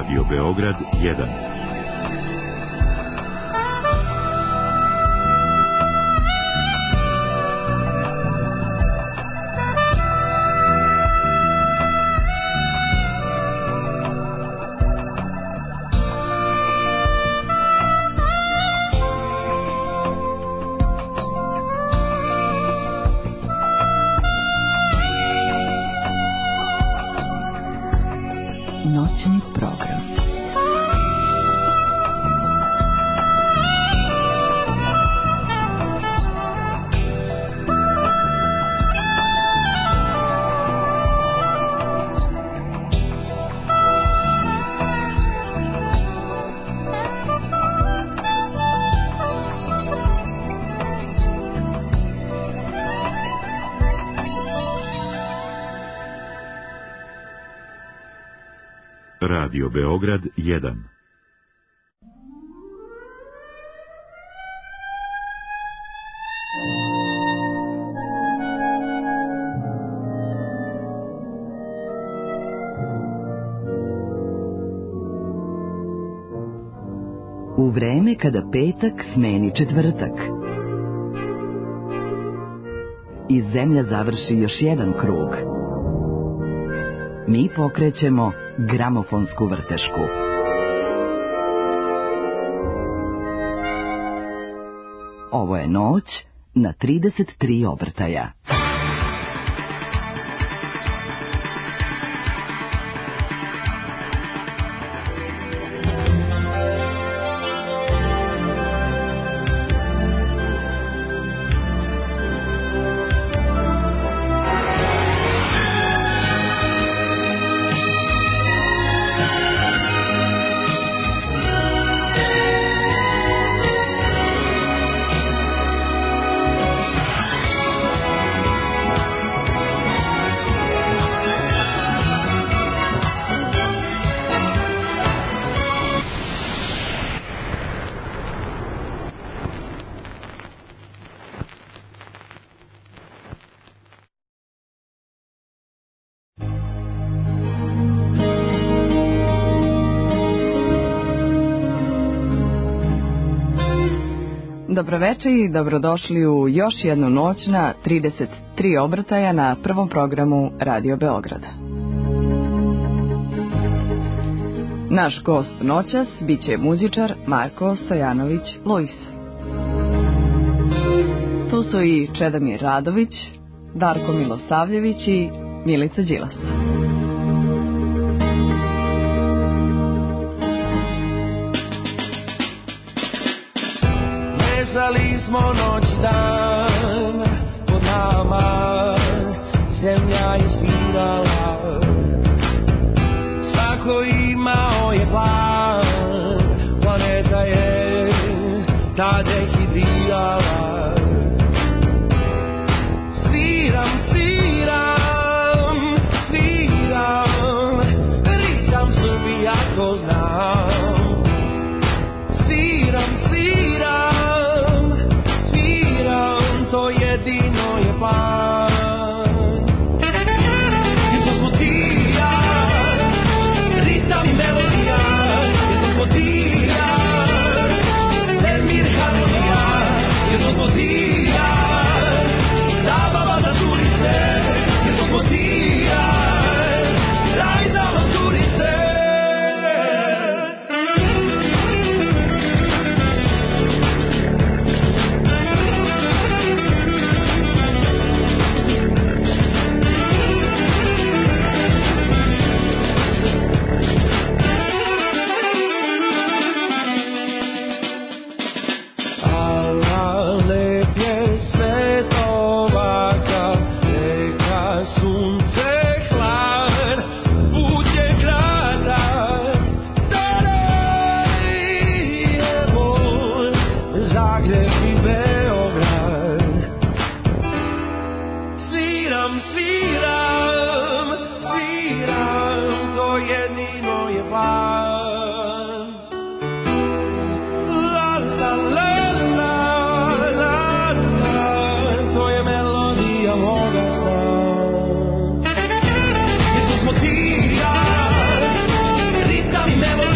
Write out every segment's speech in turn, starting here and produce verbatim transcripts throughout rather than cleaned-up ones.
Radio Beograd jedan. Noćni program. Radio Beograd jedan. U vreme kada petak smeni četvrtak i zemlja završi još jedan krug, mi pokrećemo gramofonsku vrtešku. Ovo je noć na trideset tri obrtaja. Dobroveče i dobrodošli u još jednu noć na trideset tri obrtaja na prvom programu Radio Beograda. Naš gost noćas bit će muzičar Marko Stojanović-Lojs. Tu su i Čedomir Radović, Darko Milosavljević i Milica Đilas. Mešali smo noć i dan, pod nama zemlja je svirala. Svako imao je plan, planeta je ta dehidrirala. Sviram, sviram, sviram, ritam Srbija ko znam. Sviram, sviram, to jedino je plan. I to smo ti i ja, ritam i melodija. I to smo ti i ja, nemir harmonija. I to smo ti i ja, zabava za žurice. I to smo ti i ja, raj za avanturice. Never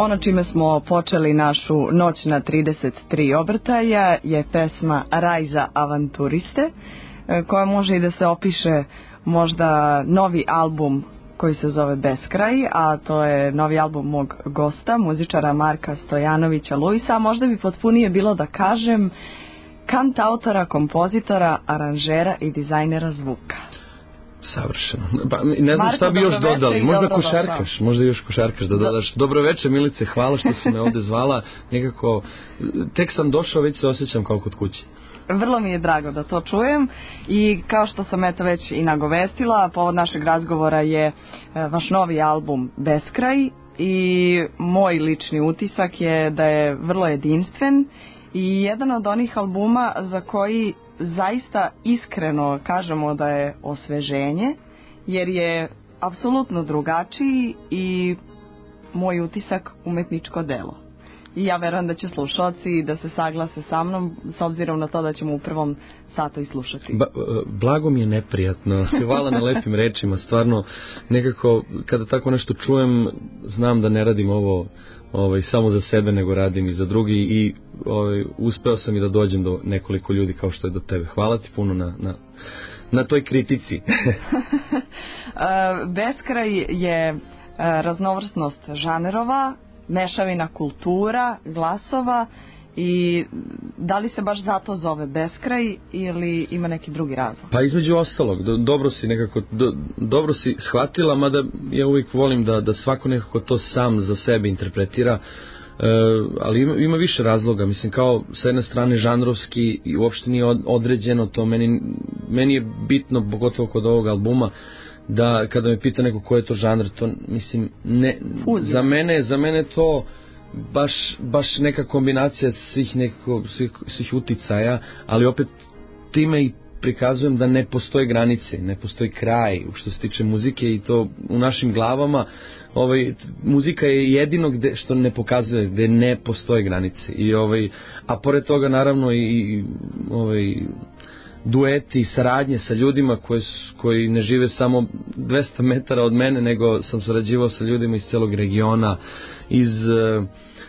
ono čime smo počeli našu noć na trideset tri obrtaja je pesma Raj za avanturiste, koja može i da se opiše možda novi album koji se zove Beskraj, a to je novi album mog gosta, muzičara Marka Stojanovića Luisa, a možda bi potpunije bilo da kažem kantautora, kompozitora, aranžera i dizajnera zvuka. Savršeno. Pa, ne znam Marko, šta bi još dodali. Možda košarkaš, došao. možda još košarkaš da dodaš. Dobro večer, Milice, hvala što si me ovde zvala. Nekako, tek sam došao, već se osjećam kao kod kući. Vrlo mi je drago da to čujem i kao što sam eto već i nagovestila, povod našeg razgovora je vaš novi album Beskraj i moj lični utisak je da je vrlo jedinstven i jedan od onih albuma za koji zaista iskreno kažemo da je osveženje, jer je apsolutno drugačiji i moj utisak umetničko delo. I ja verujem da će slušalci da se saglase sa mnom, s obzirom na to da ćemo u prvom satu i slušati. Ba, blago mi je neprijatno. Hvala na lepim rečima. Stvarno, nekako, kada tako nešto čujem, znam da ne radim ovo ovaj, samo za sebe, nego radim i za drugi i ovaj, uspeo sam i da dođem do nekoliko ljudi kao što je do tebe. Hvala ti puno na, na, na toj kritici. Beskraj je raznovrsnost žanerova, mešavina kultura, glasova i da li se baš zato zove Beskraj ili ima neki drugi razlog? Pa između ostalog, do, dobro si nekako, do, dobro si shvatila, mada ja uvijek volim da, da svako nekako to sam za sebe interpretira, e, ali ima, ima više razloga, mislim kao sa jedne strane žanrovski i uopšte nije određeno to, meni, meni je bitno, pogotovo kod ovog albuma, da kada me pita neko ko je to žanr, to mislim ne, za mene, za mene to baš, baš neka kombinacija svih, nekako, svih, svih uticaja, ali opet time i prikazujem da ne postoje granice, ne postoji kraj što se tiče muzike i to u našim glavama. Ovaj, muzika je jedino gde, što ne pokazuje, gde ne postoje granice. I, ovaj, a pored toga naravno i, i ovaj, dueti, saradnje sa ljudima koji, koji ne žive samo dvesta metara od mene, nego sam sarađivao sa ljudima iz celog regiona, iz uh,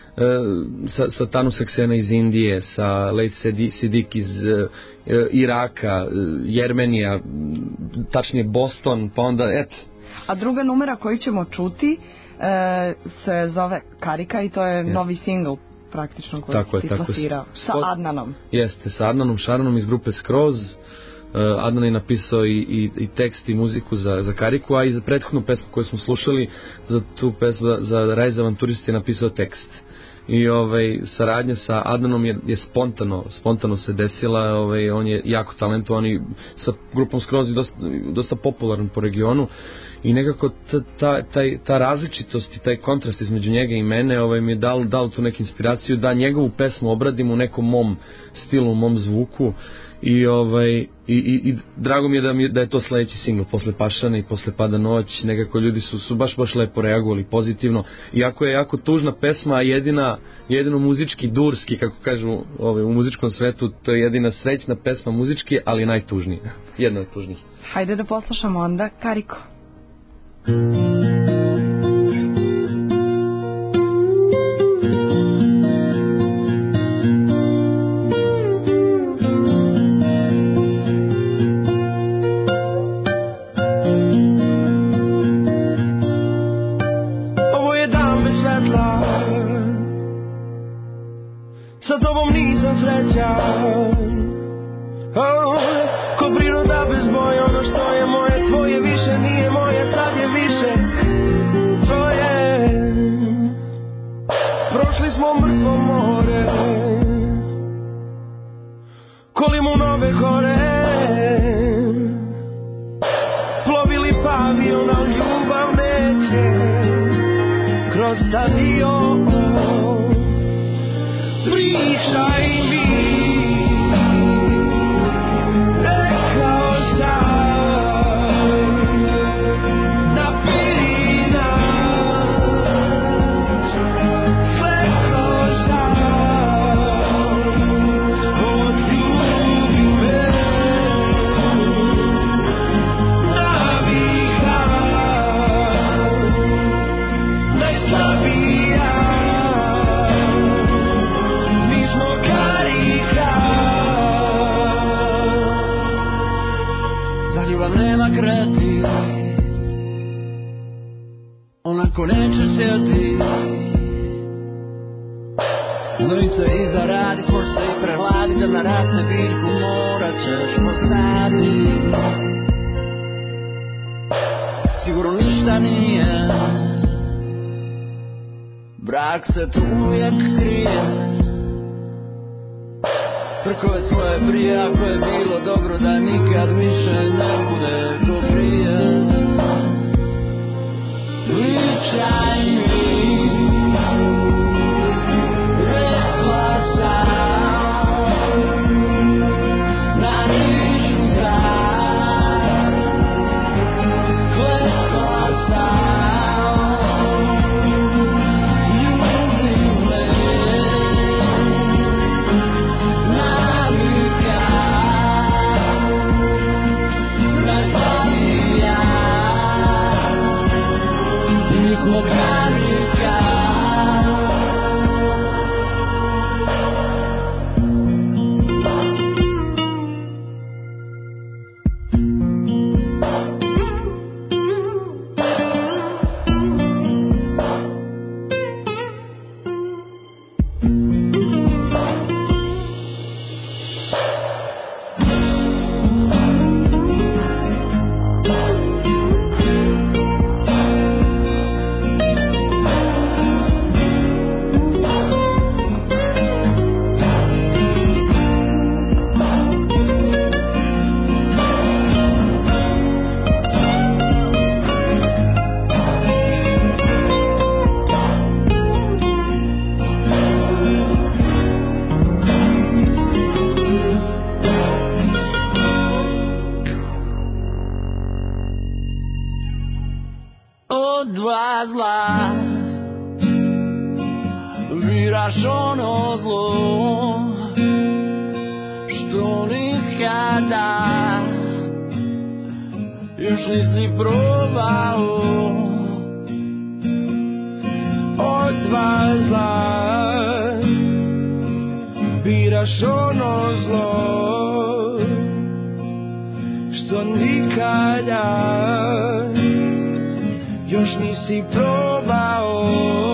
uh, sa, sa Tanu Saksena iz Indije, sa Lejt Sidik iz uh, Iraka, uh, Jermenija, tačnije Boston, pa onda et. A druga numera koju ćemo čuti uh, se zove Karika i to je yes. novi singl praktično koji tako si je, plasirao sa Adnanom. Jeste, sa Adnanom Šaranom iz grupe Skroz. Uh, Adnan je napisao i, i, i tekst i muziku za, za Kariku, a i za prethodnu pesmu koju smo slušali, za tu pesmu za, za Raj za avanturiste je napisao tekst. I ovaj, saradnja sa Adnanom je, je spontano, spontano se desila, ovaj, on je jako talentovan i sa grupom Skroz je dosta, dosta popularan po regionu. I nekako ta, ta, taj, ta različitost i taj kontrast između njega i mene ovaj, mi je dal, dal tu neku inspiraciju da njegovu pesmu obradim u nekom mom stilu, u mom zvuku i, ovaj, i, i, i drago mi je da, mi da je to sledeći singl posle Pašana i posle Pada noć, nekako ljudi su, su baš baš lepo reagovali pozitivno, iako je jako tužna pesma, a jedina, jedino muzički durski, kako kažu ovaj, u muzičkom svetu, to je jedina srećna pesma muzički, ali najtužnija, jedna od tužnijih. Hajde da poslušamo onda Kariko. Ovo je dan bez svetla, sa tobom nisam srećan. Oh, ko priroda bez boja, ono što je moje, tvoje više nije moje, sad je više tvoje. Prošli smo mrtvo more, kolimo nove gore, plovili pavion, al ljubav neće kroz stadion. Pričaj mi najslabija vidjeti. Znojica iza radit, može se i prehladit, da naraste biljku morat ćeš posadit. Sigurno ništa nije, brak se tu uvijek krije. Prko je svoje prije, ako je bilo dobro da nikad više ne bude ko prije. Pričaj mi, rekla sam, na nišu dan, klekla sam, ljubi me, navikam, nastavija, nikog navika. Dva zla, biraš ono zlo što nikada još nisi probao. Od dva zla biraš ono zlo što nikada još nisi probao.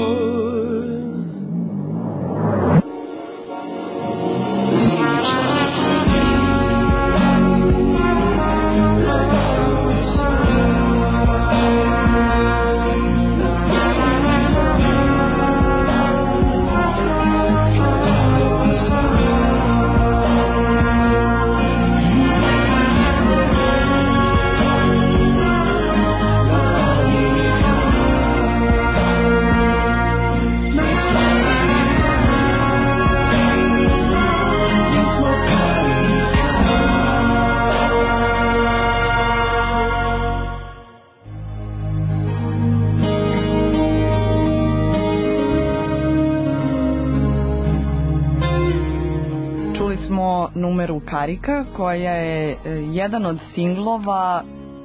Numeru Karika, koja je jedan od singlova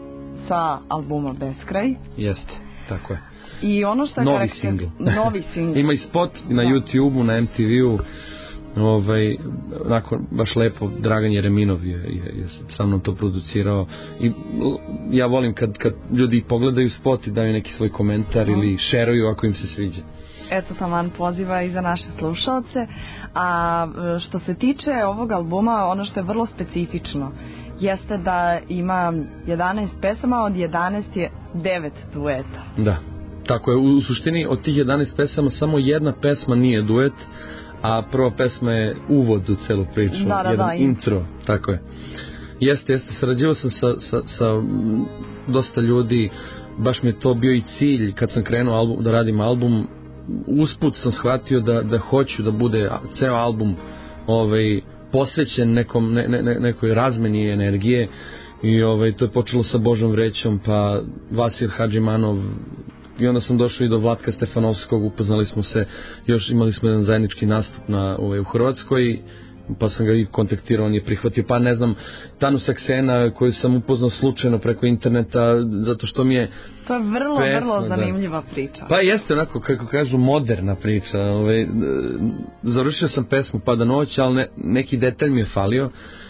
sa albuma Beskraj. Jeste, tako je. I ono što je novi karakter... singl. Novi singl. Ima i spot na YouTube-u, na M T V-u. Ovaj, onako, baš lepo, Dragan Jereminov je, je, je sa mnom to producirao. I ja volim kad, kad ljudi pogledaju spot i daju neki svoj komentar mm. ili šeruju ako im se sviđa. Eto, taman poziva i za naše slušalce. A što se tiče ovog albuma, ono što je vrlo specifično jeste da ima jedanaest pesama, od jedanaest je devet dueta. Da, tako je. U suštini od tih jedanaest pesama samo jedna pesma nije duet, a prva pesma je uvod u celu priču, da, da, jedan da, intro, tako je. Jeste, jeste, sarađivao sam sa, sa, sa dosta ljudi, baš mi je to bio i cilj kad sam krenuo album, da radim album. Usput sam shvatio da, da hoću da bude ceo album ovaj, posvećen nekom, ne, ne, nekoj razmeni energije i ovaj, to je počelo sa Božom Vrećom, pa Vasir Hadžimanov, i onda sam došao i do Vlatka Stefanovskog, upoznali smo se, još imali smo jedan zajednički nastup na, ovaj, u Hrvatskoj, pa sam ga i kontaktirao, on je prihvatio, pa ne znam, Tanu Saksena koju sam upoznao slučajno preko interneta, zato što mi je to je vrlo, pesma, vrlo zanimljiva da. priča. Pa jeste onako, kako kažu, moderna priča. Ovaj, završio sam pesmu Pada noć, ali ne, neki detalj mi je falio.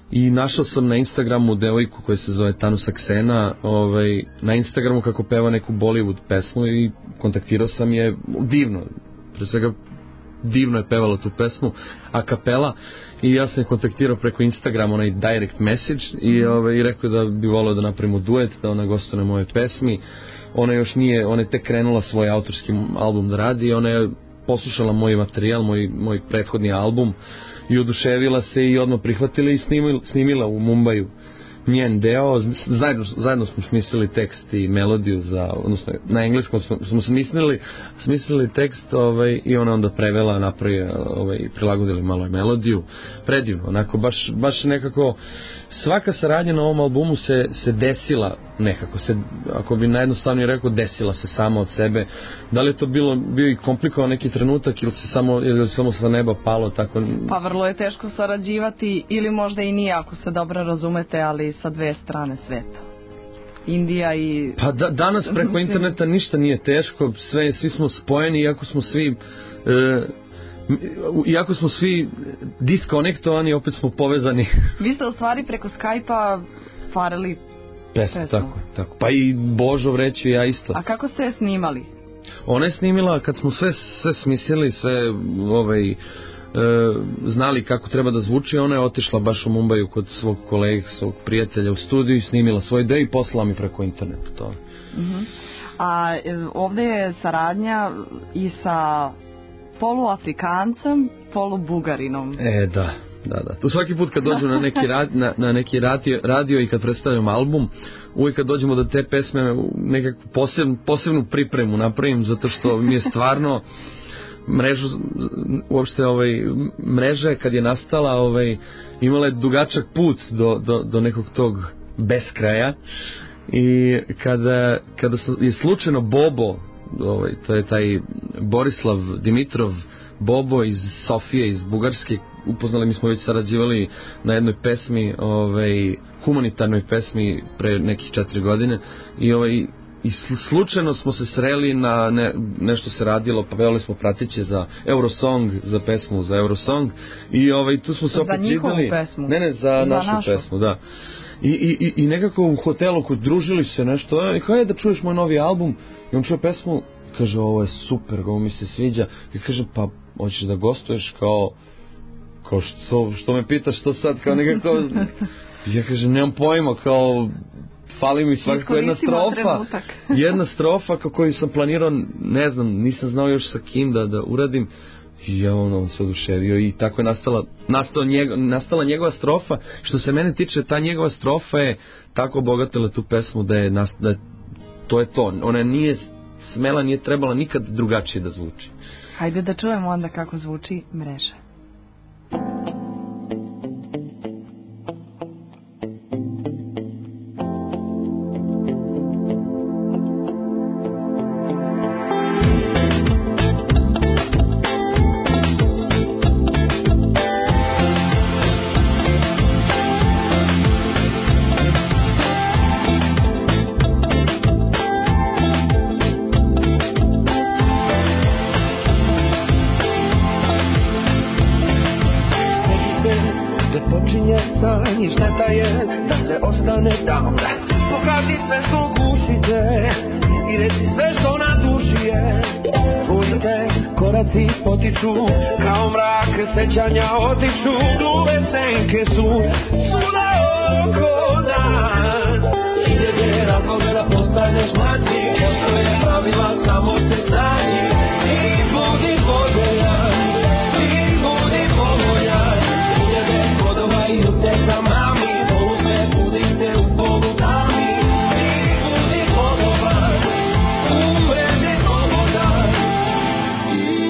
i našao sam na Instagramu devojku koja se zove Tanu Saksena, ovaj, na Instagramu kako peva neku Bollywood pesmu i kontaktirao sam je, divno, pre svega divno je pevala tu pesmu, a kapela, i ja sam je kontaktirao preko Instagrama, onaj direct message, i, ovaj, i rekao da bi volio da napravimo duet, da ona gostuje na moje pesmi. Ona još nije, ona je tek krenula svoj autorski album da radi, ona je poslušala moj materijal, moj, moj prethodni album i oduševila se i odmah prihvatila i snimila, snimila u Mumbaju njen deo. Zajedno, zajedno smo smislili tekst i melodiju za, odnosno na engleskom smo, smo smislili, smislili tekst, ovaj, i ona onda prevela, napravi, ovaj, prilagodili malo je melodiju. Predivno, onako baš, baš nekako svaka saradnja na ovom albumu se, se desila nekako, se, ako bi najjednostavnije rekao, desila se sama od sebe. Da li je to bilo, bio i komplikovan neki trenutak ili se samo, ili samo sa neba palo tako? Pa vrlo je teško sarađivati, ili možda i nije ako se dobro razumete, ali sa dve strane sveta. Indija i... Pa da, danas preko interneta ništa nije teško, sve, svi smo spojeni, iako smo svi... E, iako smo svi diskonektovani, opet smo povezani. Vi ste u stvari preko Skype-a stvarali pesmu, tako, tako. Pa i Božo vreći, ja isto. A kako ste je snimali? Ona je snimila kad smo sve, sve smislili, sve ovaj, e, znali kako treba da zvuči. Ona je otišla baš u Mumbaju kod svog kolega, svog prijatelja u studiju i snimila svoj deo i poslala mi preko interneta to. Uh-huh. A ovde je saradnja i sa poluafrikancem, polubugarinom. E, da, da, da. Tu svaki put kad dođu na neki, rad, na, na neki radio, radio i kad predstavljam album, uvijek kad dođemo do te pesme nekakvu posebnu, posebnu pripremu napravim, zato što mi je stvarno mrežu, uopšte ovaj, mreža kad je nastala, ovaj, imala je dugačak put do, do, do nekog tog beskraja, i kada, kada je slučajno Bobo, ovaj, to je taj Borislav Dimitrov, Bobo iz Sofije, iz Bugarske, upoznali, mi smo već sarađivali na jednoj pesmi, ovaj, humanitarnoj pesmi pre nekih četiri godine, i ovaj, i slučajno smo se sreli na ne, nešto se radilo, pa pevali smo pratiće za Eurosong, za pesmu za Eurosong, i ovaj, tu smo se opet videli. Pesmu. Ne, ne, za, za našu, našu pesmu, da. I, i, i nekako u hotelu kod družili se nešto, i kao je da čuješ moj novi album, i on čuje pesmu, kaže ovo je super, ovo mi se sviđa, i kaže pa hoćeš da gostuješ, kao kao što, što me pitaš što sad, kao nekako, ja kažem nemam pojma, kao fali mi svakako jedna strofa, jedna strofa kako koju sam planirao, ne znam, nisam znao još sa kim da, da uradim, i ja on, on se oduševio i tako je nastala, nastala, njego, nastala njegova strofa. Što se mene tiče, ta njegova strofa je tako obogatila tu pesmu da je, da je to je to, ona nije smela, nije trebala nikad drugačije da zvuči. Hajde da čujemo onda kako zvuči Mreža. I šteta je da se ostane tam. Pokaži sve što gušite i reci sve što na duši je. Tvoj te koraci potiču, kao mrak sećanja otiču. Glupe senke su svuda oko nas. Ide je razloga da postaneš mlađi, postoje pravila, samo se snađi. I budi povoljan, i budi povoljan. Ide kodova i uteka mami, do sve budiste u polutami. I budi podoban, u mreži slobodan.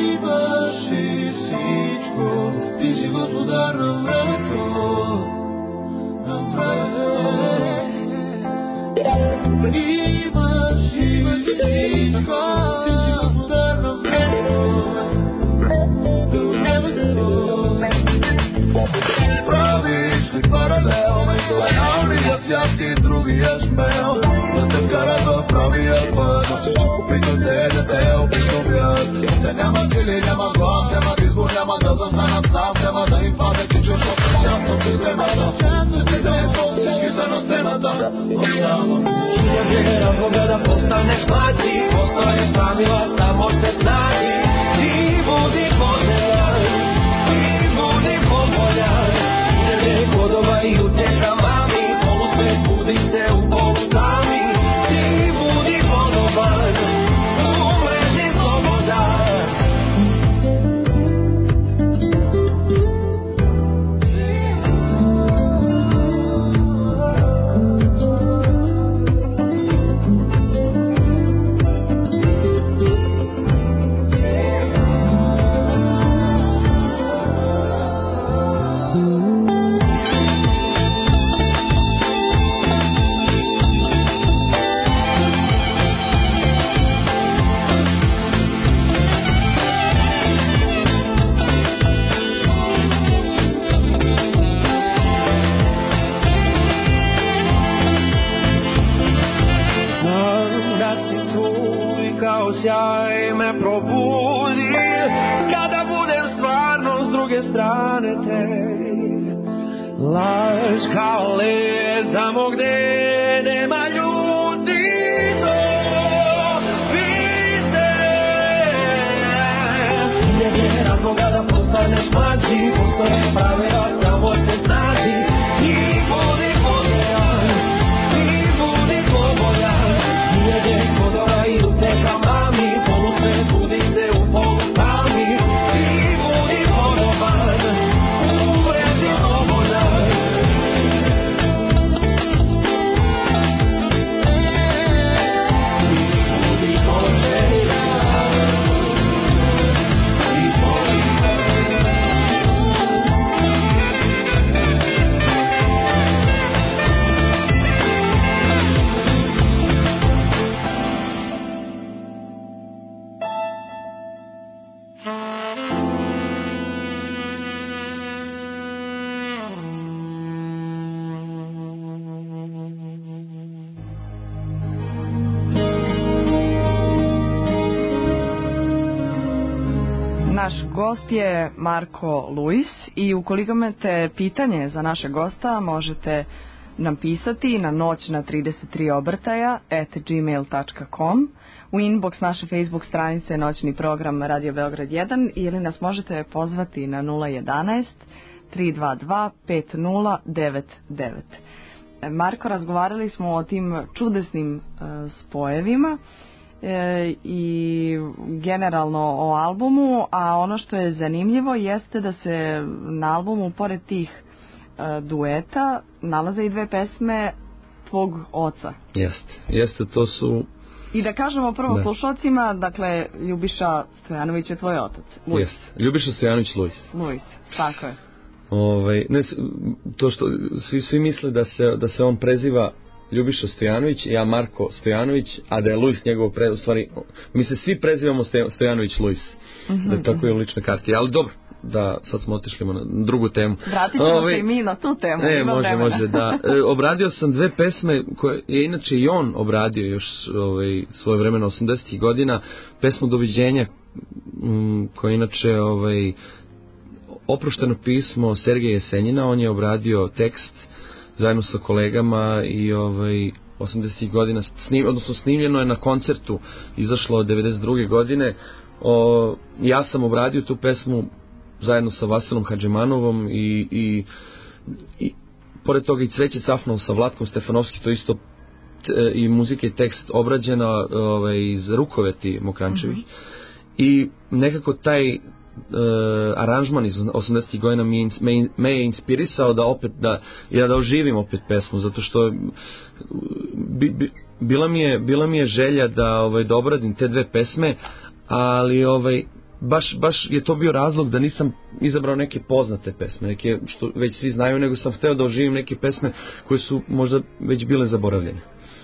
Imaš i sičko, ti si gospodar na vratu. razloga da postaneš mlađi, postoje pravila, samo se snađi. Ti budi poželjan, ti budi povoljan, hiljade kodova i utjeha mami, polusvet budi se u polutami. Ti budi podoban, u mreži slobodan. Sjaj me probudi kada budem stvarno s druge strane te. Laž kao led tamo gde nema ljudi, to vide. Hiljade razloga da postaneš mlađi, postoje pravila, samo se snađi. Ti budi poželjan, ti budi povoljan, hiljade kodova i utjeha mami, polusvet budi se u polutami. Ti budi podoban, u mreži slobodan. Ti budi poželjan, ti poželjan. Naš gost je Marko Luis i ukoliko imate pitanje za našeg gosta možete nam pisati na noć na trideset tri obrtaja at gmail dot com, u inbox naše Facebook stranice Noćni program Radio Beograd jedan ili nas možete pozvati na nula jedanaest tri dva dva pet nula devet devet. Marko, razgovarali smo o tim čudesnim uh, spojevima e, i generalno o albumu, a ono što je zanimljivo jeste da se na albumu pored tih e, dueta nalaze i dve pesme tvog oca. Jeste, jeste, to su... I da kažemo prvo da. slušalcima, dakle, Ljubiša Stojanović je tvoj otac. Luis. Jeste, Ljubiša Stojanović Luis. Luis, tako je. Ovaj, ne, to što svi, svi misle da se, da se on preziva Ljubiša Stojanović, ja Marko Stojanović, a da je Luis njegov pre, u stvari, mi se svi prezivamo Stojanović Luis, mm-hmm. da tako je u ličnoj karti, ali dobro, da sad smo otišli na drugu temu. Vratit ćemo Ove, se i mi na tu temu. Ne, može, vremena. može, da. E, obradio sam dve pesme koje je inače i on obradio još ovaj, svoje vremena osamdesetih godina, pesmu Doviđenja, m, koja je inače ovaj, oprošteno pismo Sergeja Jesenjina, on je obradio tekst zajedno sa kolegama i ovaj osamdesetih godina snim, odnosno snimljeno je na koncertu, izašlo devedeset druge godine. O, ja sam obradio tu pesmu zajedno sa Vasilom Hadžimanovom i, i, i pored toga i Cveće cafnulo sa Vlatkom Stefanovski, to isto t, i muzika i tekst obrađena ovaj, iz Rukoveti Mokrančevih. Mm-hmm. I nekako taj Uh, aranžman iz osamdesetih godina me, me, me je inspirisao da opet da, ja da oživim opet pesmu, zato što bi, bi, bila, mi je, bila mi je želja da, ovaj, da obradim te dve pesme, ali ovaj, baš, baš je to bio razlog da nisam izabrao neke poznate pesme, neke što već svi znaju, nego sam hteo da oživim neke pesme koje su možda već bile zaboravljene.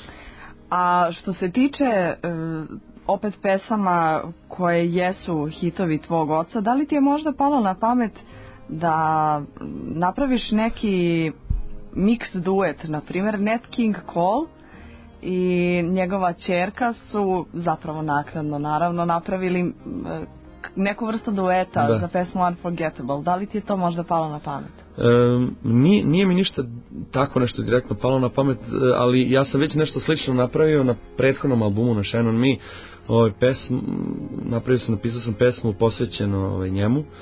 A što se tiče uh... opet pesama koje jesu hitovi tvog oca, da li ti je možda palo na pamet da napraviš neki mix duet, na primjer Nat King Cole i njegova ćerka su zapravo naknadno naravno napravili neku vrstu dueta da. za pesmu Unforgettable, da li ti je to možda palo na pamet? Um, nije, nije mi ništa tako nešto direktno palo na pamet, ali ja sam već nešto slično napravio na prethodnom albumu, na Shine on Me. Ovaj pesmu napravio sam, napisao sam pesmu posvećenu ovaj njemu. E,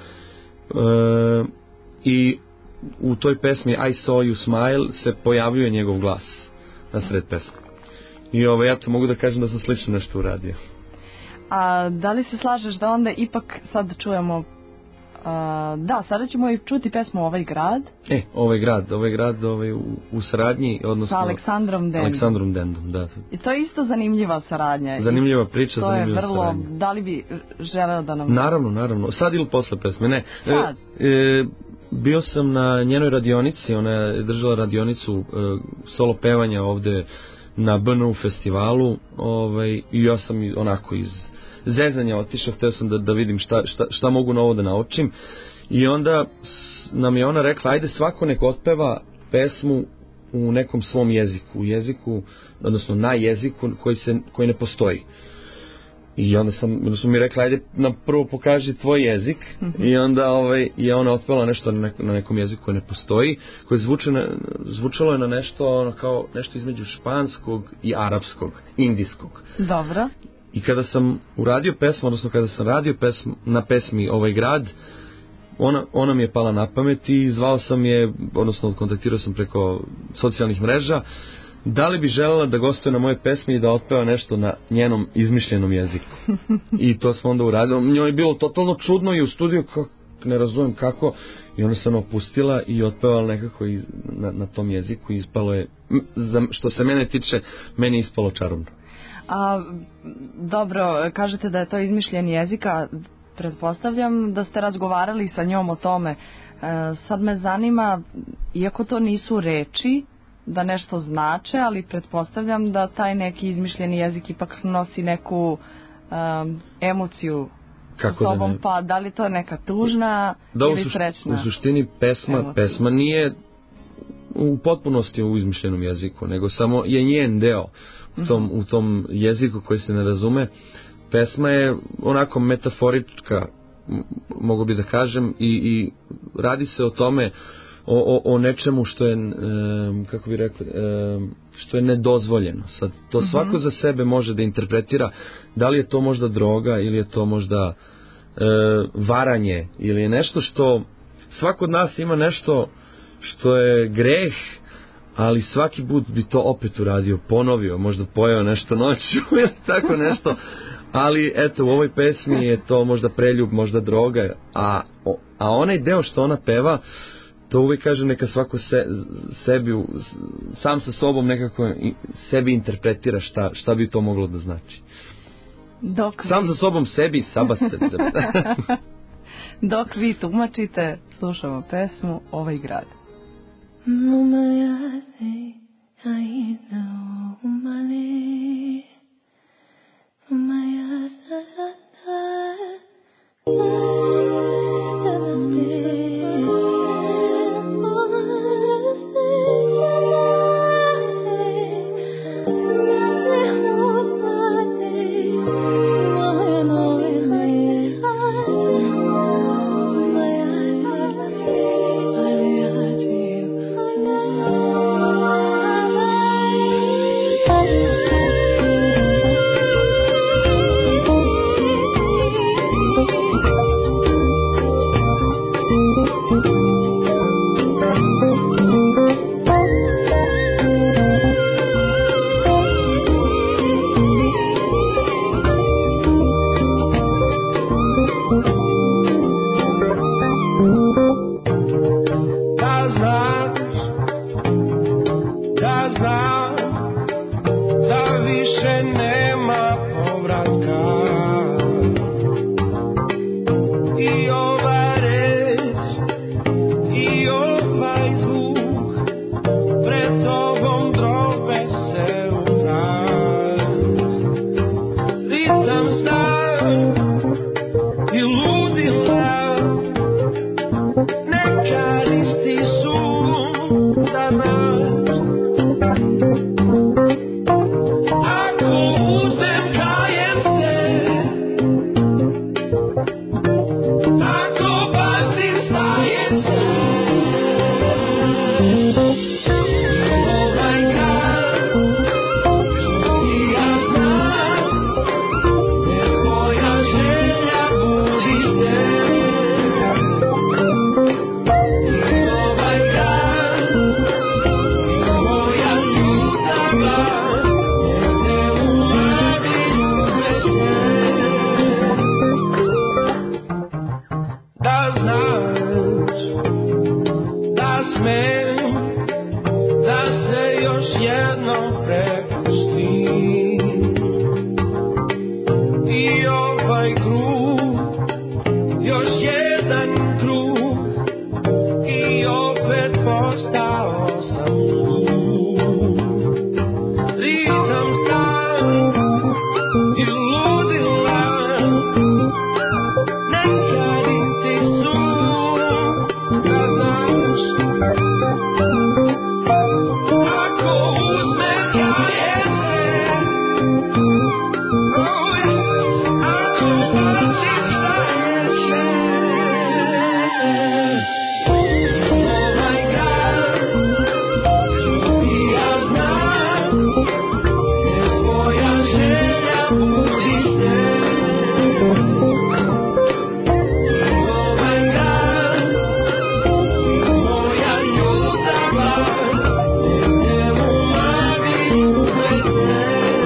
i u toj pesmi I Saw You Smile se pojavljuje njegov glas na sred pesme. I ovaj, ja to mogu da kažem da sam slično nešto uradio. A da li se slažeš da onda ipak sad čujemo, a, da, sada ćemo i čuti pesmu Ovaj grad? E, Ovaj grad, Ovaj grad ovaj, u, u saradnji, odnosno... Sa Aleksandrom Dendom. Aleksandrom Dendom, da. I to je isto zanimljiva saradnja. Zanimljiva priča, to zanimljiva vrlo, saradnja. Da li bi želeo da nam... Naravno, naravno. Sad ili posle pesme? Ne. Sad. E, e, bio sam na njenoj radionici, ona je držala radionicu e, solo pevanja ovde na B N U festivalu, ovaj, i ja sam onako iz zezanja otišao, hteo sam da, da vidim šta, šta, šta mogu novo da naučim, i onda nam je ona rekla, ajde svako nek otpeva pesmu u nekom svom jeziku, u jeziku, odnosno na jeziku koji, se, koji ne postoji. I onda sam, onda sam mi rekla, ajde nam prvo pokaži tvoj jezik, mm-hmm. i onda ovaj, je ona otpela nešto na, neko, na nekom jeziku koji ne postoji, koji zvuče na, zvučalo je na nešto, ono, kao nešto između španskog i arapskog, indijskog. Dobro. I kada sam uradio pesmu, odnosno kada sam radio pesmu, na pesmi Ovaj grad, ona, ona mi je pala na pamet i zvao sam je, odnosno kontaktirao sam preko socijalnih mreža, da li bi želela da gostuje na moje pesmi i da otpeva nešto na njenom izmišljenom jeziku. I to smo onda uradili. Njoj je bilo totalno čudno i u studiju, kako, ne razumem kako, i ona se ono opustila i otpevala nekako iz, na, na tom jeziku i ispalo je, za, što se mene tiče, meni je ispalo čarobno. A, dobro, kažete da je to izmišljen jezik, a pretpostavljam da ste razgovarali sa njom o tome. E, sad me zanima, iako to nisu reči, da nešto znače, ali pretpostavljam da taj neki izmišljeni jezik ipak nosi neku um, emociju Kako sa sobom, da ne... pa da li to neka tužna da, ili u sušt... srećna? U suštini pesma, emocija. pesma nije u potpunosti u izmišljenom jeziku, nego samo je njen deo u tom, mm-hmm. u tom jeziku koji se ne razume. Pesma je onako metaforička, mogu bi da kažem, i, i radi se o tome, O, o, o nečemu što je, um, kako bi rekao, um, što je nedozvoljeno. Sad, to mm-hmm. svako za sebe može da interpretira, da li je to možda droga ili je to možda uh, varanje, ili je nešto što, svako od nas ima nešto što je greh, ali svaki put bi to opet uradio, ponovio, možda pojeo nešto noću ili tako nešto, ali eto, u ovoj pesmi je to možda preljub, možda droga, a, a onaj deo što ona peva, to uvijek kaže, neka svako se, sebi, sam sa sobom nekako sebi interpretira šta, šta bi to moglo da znači. Dok sam vi... sa sobom sebi, saba se. Dok vi tumačite, slušamo pesmu Ovaj grad. Thank you. Pao sam u ritam stan i ludila. Nekad isti su, da znaš. Ako uzmem ja jesen, oh yeah, ako plaćim šta ješe. Ovaj grad i ja znam, jer tvoja želja budi se. Ovaj grad i moja ljudaba, njemu magi uveze.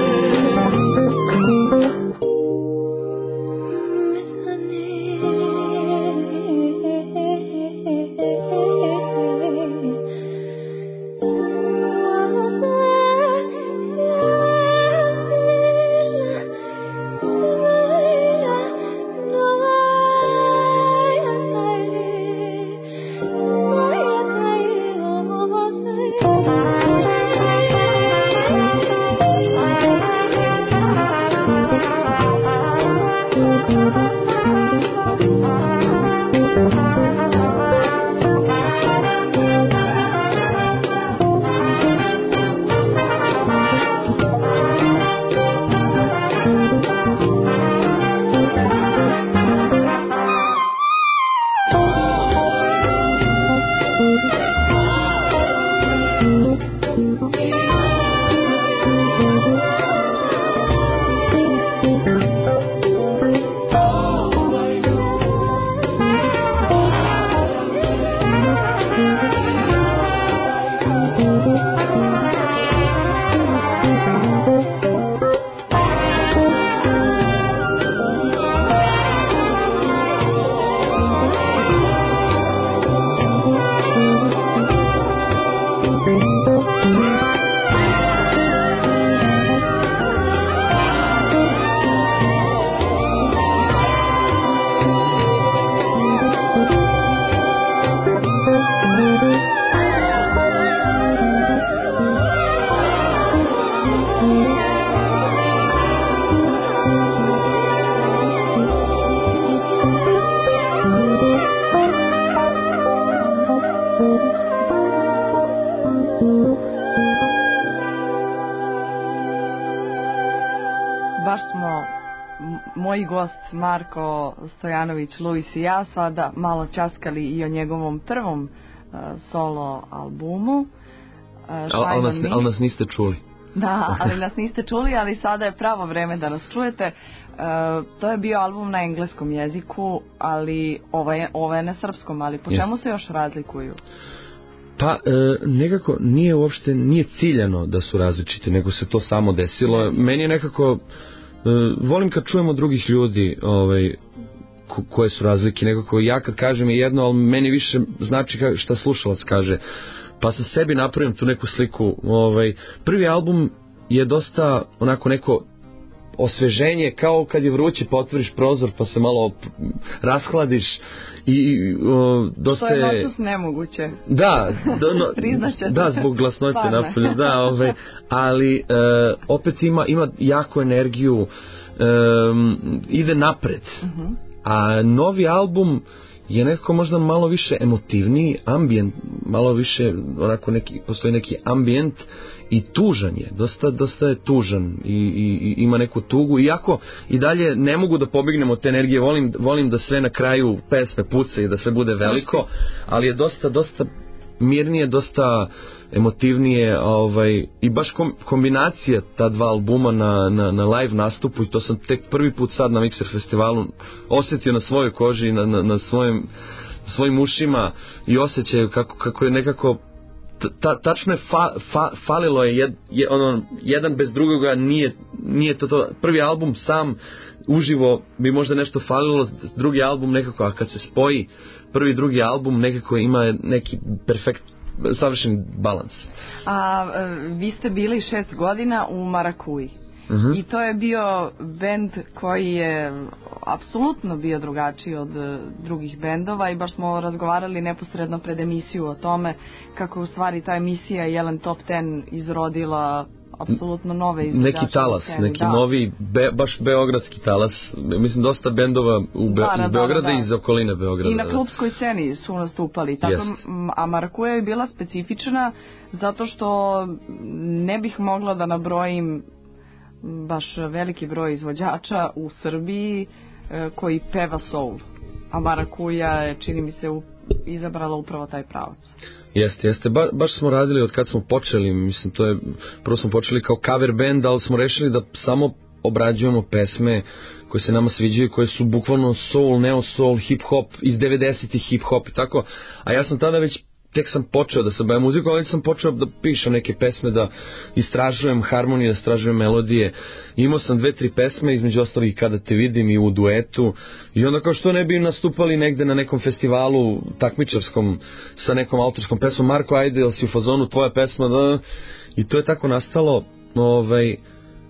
Baš smo m- moji gost Marko Stojanović, Luis i ja sada malo ćaskali i o njegovom prvom uh, solo albumu. Uh, Ali Shine al on nas, Me. al nas niste čuli. Da, ali nas niste čuli, ali sada je pravo vreme da nas čujete. Uh, to je bio album na engleskom jeziku, ali ovo je, ovo je na srpskom, ali po Yes. čemu se još razlikuju? Pa e, nekako nije uopšte nije ciljano da su različiti, nego se to samo desilo. Meni je nekako e, volim kad čujemo drugih ljudi, ovaj ko, koje su razlike, nekako ja kad kažem je jedno, ali meni više znači ka, šta slušalac kaže. Pa sa sebi napravim tu neku sliku. Ovaj prvi album je dosta onako neko osveženje, kao kad je vruće pa otvoriš prozor pa se malo rashladiš i o, dosta To je je noćus nemoguće. da, do, no, Priznaćete. da, zbog glasnoće Stvarno. napolje, da, ovaj, ali e, opet ima ima jaku energiju, e, ide napred. Uh-huh. A novi album je nekako možda malo više emotivniji, ambijent, malo više onako neki, postoji neki ambijent i tužan je, dosta, dosta je tužan i, i, i ima neku tugu, iako i dalje ne mogu da pobegnem od te energije, volim, volim da sve na kraju pesme puca i da sve bude veliko, ali je dosta, dosta mirnije, dosta emotivnije, ovaj, i baš kom, kombinacija ta dva albuma na, na, na live nastupu, i to sam tek prvi put sad na Mixer festivalu osjetio na svojoj koži, na, na, na svojim, svojim ušima i osjećaju kako, kako je nekako ta, tačno je fa, fa, falilo je, jed, je ono, jedan bez drugoga nije, nije to to, prvi album sam uživo bi možda nešto falilo, drugi album nekako, a kad se spoji prvi i drugi album nekako ima neki perfekt, savršen balans. A vi ste bili šest godina u Marakuji uh-huh. i to je bio bend koji je apsolutno bio drugačiji od drugih bendova i baš smo razgovarali neposredno pred emisiju o tome kako u stvari ta emisija Jelen Top deset izrodila apsolutno nove izvođače. Neki talas, sceni, neki da. novi, be, baš beogradski talas. Mislim, dosta bendova u Be, da, iz Beograda da, da. i iz okoline Beograda. I na klubskoj sceni su nastupali. Tako, yes. A Marakuja je bila specifična zato što ne bih mogla da nabrojim baš veliki broj izvođača u Srbiji koji peva soul. A Marakuja je, čini mi se, izabrala upravo taj pravac. Jeste, jeste. Ba, baš smo radili od kad smo počeli, mislim, to je, prvo smo počeli kao cover band, ali smo rešili da samo obrađujemo pesme koje se nama sviđaju, koje su bukvalno soul, neo soul, hip hop, iz devedesetih hip hop i tako. A ja sam tada već, tek sam počeo da se bavim muzikom, ali sam počeo da pišem neke pesme, da istražujem harmonije, da istražujem melodije. Imao sam dve, tri pesme, između ostalih Kada te vidim i u duetu. I onda kao što ne bi nastupali negde na nekom festivalu takmičarskom sa nekom autorskom pesmom, Marko, ajde, jel si u fazonu, tvoja pesma, da... I to je tako nastalo, ovaj... E,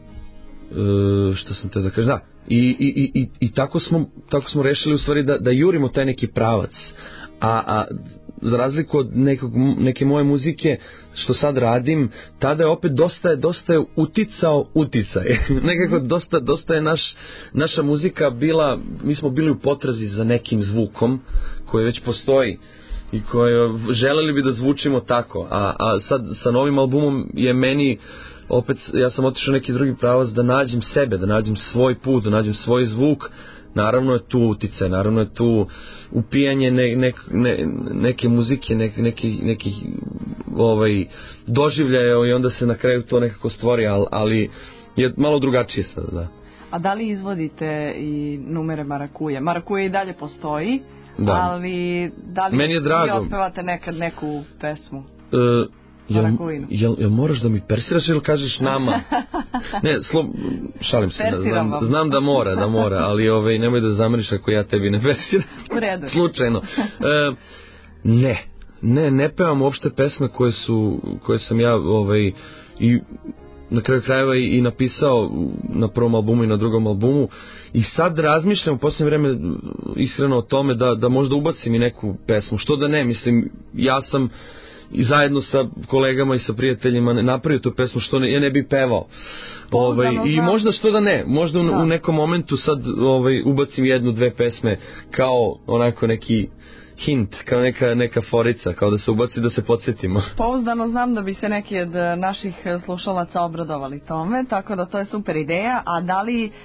što sam te da kažem, da. I, i, i, i tako, smo, tako smo rešili u stvari da, da jurimo taj neki pravac. A... a za razliku od nekog, neke moje muzike što sad radim, tada je opet dosta je, dosta je uticao uticaj. Nekako dosta, dosta je naš, naša muzika bila, mi smo bili u potrazi za nekim zvukom koji već postoji i koji želeli bi da zvučimo tako. A, a sad sa novim albumom je meni opet, ja sam otišao neki drugi pravac da nađem sebe, da nađem svoj put, da nađem svoj zvuk. Naravno je tu uticaj, naravno je tu upijanje ne, ne, ne, neke muzike, ne, neki, neki ovaj, doživljaje i onda se na kraju to nekako stvori, ali, ali je malo drugačije sada, da. A da li izvodite i numere Marakuje? Marakuja i dalje postoji, da. Ali da li meni je drago. vi otpevate nekad neku pesmu? E, Jel, jel, jel moraš da mi persiraš ili kažeš nama? Ne, slo, šalim se, znam, znam da mora, da mora, ali ovaj, nemoj da zameriš ako ja tebi ne persiram. U redu. Slučajno. E, ne, ne, ne pevam uopšte pesme koje su, koje sam ja ovaj, i na kraju krajeva i, i napisao na prvom albumu i na drugom albumu i sad razmišljam u posljednje vreme iskreno o tome da, da možda ubacim i neku pesmu, što da ne, mislim, ja sam i zajedno sa kolegama i sa prijateljima napravio tu pesmu što ne, ja ne bi pevao. Ovaj, i možda što da ne, možda u, da. u nekom momentu sad ovaj, ubacim jednu, dve pesme kao onako neki hint, kao neka, neka forica, kao da se ubaci da se podsjetimo. Pouzdano znam da bi se neki od naših slušalaca obradovali tome, tako da to je super ideja. A da li e,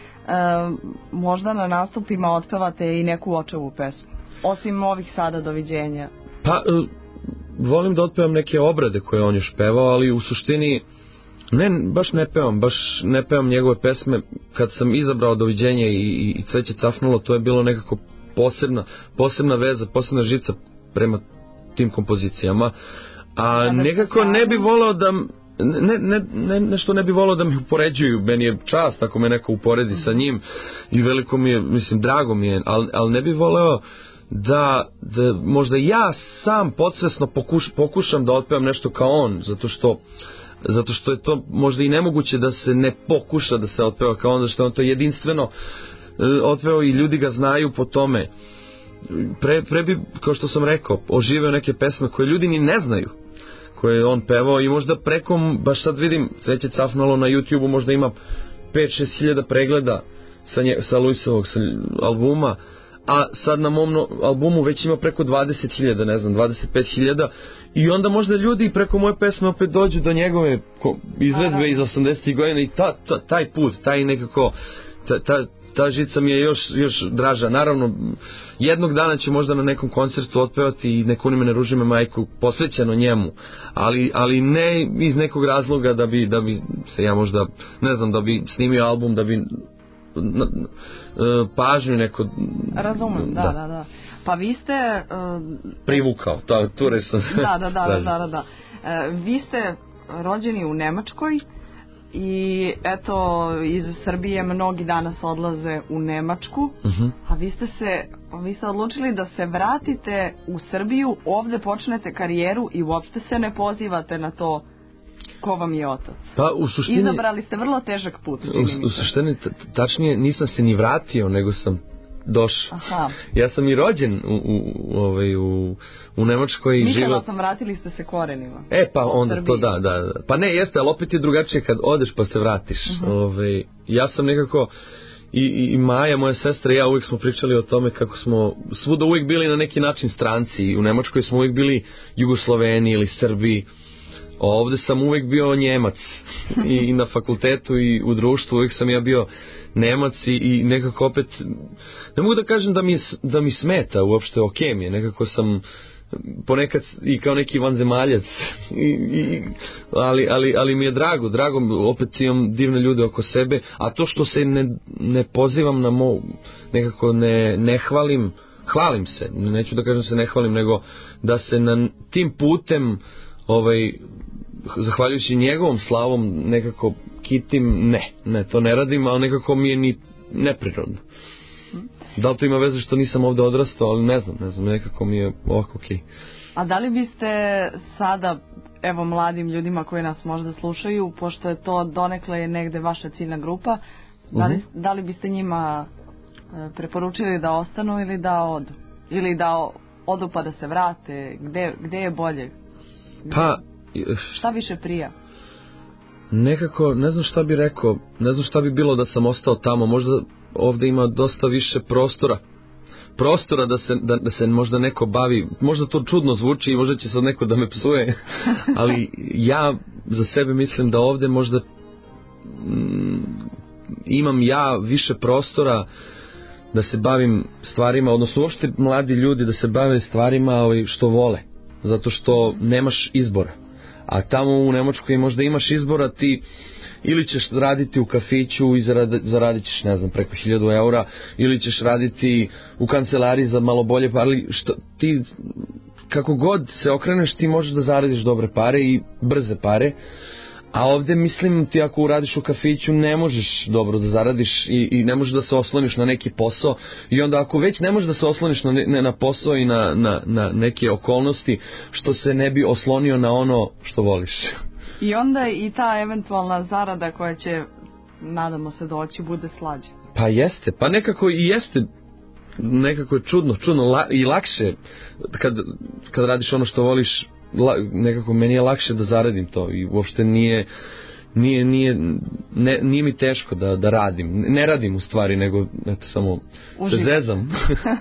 možda na nastupima otpevate i neku očevu pesmu? Osim ovih sada doviđenja. Pa... E, volim da otpevam neke obrade koje on još pevao, ali u suštini ne, baš ne pevam, baš ne pevam njegove pesme. Kad sam izabrao Doviđenje i, i, i Cveće cafnulo, to je bilo nekako posebna, posebna veza, posebna žica prema tim kompozicijama. A nekako ne bi volao da ne, ne, ne, nešto ne bi volao da me upoređuju, meni je čast ako me neko uporedi sa njim i veliko mi je, mislim, drago mi je, ali, ali ne bi voleo Da, da možda ja sam podsvesno pokuš, pokušam da otpevam nešto kao on, zato što zato što je to možda i nemoguće da se ne pokuša da se otpeva kao on, zato što on to jedinstveno e, otpevao i ljudi ga znaju po tome. Pre, pre bi, kao što sam rekao, oživeo neke pesme koje ljudi ni ne znaju, koje je on pevao i možda preko, baš sad vidim, Cveće cafnulo na YouTube-u možda ima pet šest hiljada pregleda sa, nje, sa Luisovog sa albuma, a sad na mom no, albumu već ima preko dvadeset hiljada, ne znam, dvadeset pet hiljada i onda možda ljudi preko moje pesme opet dođu do njegove izvedbe iz osamdesetih godina i ta, ta, taj put, taj nekako ta, ta, ta žica mi je još, još draža. Naravno, jednog dana će možda na nekom koncertu otpevati i Neko ni me ne ruži me majku posvećeno njemu, ali, ali ne iz nekog razloga da bi, da bi se ja možda, ne znam, da bi snimio album, da bi Na, na, pažnju neko razumem, da, da, da, da. Pa vi ste uh, privukao, ta, tu sam da, da, da, da, da, da. Uh, vi ste rođeni u Nemačkoj i eto iz Srbije mnogi danas odlaze u Nemačku, uh-huh. a vi ste se vi ste odlučili da se vratite u Srbiju, ovde počnete karijeru i uopšte se ne pozivate na to ko vam je otac. Pa u suštini... Izabrali ste vrlo težak put, čini mi se. U, u suštini, t- tačnije, nisam se ni vratio, nego sam došao. Aha. Ja sam i rođen u, u, u, ovaj, u, u Nemačkoj. Mislila život... sam, vratili ste se korenima. E, pa onda Srbiji. to da, da, da. Pa ne, jeste, ali opet je drugačije kad odeš pa se vratiš. Uh-huh. Ovaj, ja sam nekako... I, i Maja, moja sestra i ja uvijek smo pričali o tome kako smo svuda uvijek bili na neki način stranci. I u Nemačkoj smo uvijek bili Jugosloveni ili Srbi. Ovde sam uvijek bio Njemac. I, i na fakultetu i u društvu uvijek sam ja bio Nemac i, i nekako opet ne mogu da kažem da mi, da mi smeta uopšte, ok mi je, nekako sam ponekad i kao neki vanzemaljac I, i, ali, ali, ali mi je drago, drago opet imam divne ljude oko sebe, a to što se ne, ne pozivam na mo, nekako ne, ne hvalim, hvalim se, neću da kažem se ne hvalim, nego da se na tim putem ovaj, zahvaljujući njegovom slavom nekako kitim, ne, ne, to ne radim, ali nekako mi je ni neprirodno. Da li to ima veze što nisam ovde odrastao, ali ne znam, ne znam, nekako mi je ovako okej. Okay. A da li biste sada, evo mladim ljudima koji nas možda slušaju, pošto je to donekle negde vaša ciljna grupa, da li, uh-huh. da li biste njima preporučili da ostanu ili da odu? Ili da odu pa da se vrate? Gde, gde je bolje? Gde, pa... Šta više prija? Nekako, ne znam šta bi rekao, ne znam šta bi bilo da sam ostao tamo, možda ovde ima dosta više prostora. Prostora da se, da, da se možda neko bavi, možda to čudno zvuči i možda će sad neko da me psuje, ali ja za sebe mislim da ovde možda mm, imam ja više prostora da se bavim stvarima, odnosno uopšte mladi ljudi da se bave stvarima ali što vole, zato što nemaš izbora. A tamo u Nemačkoj možda imaš izbora, ti ili ćeš raditi u kafiću i zarad, zaradit ćeš, ne znam, preko hiljadu eura, ili ćeš raditi u kancelariji za malo bolje, ali što, ti, kako god se okreneš, ti možeš da zaradiš dobre pare i brze pare, a ovde, mislim, ti ako uradiš u kafiću ne možeš dobro da zaradiš i, i ne možeš da se osloniš na neki posao, i onda ako već ne možeš da se osloniš na, ne, na posao i na, na, na neke okolnosti, što se ne bi oslonio na ono što voliš. I onda i ta eventualna zarada koja će, nadamo se, doći, bude slađa. Pa jeste, pa nekako i jeste, nekako je čudno, čudno la, i lakše kad, kad radiš ono što voliš, la, nekako meni je lakše da zaradim to i uopšte nije, nije, nije, ne, nije mi teško da, da radim, ne radim u stvari, nego eto, samo se zezam.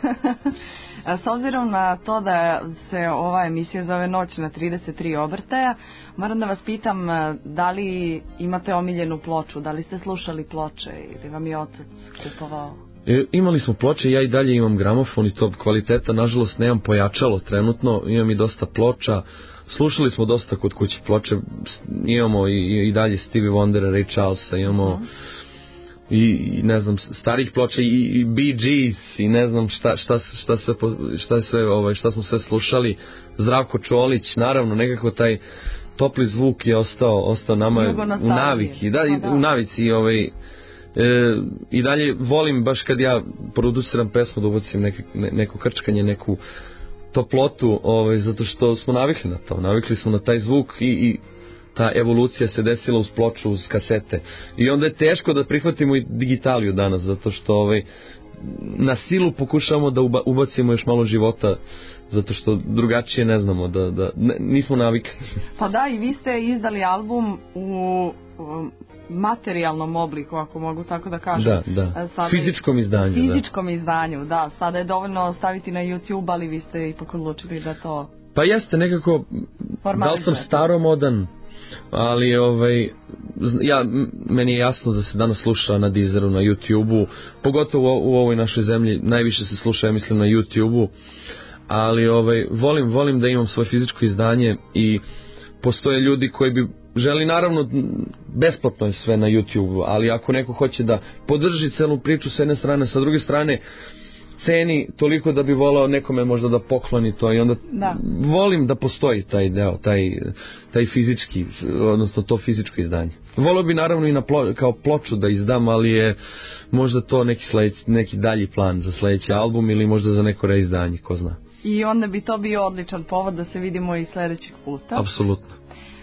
S obzirom na to da se ova emisija zove Noć na trideset tri obrtaja, moram da vas pitam da li imate omiljenu ploču, da li ste slušali ploče ili vam je otac kupovao? E, imali smo ploče, ja i dalje imam gramofon i to kvaliteta, nažalost nemam pojačalo trenutno, imam i dosta ploča, slušali smo dosta kod kuće ploče, imamo i, i dalje Stevie Wondera, Ray Charlesa, imamo... Uh-huh. I, i ne znam starih ploča i, i Bee Gees i ne znam šta šta šta sve šta sve ovaj šta smo sve slušali, Zdravko Čolić, naravno nekako taj topli zvuk je ostao ostao nama u naviki, da, da. u navici ovaj e, i dalje volim baš kad ja produciram pesmu da ubacim neke, ne, neko krčkanje, neku toplotu, ovaj zato što smo navikli na to, navikli smo na taj zvuk i, i ta evolucija se desila uz ploču, uz kasete. I onda je teško da prihvatimo i digitaliju danas, zato što ovaj, na silu pokušamo da uba, ubacimo još malo života, zato što drugačije ne znamo, da, da ne, nismo navikli. Pa da, i vi ste izdali album u materijalnom obliku, ako mogu tako da kažem. Da, da. Sada fizičkom izdanju. Fizičkom da. izdanju, da. Sada je dovoljno staviti na YouTube, ali vi ste ipak odlučili da to... Pa jeste, nekako, da li sam staromodan, ali ovaj ja meni je jasno da se danas sluša na Deezeru, na YouTubeu, pogotovo u, u ovoj našoj zemlji najviše se sluša, ja mislim, na YouTubeu, ali ovaj volim volim da imam svoje fizičko izdanje i postoje ljudi koji bi želi, naravno besplatno je sve na YouTubeu, ali ako neko hoće da podrži celu priču s jedne strane, sa druge strane ceni toliko da bi volao nekome možda da pokloni to, i onda da. volim da postoji taj deo, taj, taj fizički, odnosno to fizičko izdanje. Volio bi naravno i na plo, kao ploču da izdam, ali je možda to neki, sledeći, neki dalji plan za sledeći album ili možda za neko reizdanje, ko zna. I onda bi to bio odličan povod da se vidimo i sledećeg puta. Apsolutno.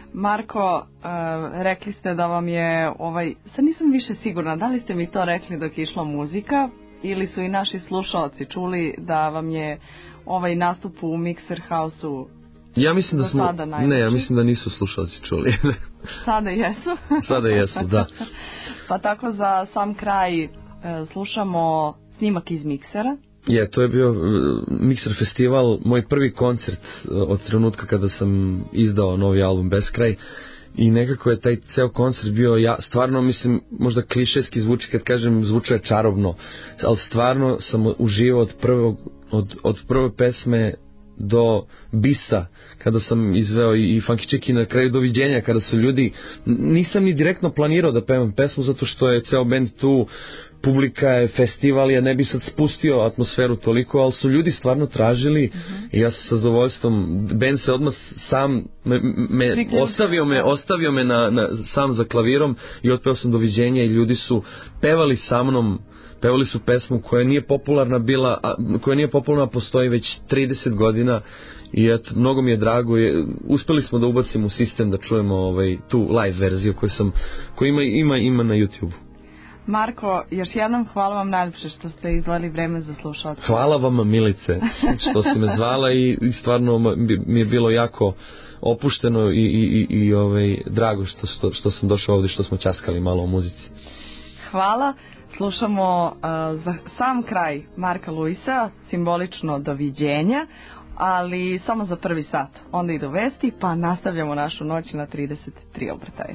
Marko, uh, rekli ste da vam je ovaj, sad nisam više sigurna, da li ste mi to rekli dok je išla muzika ili su i naši slušalci čuli da vam je ovaj nastup u Mixer House-u Ja mislim da smo, ne, ja mislim da nisu slušalci čuli. Sada jesu. Sada jesu, da. Pa tako za sam kraj uh, slušamo snimak iz Miksera. Je, to je bio Mixer festival, moj prvi koncert od trenutka kada sam izdao novi album Beskraj i nekako je taj ceo koncert bio, ja stvarno mislim, možda klišejski zvuči kad kažem zvučao je čarobno, ali stvarno sam uživao od prvog, od, od prve pesme do bisa kada sam izveo i, i Funky Chicky na kraju Doviđenja kada su ljudi, nisam ni direktno planirao da pevam pesmu zato što je ceo bend tu, publika je, festival je, ne bi sad spustio atmosferu toliko, ali su ljudi stvarno tražili uh-huh. i ja sam sa zadovoljstvom, bend se odmah sam me, me ostavio me, ostavio me na, na, sam za klavirom i otpeo sam Doviđenja i ljudi su pevali sa mnom, pevali su pesmu koja nije popularna bila, a, koja nije popularna, postoji već trideset godina i eto, mnogo mi je drago, je, uspeli smo da ubacimo u sistem da čujemo ovaj, tu live verziju koju sam, koju ima, ima, ima na YouTube. Marko, još jednom hvala vam najljepše što ste izdvojili vreme za slušalce. Hvala vam, Milice, što si me zvala i, i stvarno mi je bilo jako opušteno i, i, i, i ovaj, drago što, što, što sam došao ovdje, što smo ćaskali malo o muzici. Hvala. Slušamo uh, za sam kraj Marka Luisa, simbolično Doviđenja, ali samo za prvi sat. Onda idu vesti, pa nastavljamo našu noć na trideset tri obrtaja.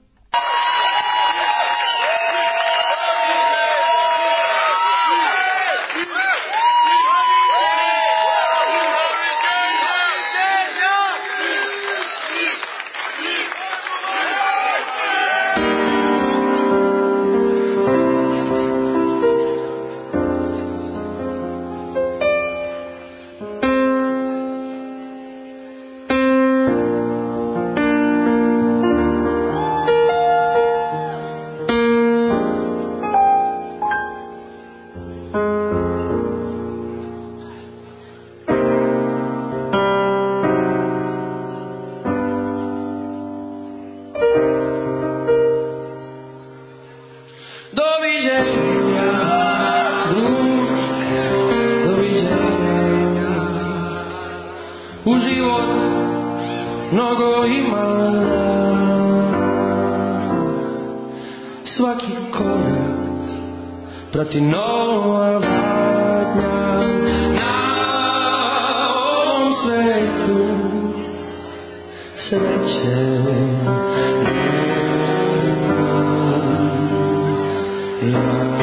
Prati nova vatnja na ovom svetu sreće ja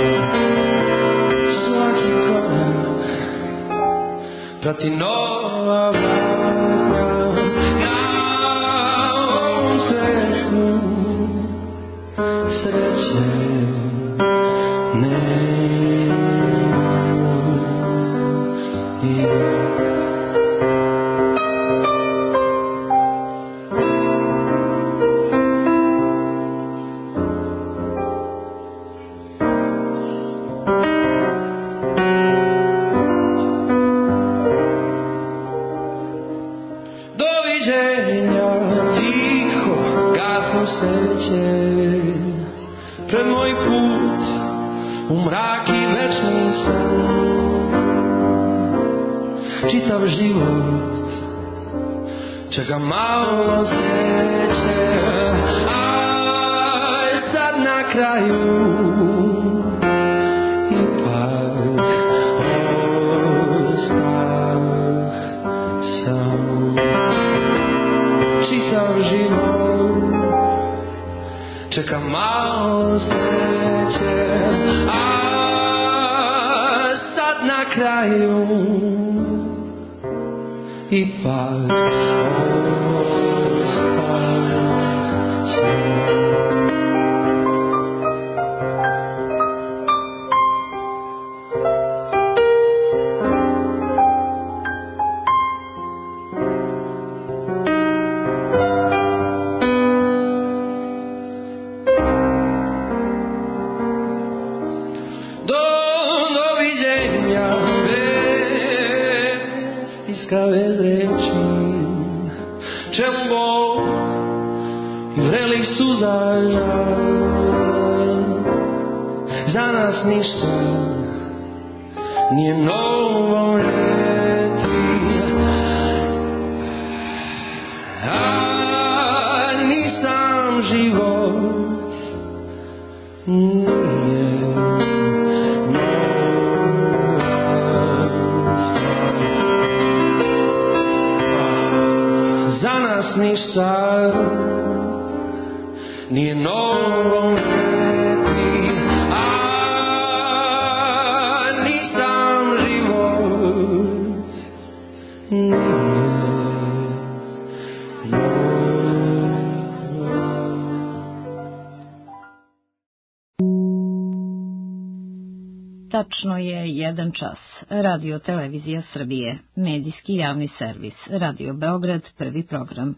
svaki korak prati nova vatnja na ovom svetu sreće pred moj put u mrak i večni san. Čitav život čeka malo sreće, a sad na kraju ipak ostah sam. Čitav život čeka malo sreće, a sad na kraju ipak ostah sam. i vrelih suza. Za nas ništa nije novo leti, a ni sam život nije nova stvar. Za nas ništa nije novo leti, a ni sam život nije. Tačno je jedan čas. Radio Televizija Srbije, medijski javni servis, Radio Beograd, prvi program.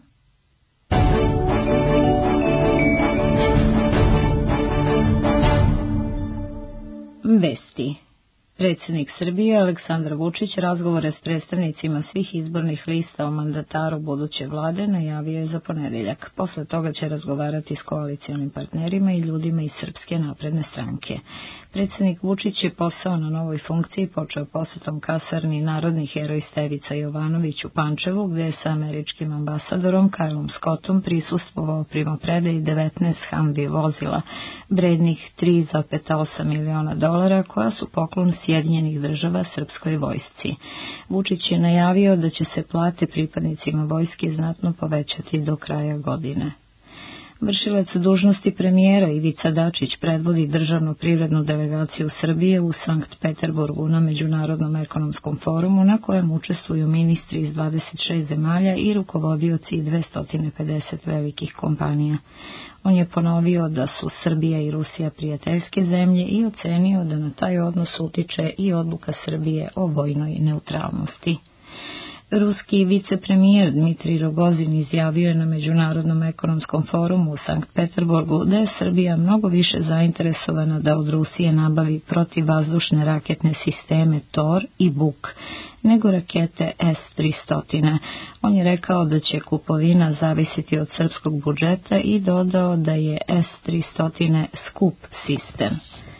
Vesti. Predsjednik Srbije Aleksandar Vučić razgovore s predstavnicima svih izbornih lista o mandataru buduće vlade najavio je za ponedeljak. Posle toga će razgovarati s koalicijalnim partnerima i ljudima iz Srpske napredne stranke. Predsjednik Vučić je posao na novoj funkciji počeo posetom kasarni Narodni heroj Stevica Jovanović u Pančevu, gde je sa američkim ambasadorom Kylom Scottom prisustvovao primopredaji devetnaest Humvee vozila, vrednih tri zarez osam miliona dolara, koja su poklon Sjedinjenih država srpskoj vojsci. Vučić je najavio da će se plate pripadnicima vojske znatno povećati do kraja godine. Vršilac dužnosti premijera Ivica Dačić predvodi državnu privrednu delegaciju Srbije u Sankt Peterburgu na Međunarodnom ekonomskom forumu, na kojem učestvuju ministri iz dvadeset šest zemalja i rukovodioci dvesta pedeset velikih kompanija. On je ponovio da su Srbija i Rusija prijateljske zemlje i ocenio da na taj odnos utiče i odluka Srbije o vojnoj neutralnosti. Ruski vicepremijer Dmitrij Rogozin izjavio je na Međunarodnom ekonomskom forumu u Sankt Peterburgu da je Srbija mnogo više zainteresovana da od Rusije nabavi protivvazdušne raketne sisteme Tor i Buk nego rakete S tristo. On je rekao da će kupovina zavisiti od srpskog budžeta i dodao da je S tristo skup sistem.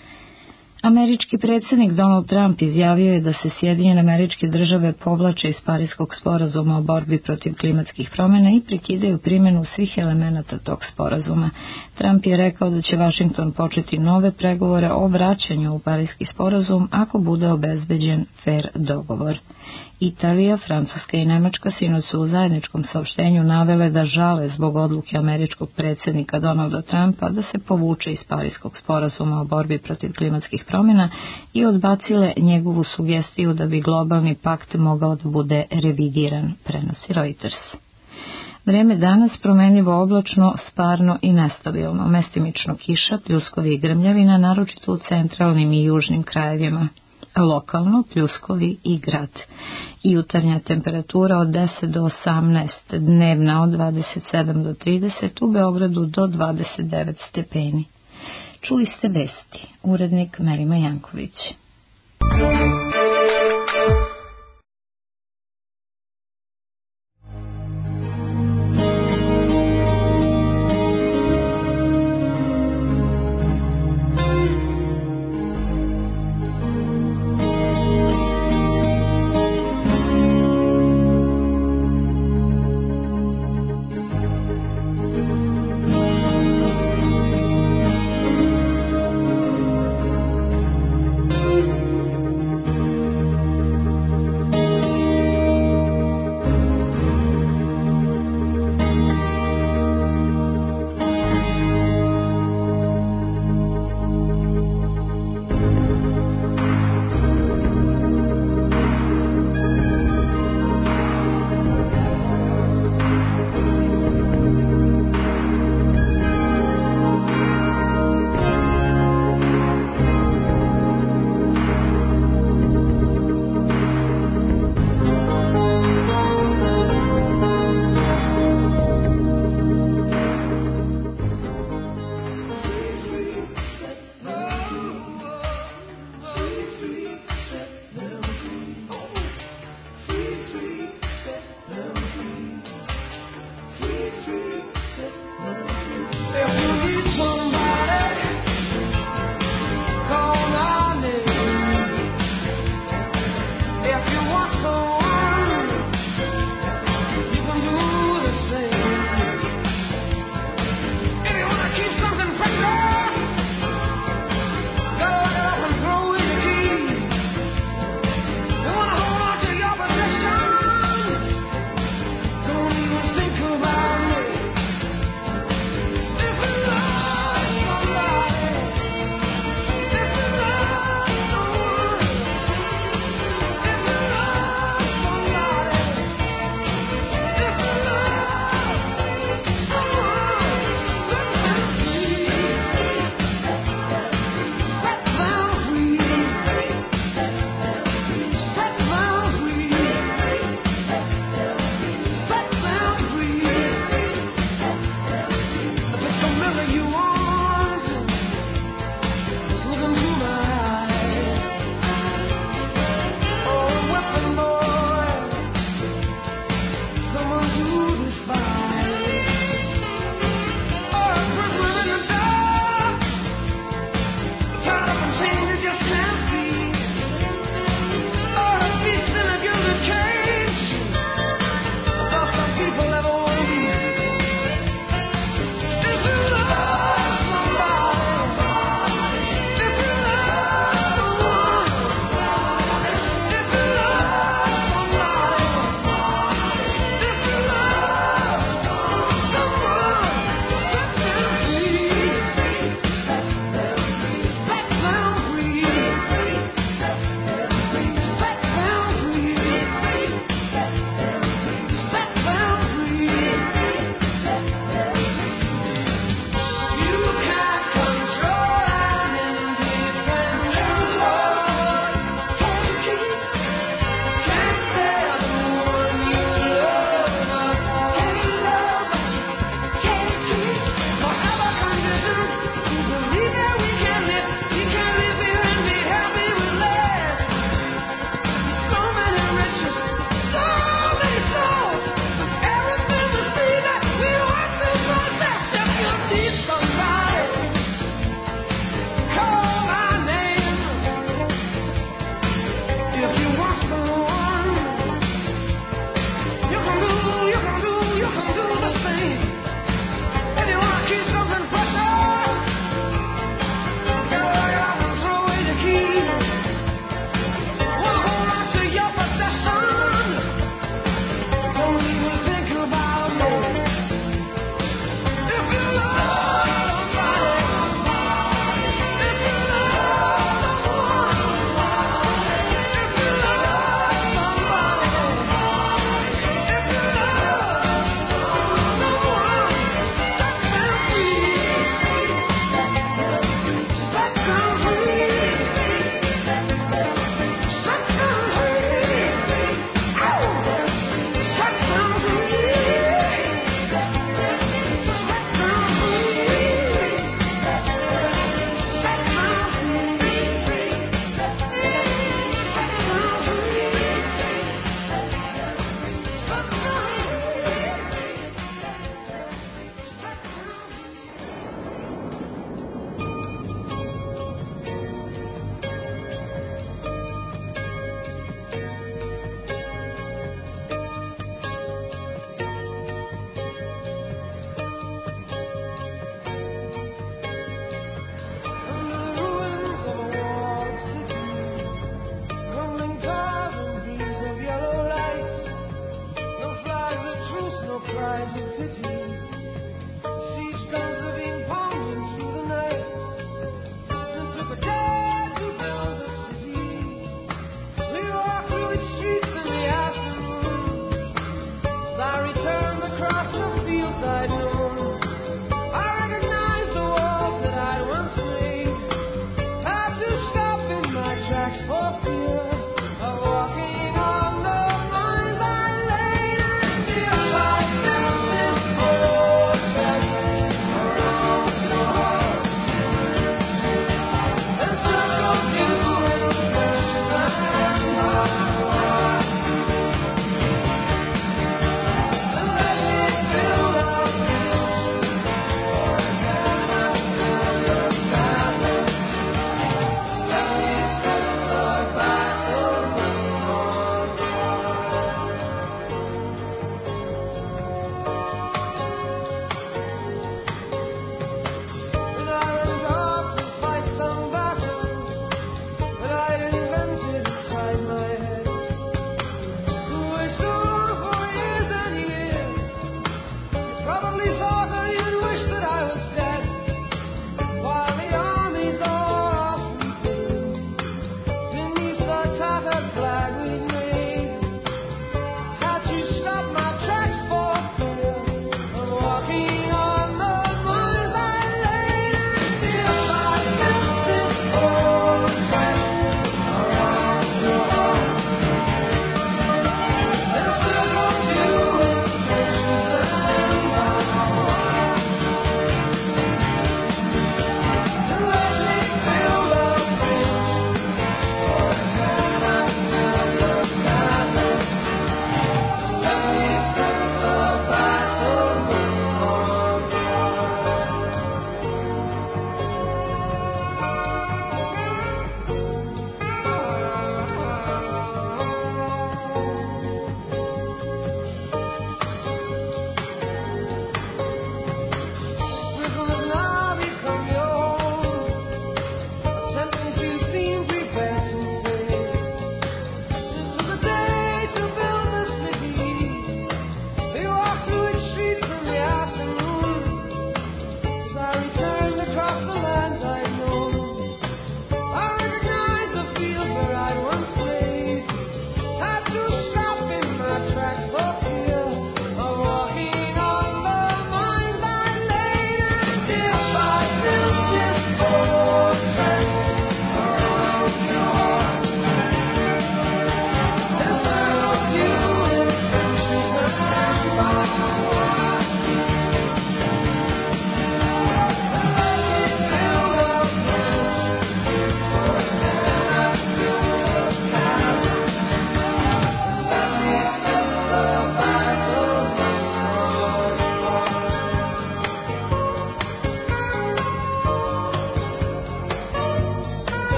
Američki predsjednik Donald Trump izjavio je da se Sjedinjene Američke Države povlače iz Pariskog sporazuma o borbi protiv klimatskih promjena i prekidaju primjenu svih elemenata tog sporazuma. Trump je rekao da će Washington početi nove pregovore o vraćanju u Pariski sporazum ako bude obezbeđen fer dogovor. Italija, Francuska i Nemačka sinoć su u zajedničkom saopštenju navele da žale zbog odluke američkog predsjednika Donalda Trumpa da se povuče iz Pariskog sporazuma o borbi protiv klimatskih promjena i odbacile njegovu sugestiju da bi globalni pakt mogao da bude revidiran, prenosi Reuters. Vreme danas promenljivo oblačno, sparno i nestabilno, mestimično kiša, pljuskovi i grmljavina, naročito u centralnim i južnim krajevima. Lokalno pljuskovi i grad. Jutarnja temperatura od deset do osamnaest, dnevna od dvadeset sedam do trideset, u Beogradu do dvadeset devet stepeni. Čuli ste vesti, urednik Merima Janković.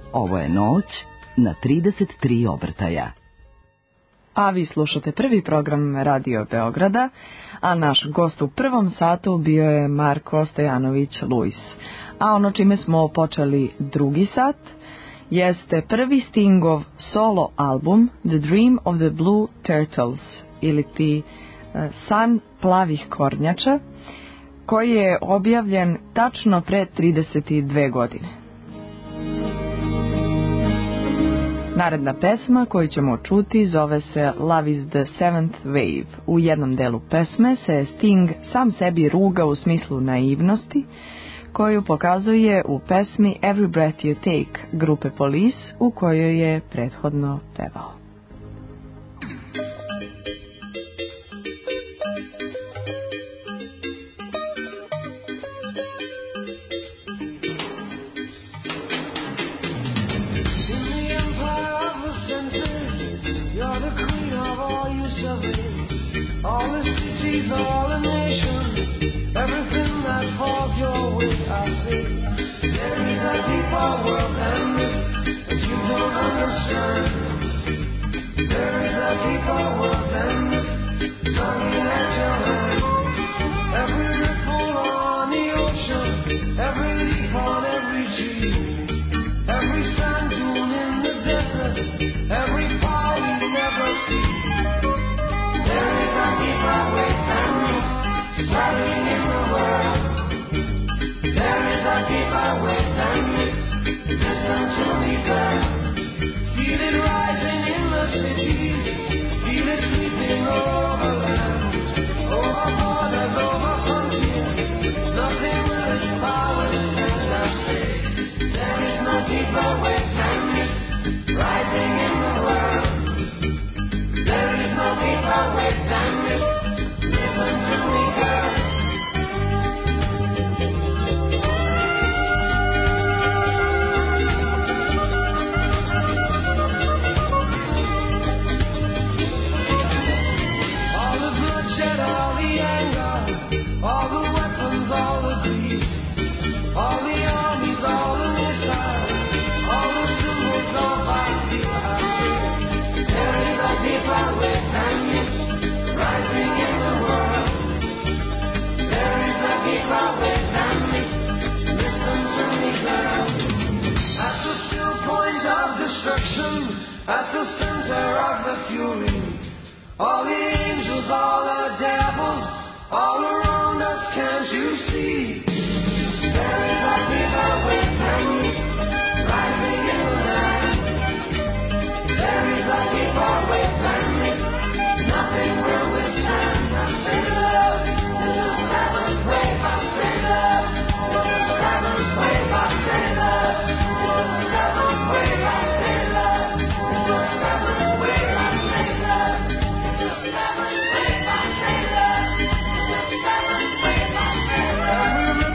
Ovo je noć na trideset tri obrtaja. A vi slušate prvi program Radio Beograda, a naš gost u prvom satu bio je Marko Stojanović-Luis. A ono čime smo počeli drugi sat jeste prvi Stingov solo album The Dream of the Blue Turtles, ili ti San plavih kornjača, koji je objavljen tačno pre trideset dve godine. Naredna pesma koju ćemo čuti zove se Love is the Seventh Wave. U jednom delu pesme se Sting sam sebi ruga u smislu naivnosti, koju pokazuje u pesmi Every Breath You Take grupe Police, u kojoj je prethodno pevao. All the cities, all the nations, everything that falls your way, I say, there is a deeper world than this that you don't understand. There is a deeper world than this, tugging at your hand. Every ripple on the ocean, every leaf on every tree, every sand dune in the desert, every power we never see. There is a deeper way than this, swallowing in the world. There is a deeper way than this, listen to me girl. Feel it rising in the cities, feel it sweeping over land, over borders, over frontiers. Nothing will its power stand, I say. There is no deeper way than this, rising in the world. There is no deeper way than this, listen to me girl. All the bloodshed, all the anger, all the weapons, all the greed, all the armies, all the missiles, all the symbols of our fear, I say, there is a deeper way than this, rising in the world. There is a deeper way than this, listen to me girl. At the still point of destruction, at the center of the fury, all the angels, all the devils, all around us, can't you see? There is a deeper way than this, rising in the land. There is a deeper way than this, nothing will withstand. I say love is the seventh wave, I say love is the seventh wave, I say love is the seventh wave, I say love is the seventh wave, I say love is the seventh wave, I say love is the seventh wave, I say love.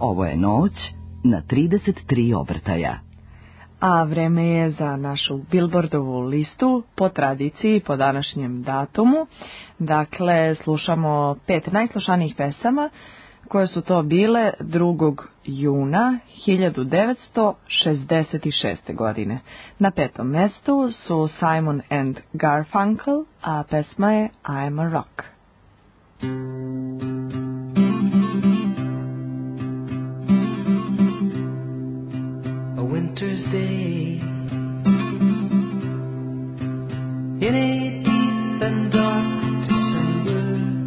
Ovo je noć na trideset tri obrtaja. A vreme je za našu Billboardovu listu po tradiciji, po današnjem datumu. Dakle, slušamo pet najslušanijih pesama koje su to bile drugog juna hiljadu devetsto šezdeset šeste. godine. Na petom mestu su Simon and Garfunkel, a pesma je I'm a Rock. A winter's day in a deep and dark December,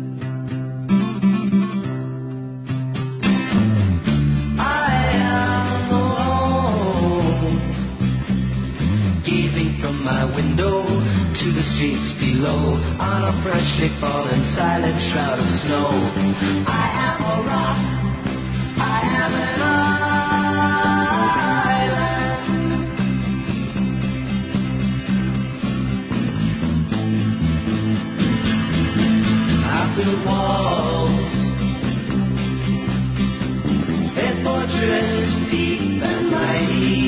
I am alone, gazing from my window to the streets below on a freshly fallen silent shroud of snow. I am a rock, I am an island. I built walls, a fortress deep and mighty,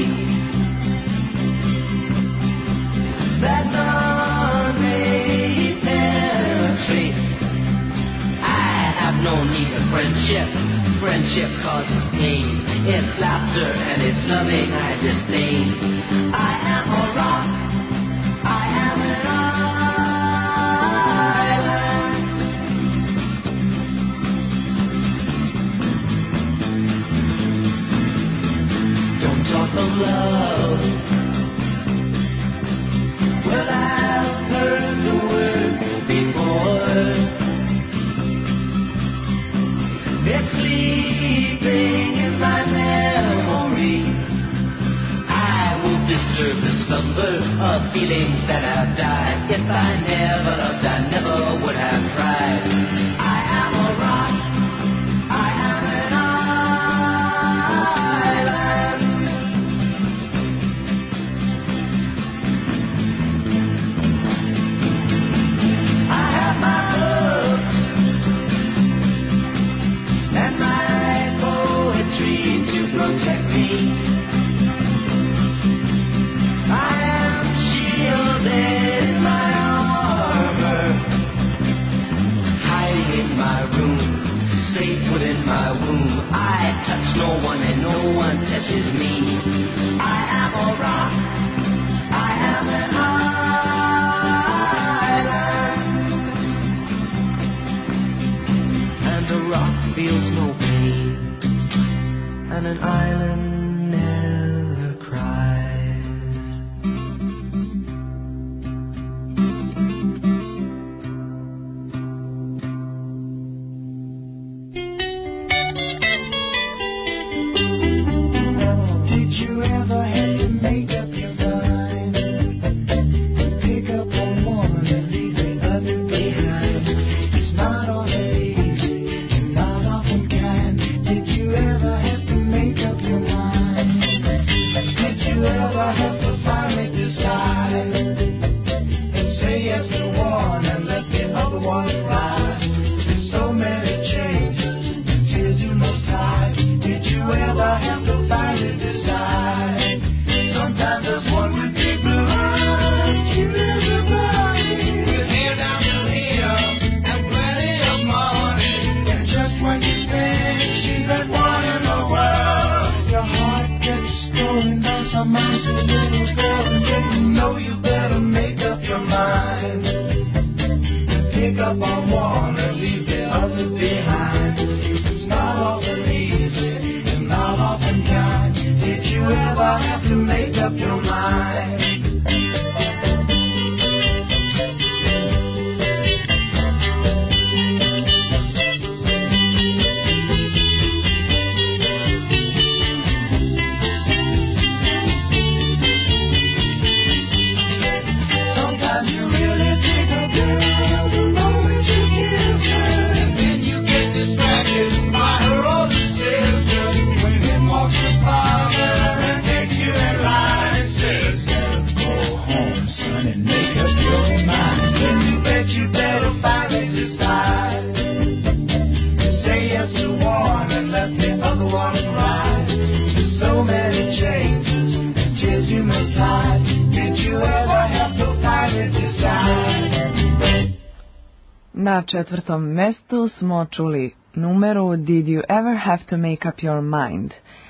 that none may penetrate. I have no need of friendship. Friendship causes pain. It's laughter and it's loving I disdain. I am a rock, I am an island. Don't talk of love. Well, I've heard the word before. It's sleeping in my memory. I won't disturb the slumber of feelings that have died. If I never loved, I never would have cried. I am a rock, I am an island. I have my books and my poetry to protect me. I am shielded in my armor, hiding in my room, safe within my womb. I touch no one and no one touches me. I am a rock, I am an island, and a rock feels no pain, and an island never cries. Did you ever have to make up your mind? Pick up on one and leave the other behind. It's not always easy and not often kind. Did you ever have to make up your mind? Did you ever have to finally decide and say yes to one and let the other one ride? There's so many changes and tears you must hide. Did you ever have to finally decide? Sometimes there's one with big blue eyes, cute as a bunny, with hair down to here and plenty of money. And just when you think she's that one in the world, your heart gets stolen by some mousy little girl, and then you know you better make up your mind. Pick up on one and leave the other behind. It's not often easy and not often kind. Did you ever have to make up your mind? Sometimes you really take a girl the moment you kiss her, and then you get distracted by her older sister. When in walks your father and takes you in line and says, Na četvrtom mestu smo čuli numeru Did You Ever Have to Make Up Your Mind?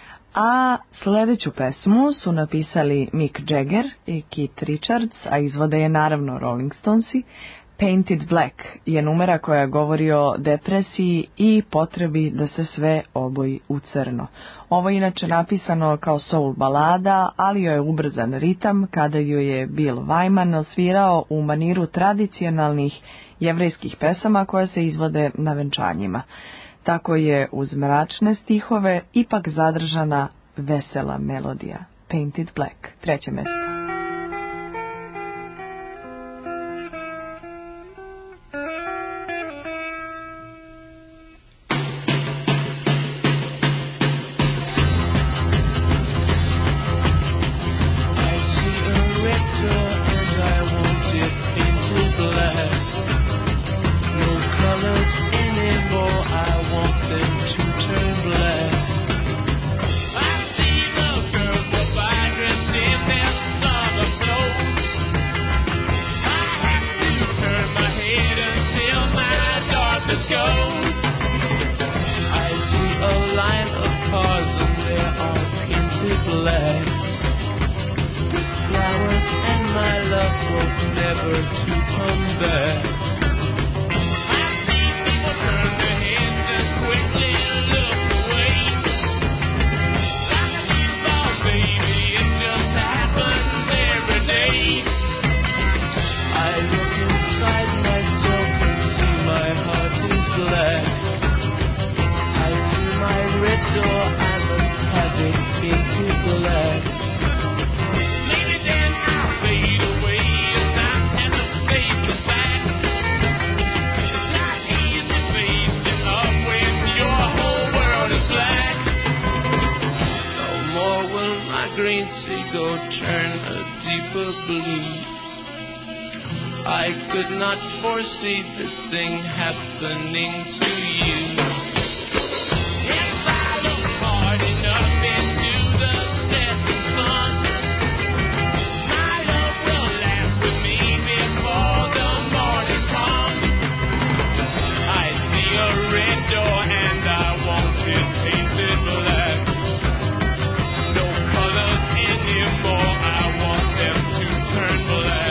A sljedeću pesmu su napisali Mick Jagger i Keith Richards, a izvode je naravno Rolling Stonesi. Painted Black je numera koja govori o depresiji i potrebi da se sve oboji u crno. Ovo je inače napisano kao soul balada, ali joj je ubrzan ritam kada joj je Bill Wyman svirao u maniru tradicionalnih jevrejskih pesama koje se izvode na venčanjima. Tako je uz mračne stihove ipak zadržana vesela melodija. Painted Black, treće mesto.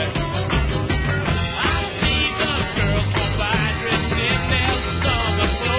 Girls go by dressed in their summer clothes.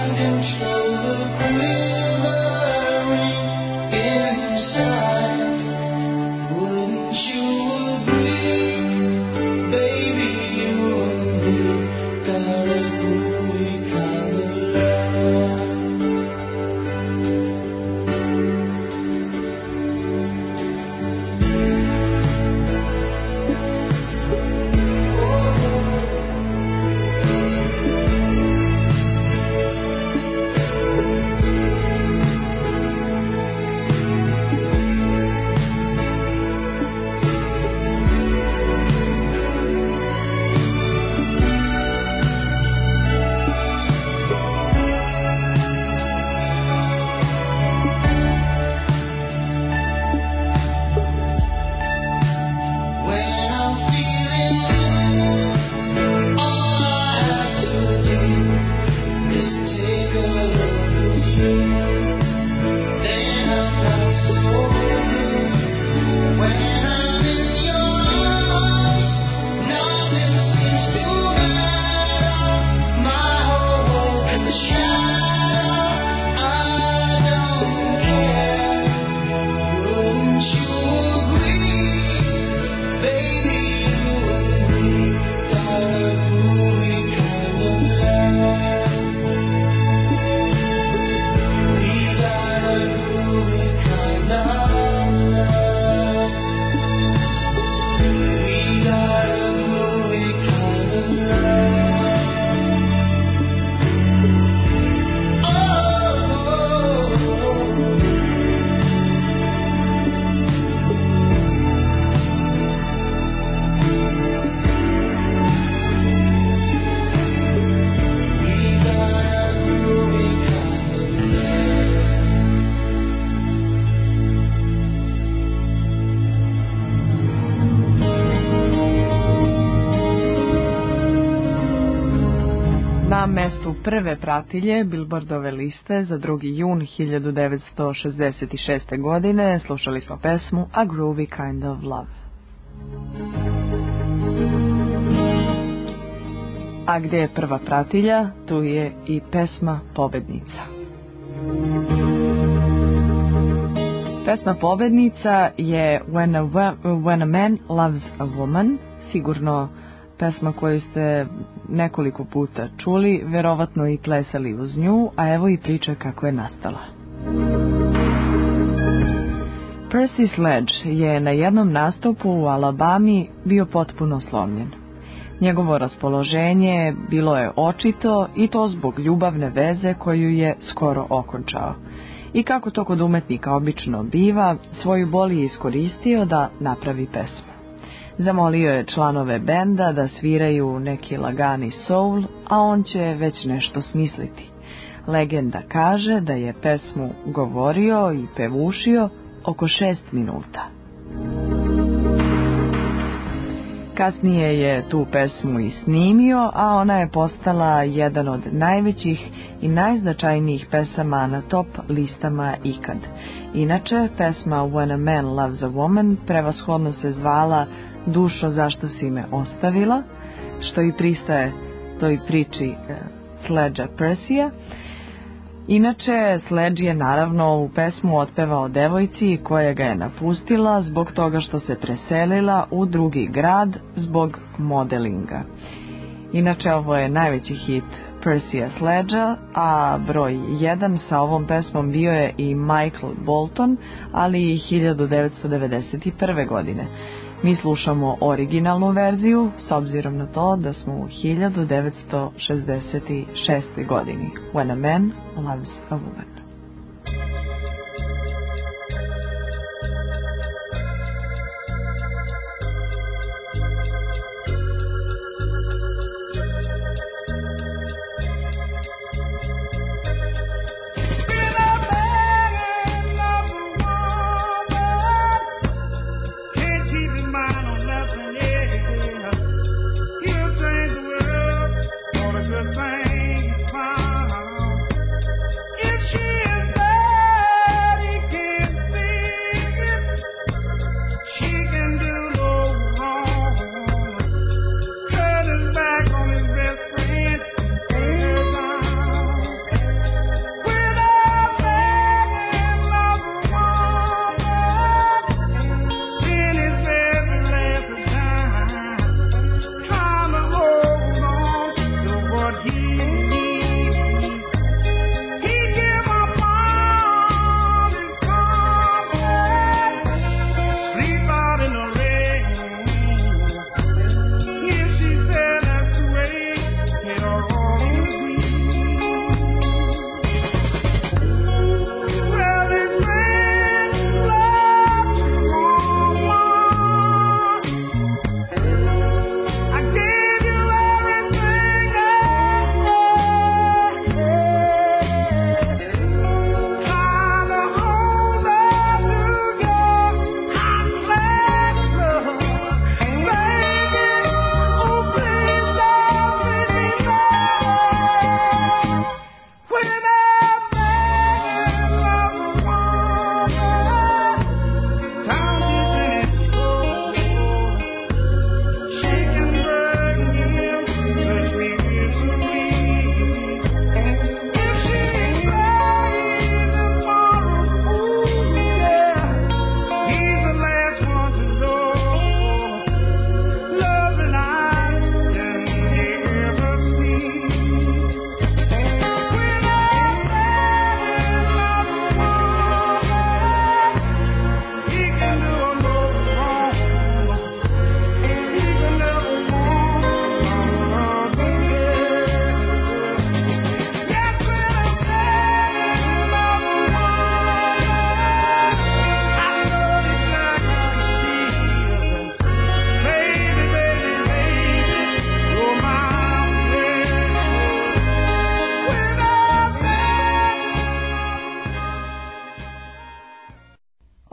Na mestu prve pratilje Billboardove liste za drugi jun hiljadu devetsto šezdeset šeste. godine slušali smo pesmu A Groovy Kind of Love. A gdje je prva pratilja, tu je i pesma Pobednica. Pesma Pobednica je When a, when a Man Loves a Woman, sigurno pesma koju ste nekoliko puta čuli, verovatno i plesali uz nju, a evo i priča kako je nastala. Percy Sledge je na jednom nastupu u Alabami bio potpuno slomljen. Njegovo raspoloženje bilo je očito i to zbog ljubavne veze koju je skoro okončao. I kako to kod umetnika obično biva, svoju bol je iskoristio da napravi pesmu. Zamolio je članove benda da sviraju neki lagani soul, a on će već nešto smisliti. Legenda kaže da je pesmu govorio i pevušio oko šest minuta. Kasnije je tu pesmu i snimio, a ona je postala jedan od najvećih i najznačajnijih pesama na top listama ikad. Inače, pesma When a Man Loves a Woman prevashodno se zvala Dušo, zašto si me ostavila, što i pristaje toj priči Sledgea Percya. Inače, Sledge je naravno u pesmu otpevao devojci koja ga je napustila zbog toga što se preselila u drugi grad zbog modelinga. Inače, ovo je najveći hit Percya Sledgea, a broj jedan sa ovom pesmom bio je i Michael Bolton, ali i hiljadu devetsto devedeset prve. godine. Mi slušamo originalnu verziju s obzirom na to da smo u hiljadu devetsto šezdeset šestoj. godini. When a Man Loves a Woman. If she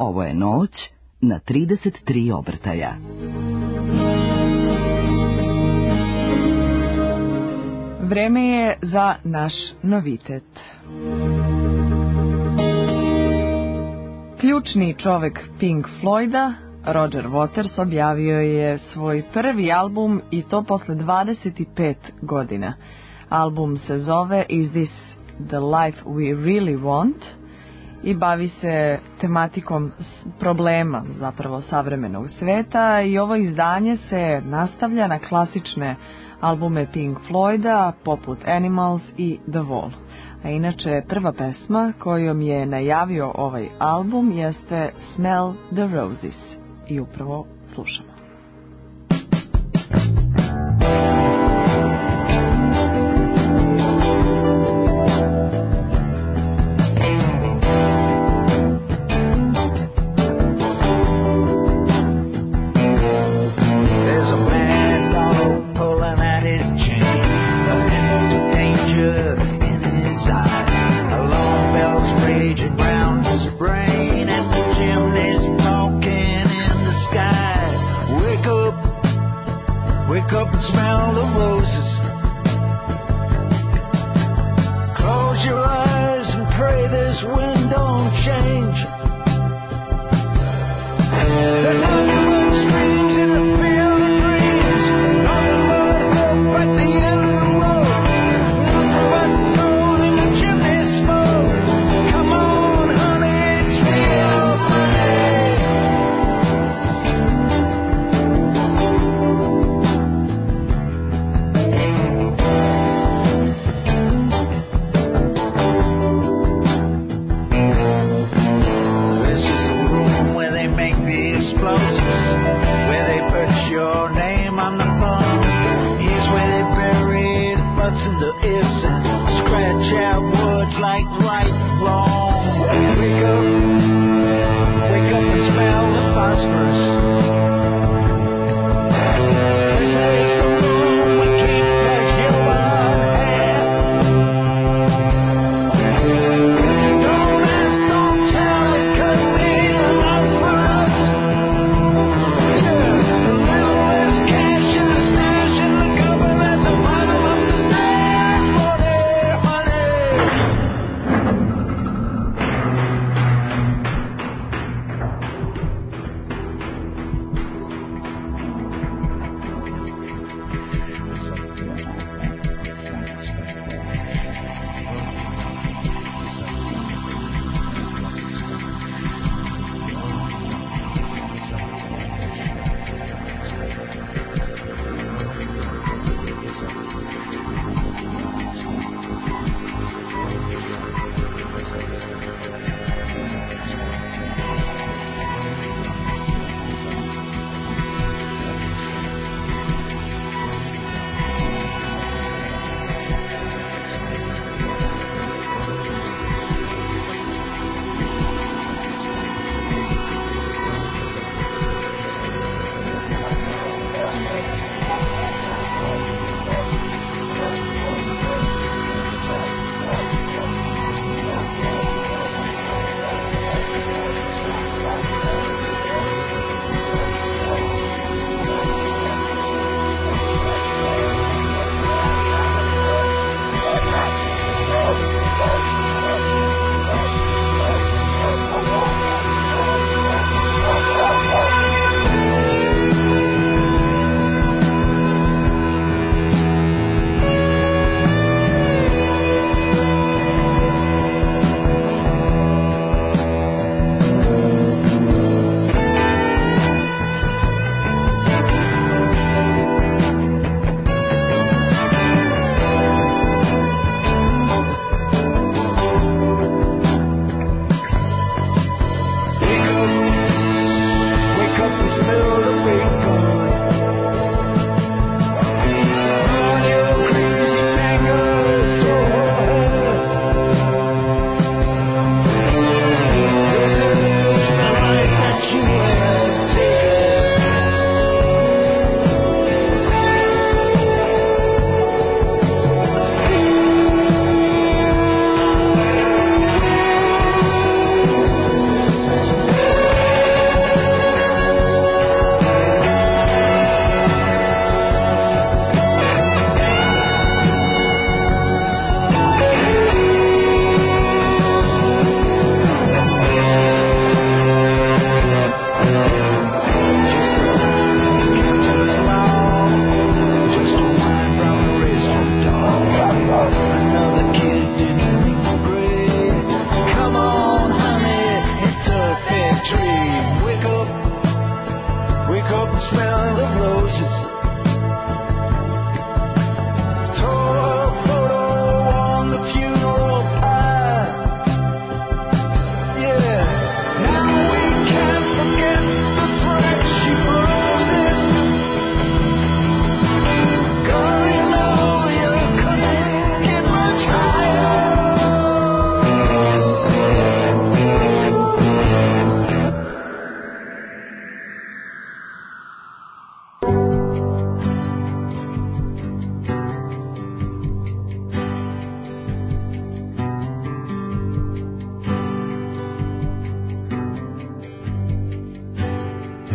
Ovo je noć na trideset tri obrtaja. Vreme je za naš novitet. Ključni čovek Pink Floyda, Roger Waters, objavio je svoj prvi album i to posle dvadeset pet godina. Album se zove Is This the Life We Really Want i bavi se tematikom problema zapravo savremenog sveta i ovo izdanje se nastavlja na klasične albume Pink Floyda poput Animals i The Wall. A inače prva pesma kojom je najavio ovaj album jeste Smell the Roses i upravo slušamo.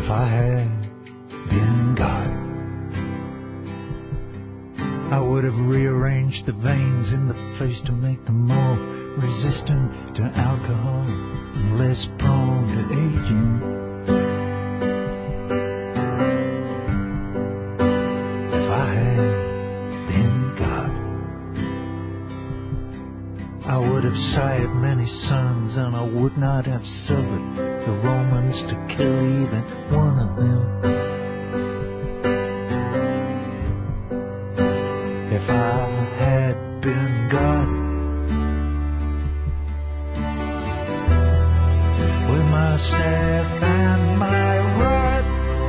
If I had been God, I would have rearranged the veins in the face to make them more resistant to alcohol and less prone to aging. If I had been God, I would have sired many sons, and I would not have suffered the Romans to kill even one of them. If I had been God, with my staff and my rod,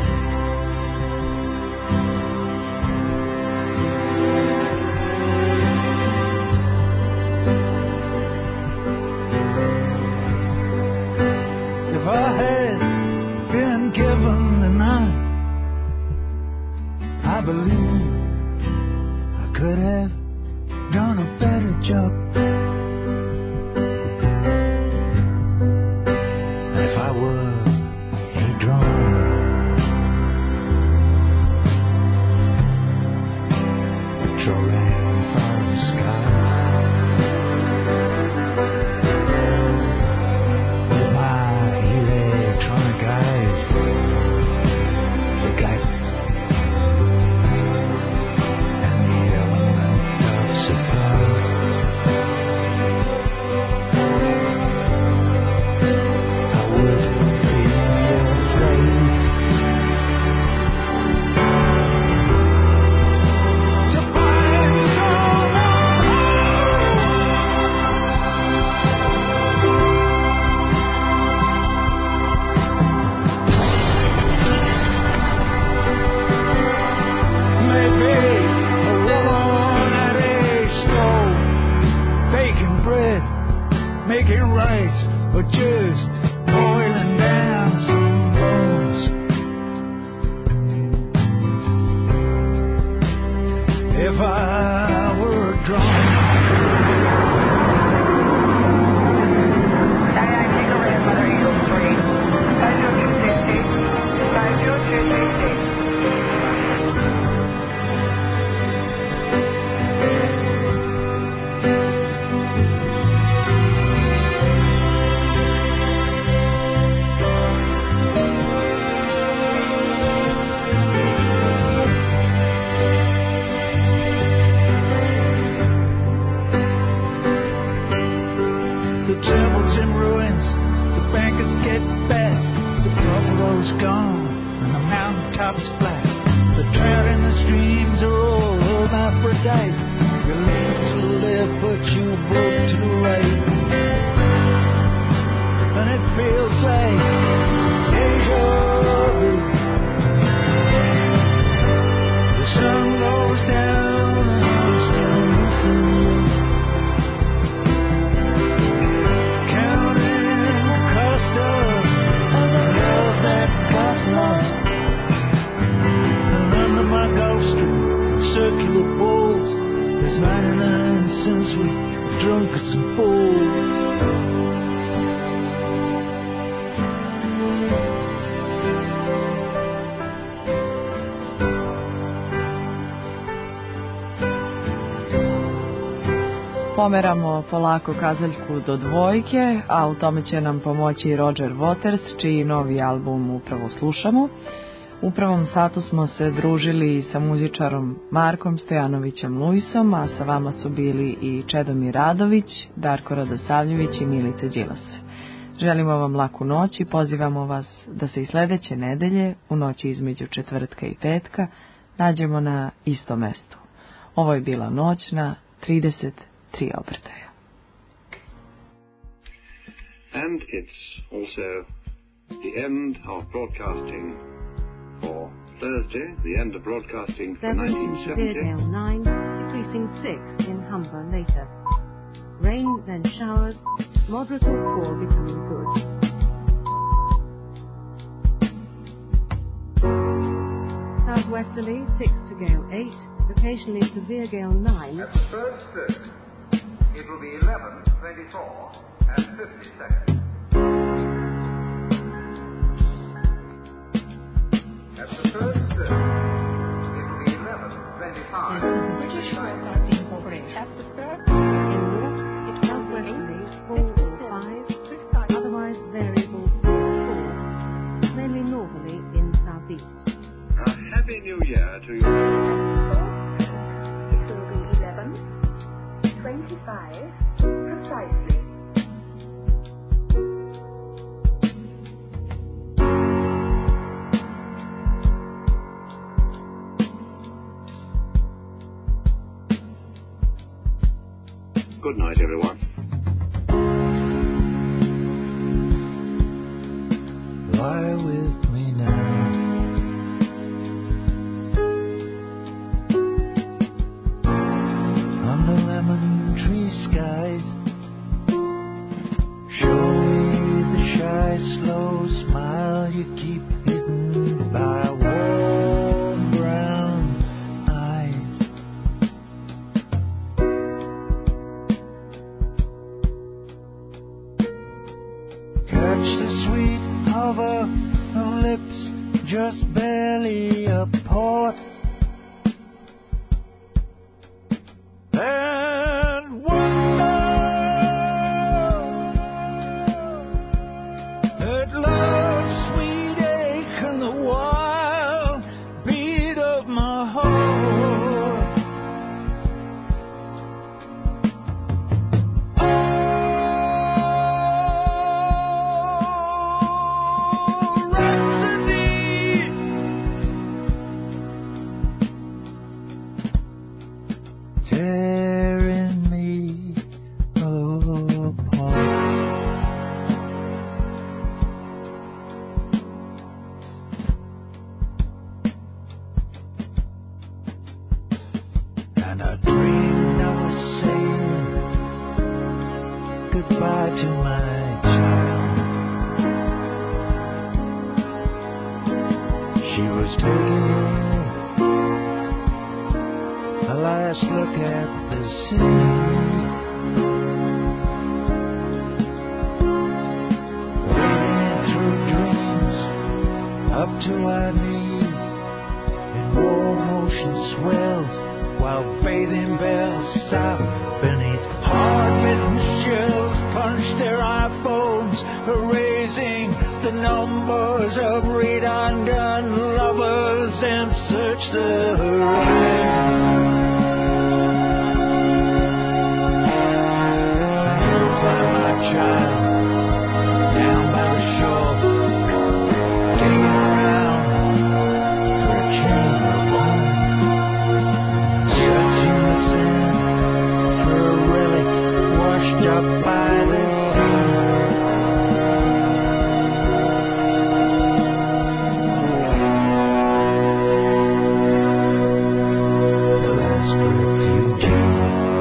if I had been given the night, I believe could have done a better job. If I were a drone, patrolling from the sky, with my electronic eyes, the guidance making rice or just boiling down some bones. If I were a drone, Pomeramo polako kazaljku do dvojke, a u tome će nam pomoći Roger Waters, čiji novi album upravo slušamo. U prvom satu smo se družili sa muzičarom Markom Stojanovićem Luisom, a sa vama su bili i Čedomir Radović, Darko Radosavljević i Milica Đilas. Želimo vam laku noć i pozivamo vas da se i sledeće nedelje, u noći između četvrtka i petka, nađemo na istom mestu. Ovo je bila noć na trideset tri obrtaja. And it's also the end of broadcasting for Thursday, the end of broadcasting for nineteen seventy. Severe gale nine, decreasing six in Humber later. Rain, then showers, moderate or poor becoming good. Southwesterly six to gale eight, occasionally severe gale nine. At the third stroke, it will be eleven twenty-four and fifty seconds. good night, everyone. Lie with me now. Under lemon tree skies, show me the shy, slow smile you keep hidden by warm brown eyes. Catch the sweet hover of lips just barely apart, and wonder at love's sweet ache and the wild beat of my heart. Oh, Rhapsody, tearing me apart. And I dreamed I was saying goodbye to my child. She was taking a last look at the sea. Wading through dreams up to our knees in warm ocean swells, while bathing bells sound beneath hard-bitten shells. Punch their iPhones, erasing the numbers of read-undone lovers, and search the horizon. You'll find my child down by the shore, digging around for a chain of bone, searching the sand for a relic washed up by the sea. The last refugee.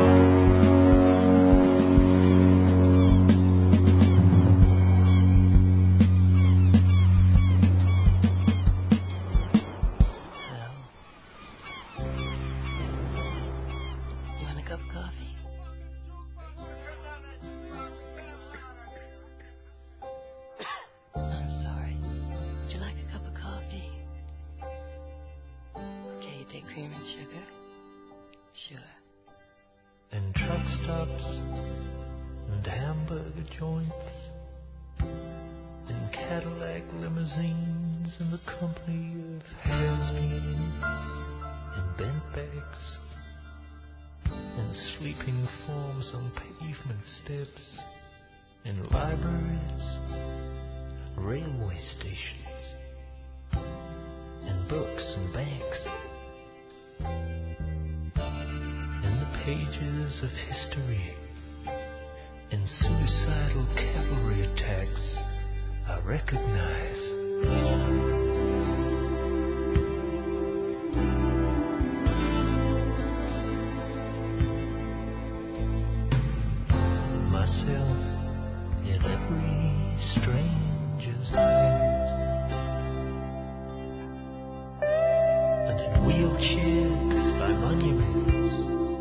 You want a cup of coffee? I'm sorry. Would you like a cup of coffee? Okay, you take cream and sugar? Sure. And truck stops and hamburger joints and Cadillac limousines in the company of has-beens and bent backs and sleeping forms on pavement steps in libraries, railway stations, and books and banks. In the pages of history, in suicidal cavalry attacks, I recognize myself in every stranger's eyes, and in wheelchairs by monuments,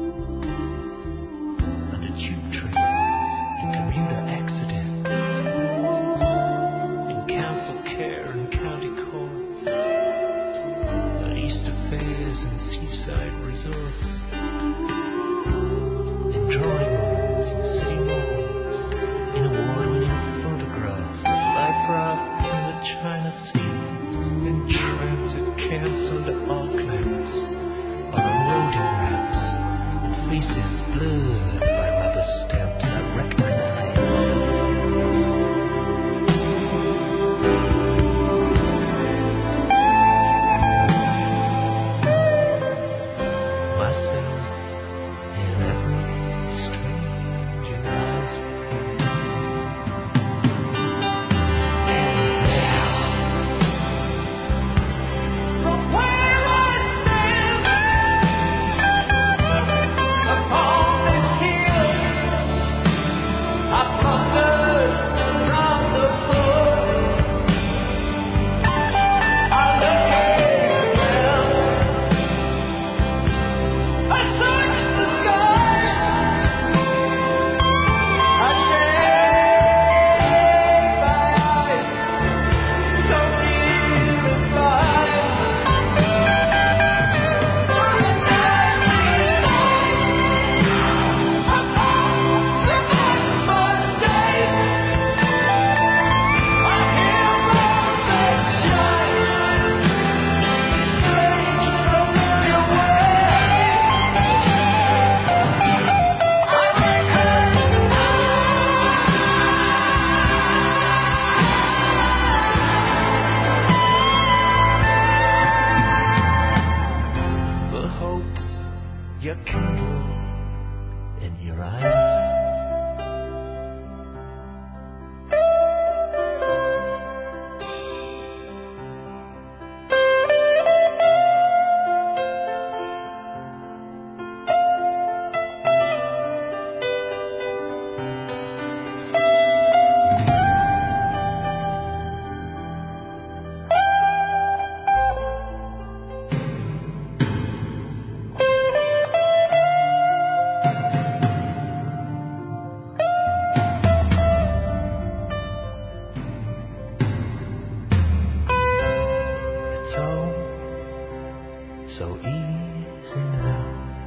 and a tube train in commuter accidents, in council so easy now.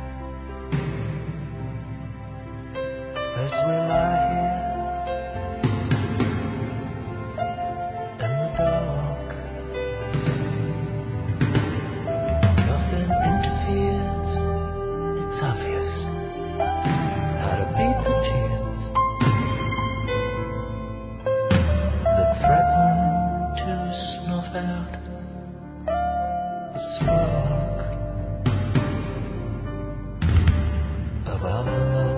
As we lie here in the dark, nothing interferes. It's obvious how to beat the tears that threaten to snuff out the spark of our love.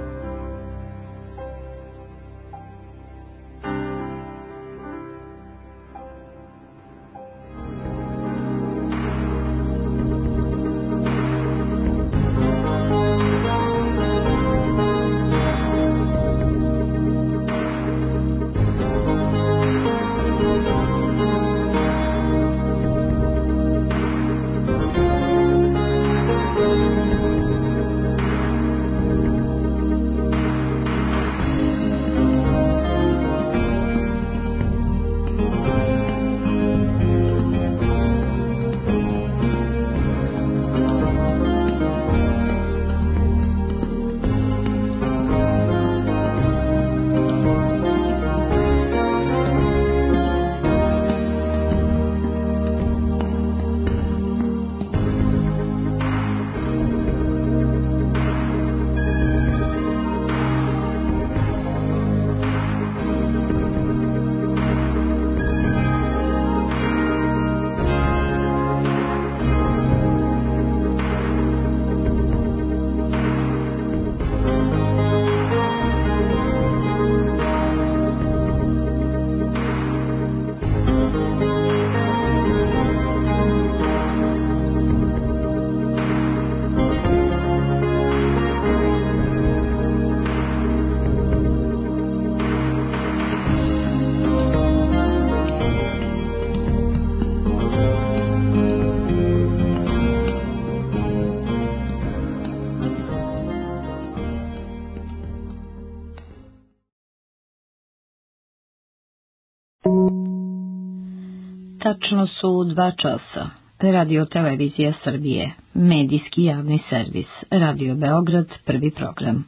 Tačno su dva časa. Radio Televizija Srbije, medijski javni servis, Radio Beograd, prvi program.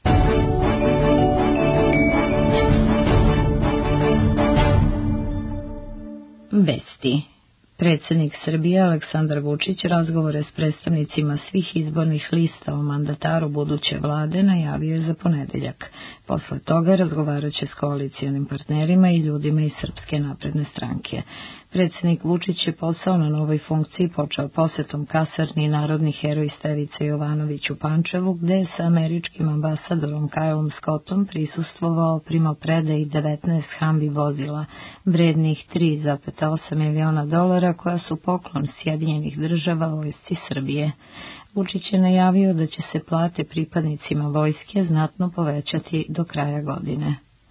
Vesti. Predsjednik Srbije Aleksandar Vučić razgovore s predstavnicima svih izbornih lista o mandataru buduće vlade najavio je za ponedeljak. Posle toga razgovarat će s koalicijonim partnerima i ljudima iz Srpske napredne stranke. Predsjednik Vučić je posao na novoj funkciji počeo posetom kasarni Narodni heroj Stevica Jovanović u Pančevu, gde je sa američkim ambasadorom Kylom Scottom prisustvovao primopredaji devetnaest Humvee vozila, vrednih tri zarez osam miliona dolara, koja su poklon Sjedinjenih država vojsci Srbije. Vučić je najavio da će se plate pripadnicima vojske znatno povećati do kraja godine.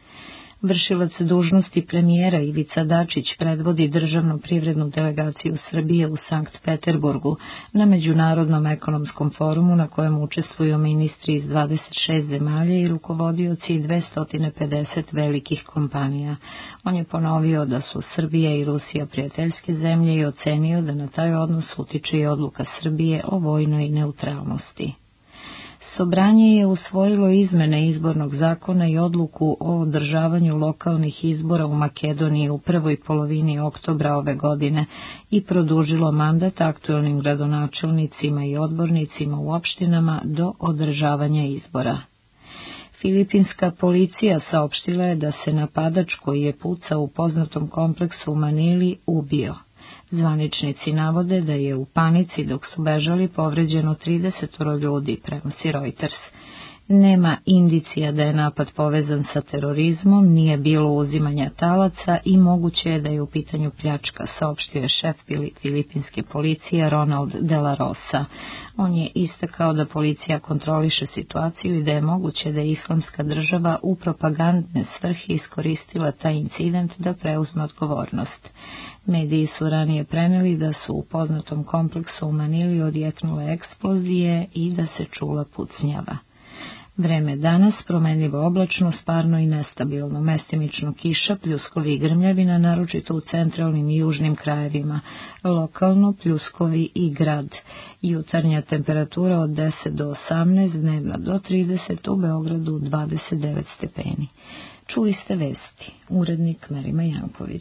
Vršilac dužnosti premijera Ivica Dačić predvodi državnu privrednu delegaciju Srbije u Sankt Peterburgu na Međunarodnom ekonomskom forumu na kojem učestvuju ministri iz dvadeset šest zemalja i rukovodioci dvesta pedeset velikih kompanija. On je ponovio da su Srbija i Rusija prijateljske zemlje i ocenio da na taj odnos utiče i odluka Srbije o vojnoj neutralnosti. Sobranje je usvojilo izmene izbornog zakona i odluku o održavanju lokalnih izbora u Makedoniji u prvoj polovini oktobra ove godine i produžilo mandat aktuelnim gradonačelnicima i odbornicima u opštinama do održavanja izbora. Filipinska policija saopštila je da se napadač koji je pucao u poznatom kompleksu u Manili ubio. Zvaničnici navode da je u panici dok su bežali povređeno trideset ljudi, prenosi Reuters. Nema indicija da je napad povezan sa terorizmom, nije bilo uzimanja talaca i moguće je da je u pitanju pljačka, saopštio je šef filipinske policije Ronald De La Rosa. On je istakao da policija kontroliše situaciju i da je moguće da je Islamska država u propagandne svrhe iskoristila taj incident da preuzme odgovornost. Mediji su ranije preneli da su u poznatom kompleksu u Manili odjeknule eksplozije i da se čula pucnjava. Vreme danas promenljivo oblačno, sparno i nestabilno, mestimično kiša, pljuskovi i grmljavina, naročito u centralnim i južnim krajevima, lokalno pljuskovi i grad. Jutarnja temperatura od deset do osamnaest, dnevna do trideset, u Beogradu dvadeset devet stepeni. Čuli ste vesti, urednik Merima Janković.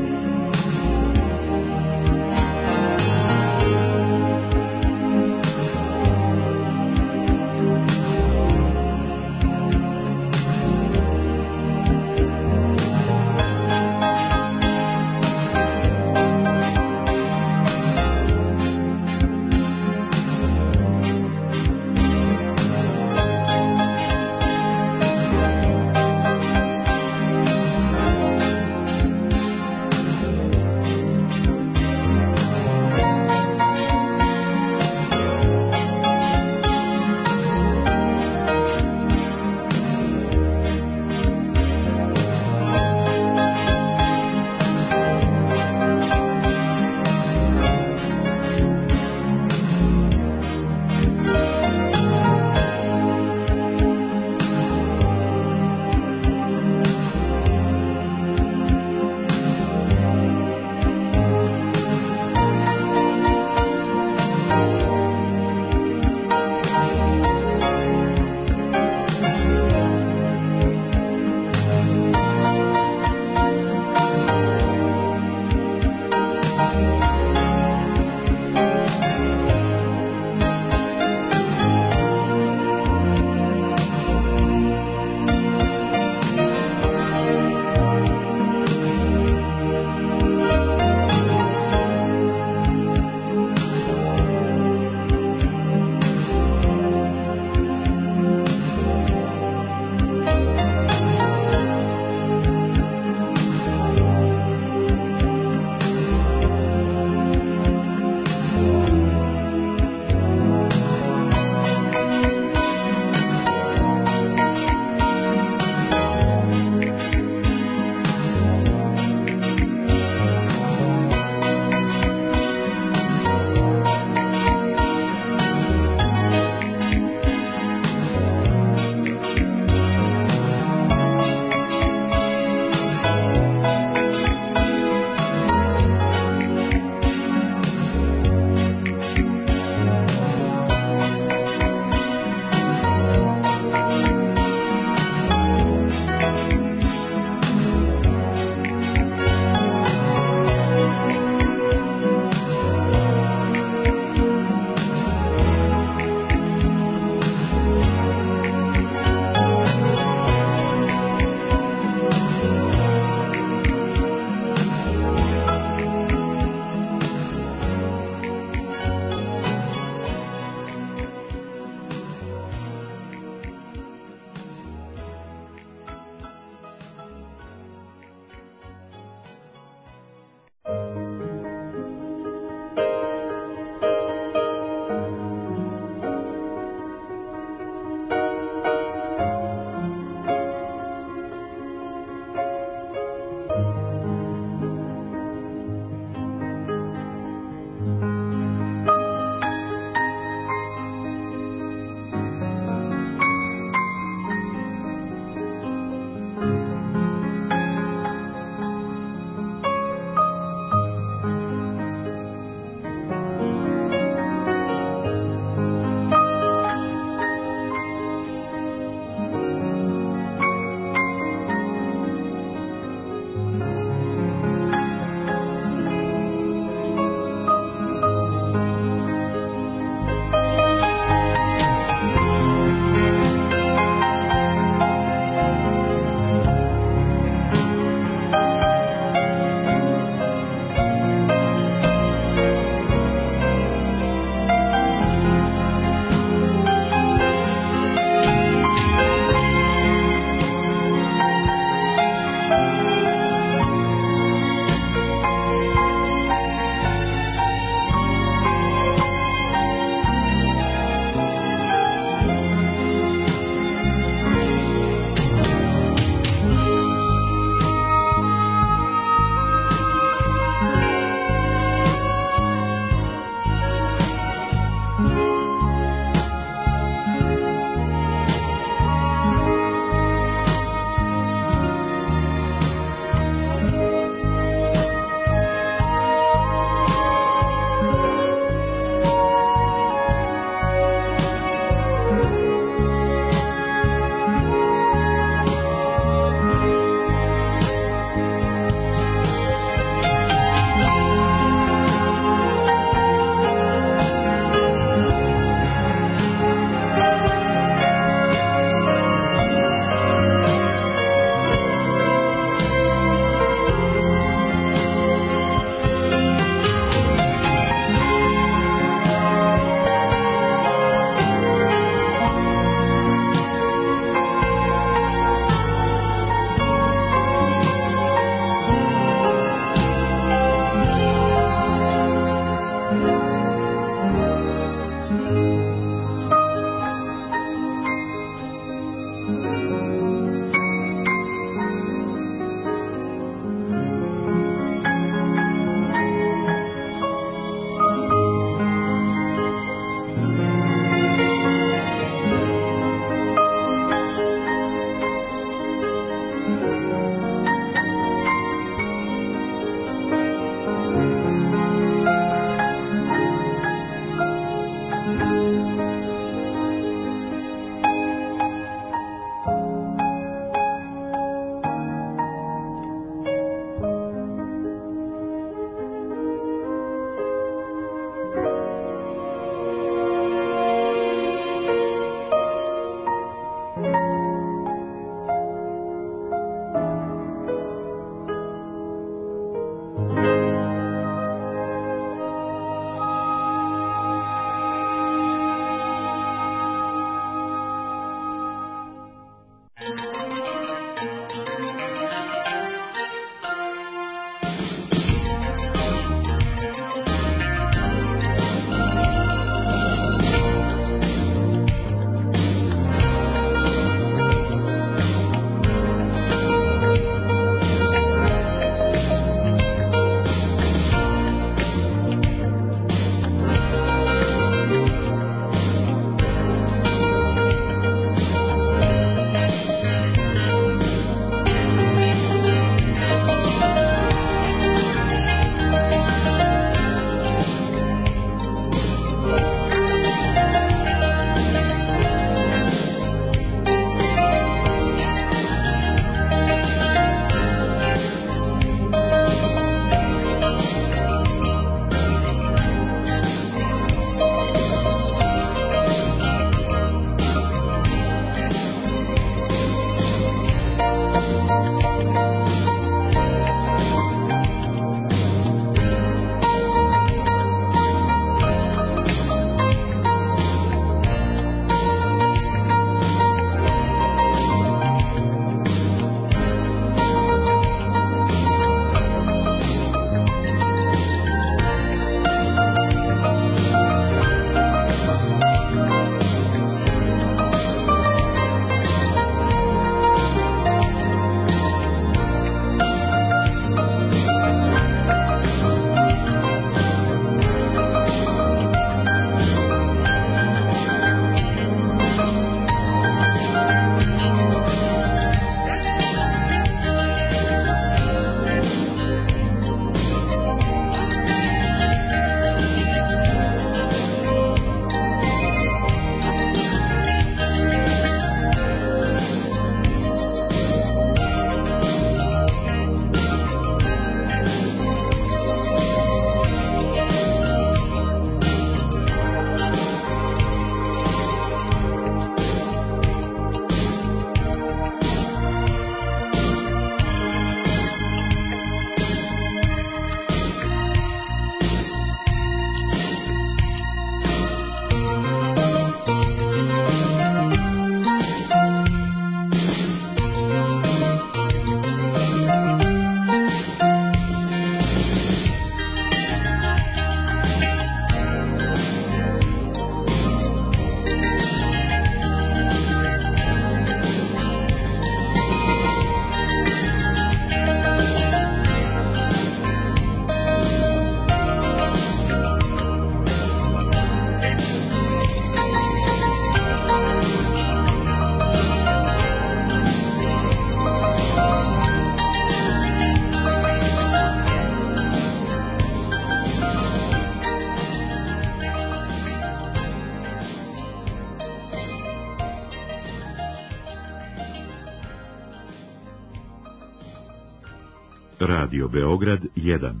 Radio Beograd jedan.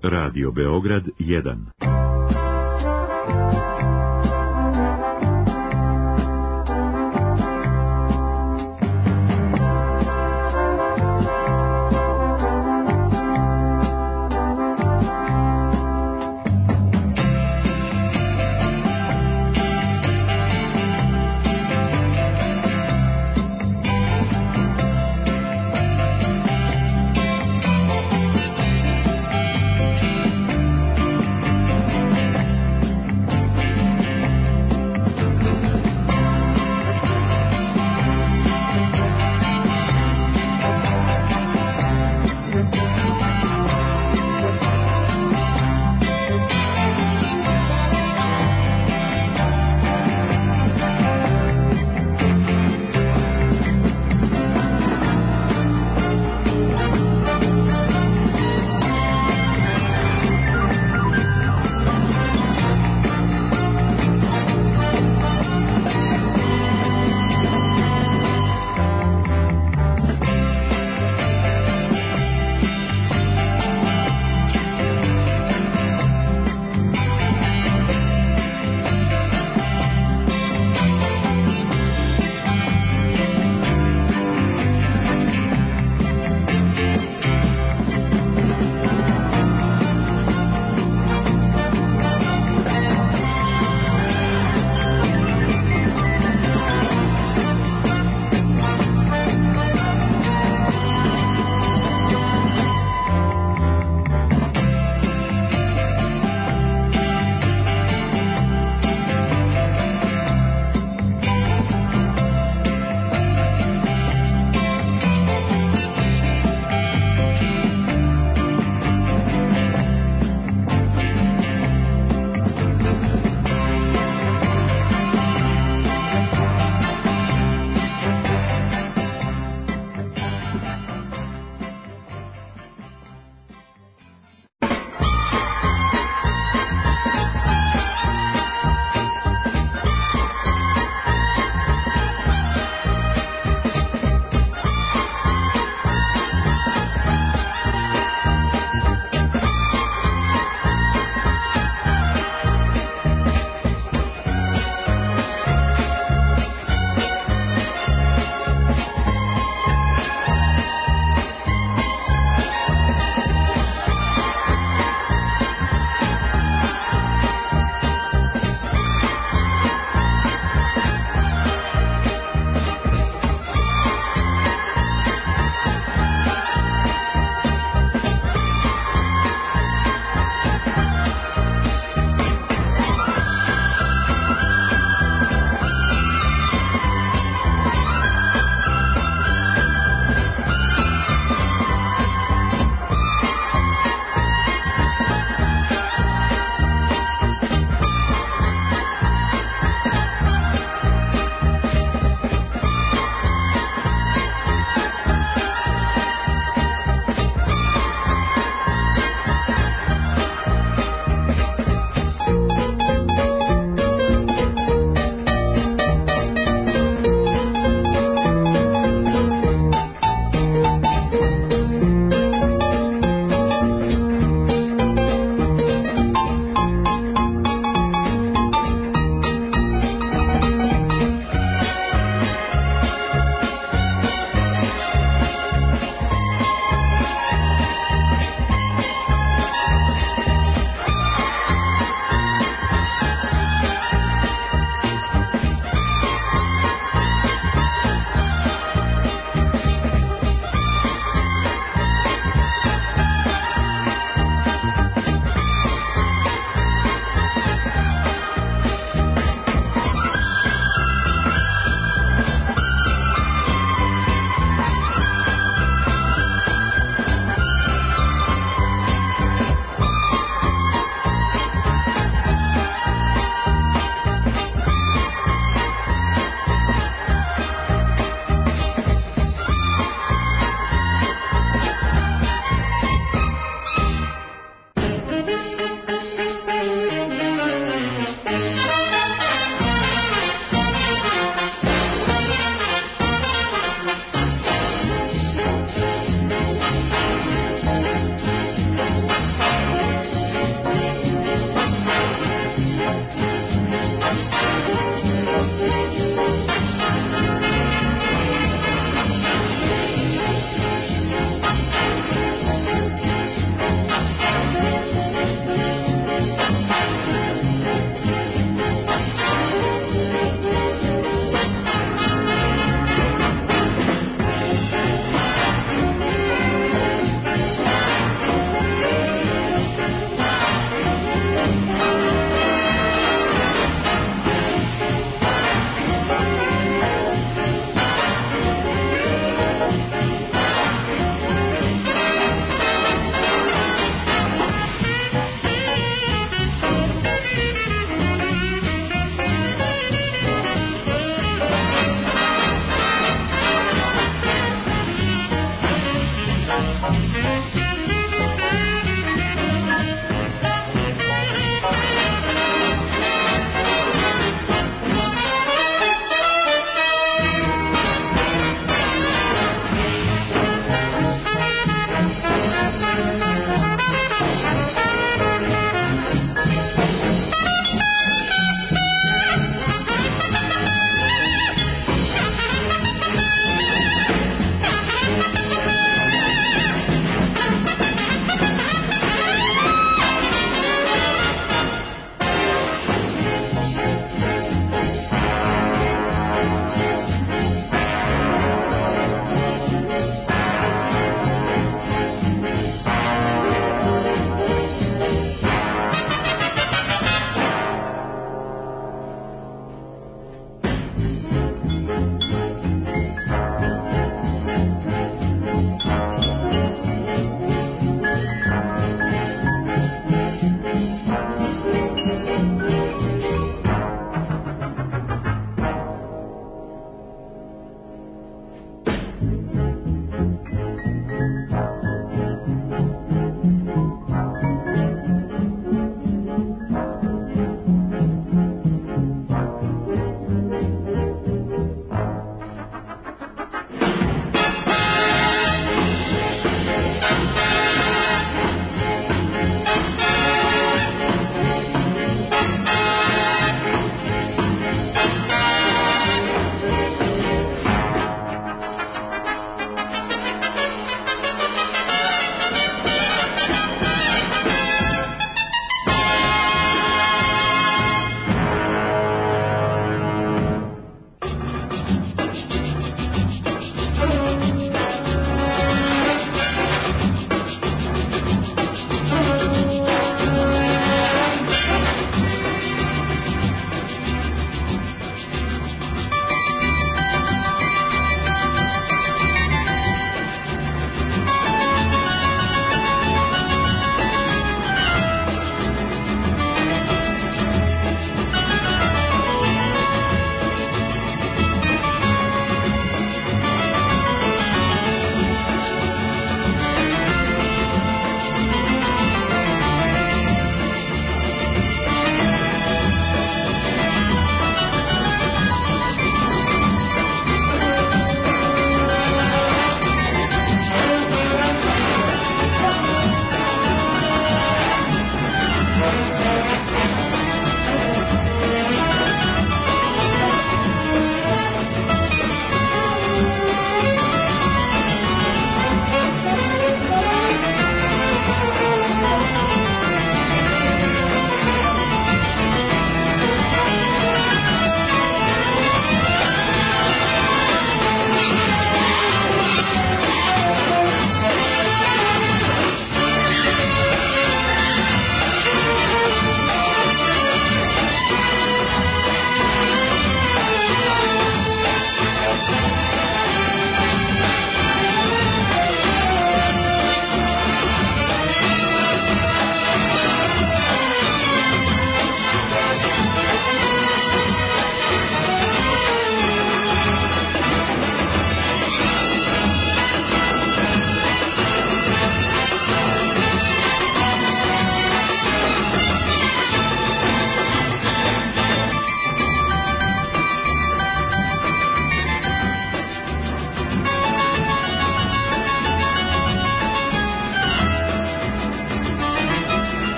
Radio Beograd jedan.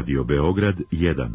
Radio Beograd jedan.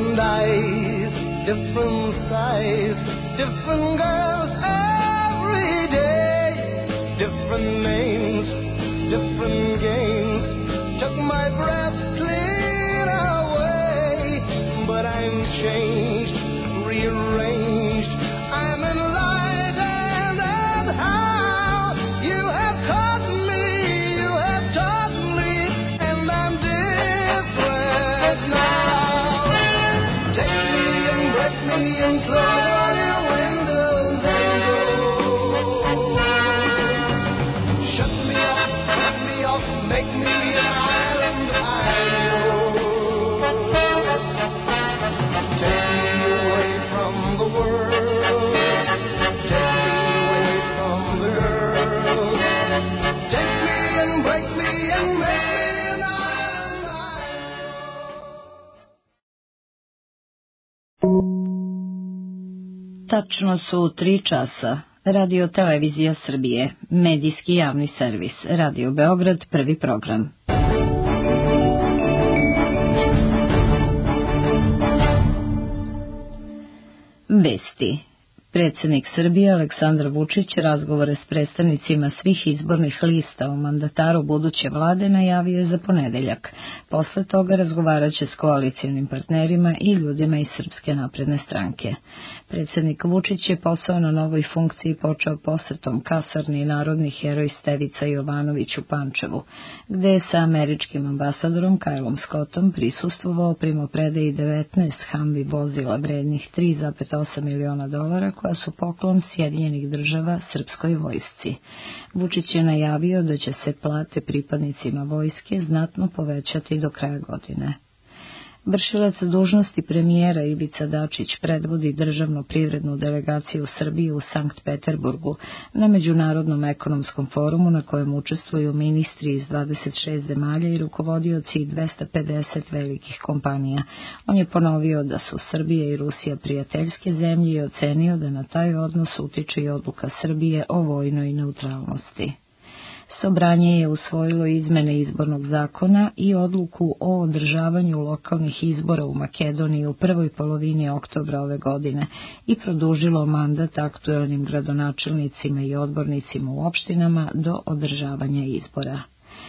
different eyes, different size, different girls every day, different names, different games, took my breath clean away, but I'm changed, rearranged, I'm enlightened, and how you have caught me, you have taught me, and I'm different now. Take me and break me and close all your windows and doors. Shut me up, cut me off, make me an island I'm yours. Take me away from the world, take me away from the girls. Take me and break me and make me an island I'm Tačno su tri časa. Radio Televizija Srbije, medijski javni servis, Radio Beograd, prvi program. Vesti. Predsjednik Srbije Aleksandar Vučić razgovore s predstavnicima svih izbornih lista o mandataru buduće vlade najavio je za ponedeljak. Posle toga razgovarat će s koalicijonim partnerima i ljudima iz Srpske napredne stranke. Predsjednik Vučić je posao na novoj funkciji počeo posetom kasarni Narodni heroj Stevica Jovanović u Pančevu, gde je sa američkim ambasadorom Kylom Scottom prisustvovao primopredaji devetnaest Humvee vozila vrednih tri zarez osam miliona dolara koja su poklon Sjedinjenih država srpskoj vojsci. Vučić je najavio da će se plate pripadnicima vojske znatno povećati do kraja godine. Vršilac dužnosti premijera Ivica Dačić predvodi državno privrednu delegaciju Srbije u Sankt Peterburgu na Međunarodnom ekonomskom forumu na kojem učestvuju ministri iz dvadeset šest zemalja i rukovodioci dvesta pedeset velikih kompanija. On je ponovio da su Srbija i Rusija prijateljske zemlje i ocenio da na taj odnos utiče i odluka Srbije o vojnoj neutralnosti. Sobranje je usvojilo izmene izbornog zakona i odluku o održavanju lokalnih izbora u Makedoniji u prvoj polovini oktobra ove godine i produžilo mandat aktuelnim gradonačelnicima i odbornicima u opštinama do održavanja izbora.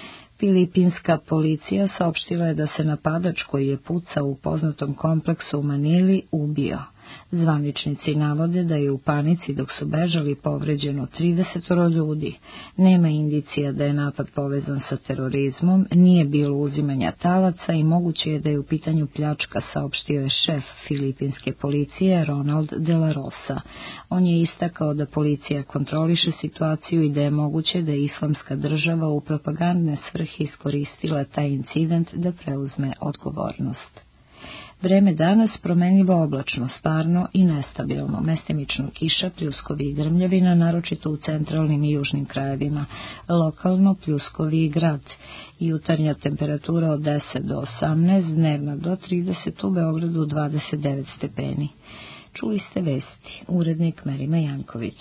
Filipinska policija saopštila je da se napadač koji je pucao u poznatom kompleksu u Manili ubio. Zvaničnici navode da je u panici dok su bežali povređeno trideset ljudi. Nema indicija da je napad povezan sa terorizmom, nije bilo uzimanja talaca i moguće je da je u pitanju pljačka, saopštio je šef filipinske policije Ronald De La Rosa. On je istakao da policija kontroliše situaciju i da je moguće da je Islamska država u propagandne svrhe iskoristila taj incident da preuzme odgovornost. Vreme danas promenljivo oblačno, sparno i nestabilno, mestimično kiša, pljuskovi i grmljavina, naročito u centralnim i južnim krajevima, lokalno pljuskovi i grad. Jutarnja temperatura od deset do osamnaest, dnevna do trideset, u Beogradu dvadeset devet stepeni. Čuli ste vesti, urednik Merima Janković.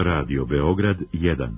Radio Beograd jedan.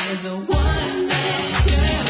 is a one-man girl.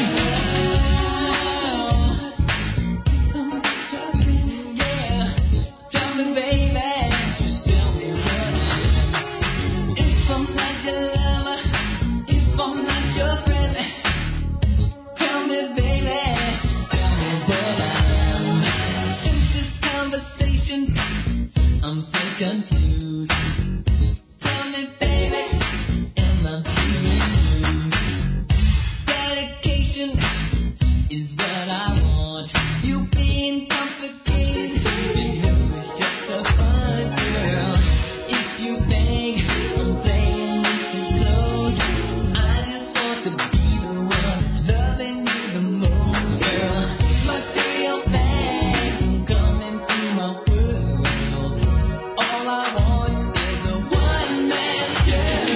Yeah, tell me, baby, just tell me what I am. If I'm not your lover, if I'm not your friend, tell me, baby, tell me what I am. In this conversation, I'm so confused. Tell me, baby, am I feeling you? Dedication is what I want. You being complicated because it's just a fun girl. If you beg, I'm playing with you close. I just want to be the one loving you the most, girl. Material things come into my world. All I want is a one-man girl.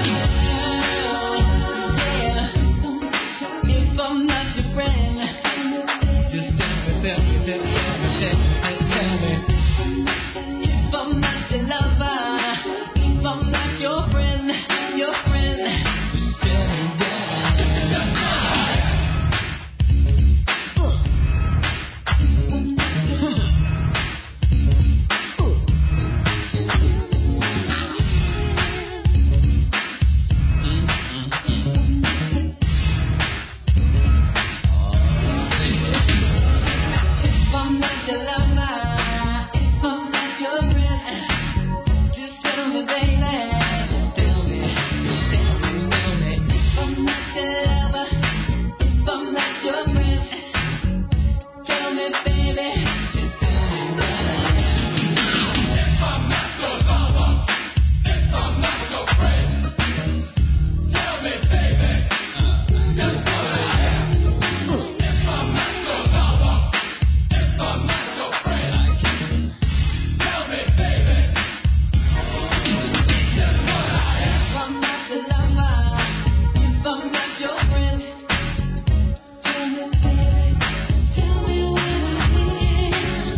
Yeah. If I'm not your friend, just tell me, tell me, tell me, tell me, tell me. If I'm not your lover, if I'm not your friend, your friend, just tell me that. If I'm not your lover, if I'm not your friend, just tell me, baby, just tell me, just tell me, tell me. If I'm not your lover, if I'm not your friend, tell me, baby, just tell me what I am. If I'm not your lover, if I'm not your friend, tell me, baby, just what I am. If I'm not your lover, if I'm not your friend, tell me, baby, just what I am. If I'm not your lover, if I'm not your friend, tell me, baby, tell me what I am.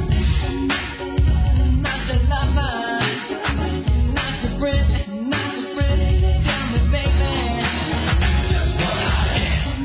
Not your lover, not your friend, not your friend, tell me, baby, just what I am.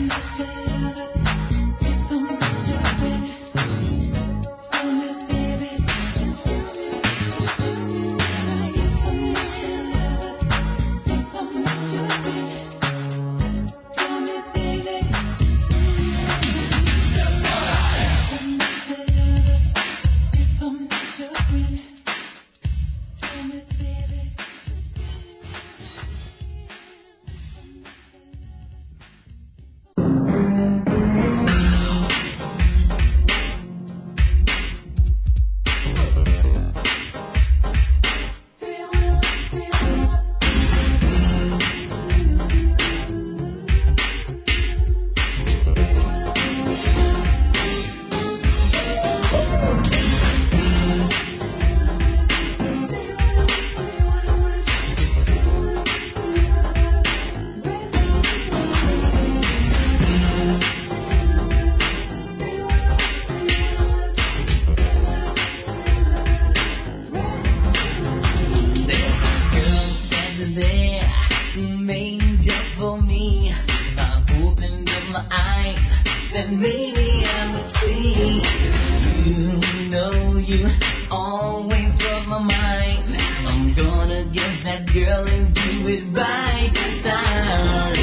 Girl standing there, made just for me. If I opened up my eyes, then maybe I would see. You know you always cross my mind. I'm gonna get that girl and do it right this time.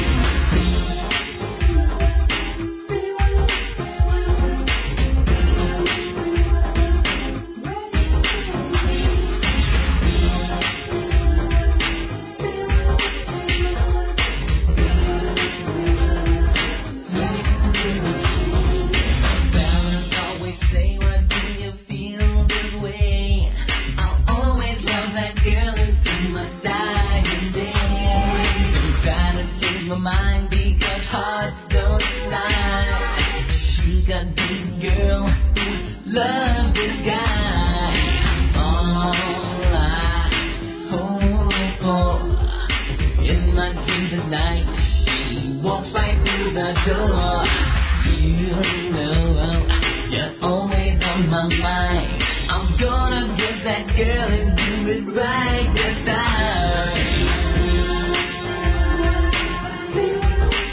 Parents always say, "Why do you feel this way?" I'll always love that girl into my dying day. Don't try to change my mind because hearts don't lie. She got this girl who loves this guy. All I hope for in my dreams at night, she walks right through the door. You know you're always on my mind. I'm gonna get that girl and do it right this time.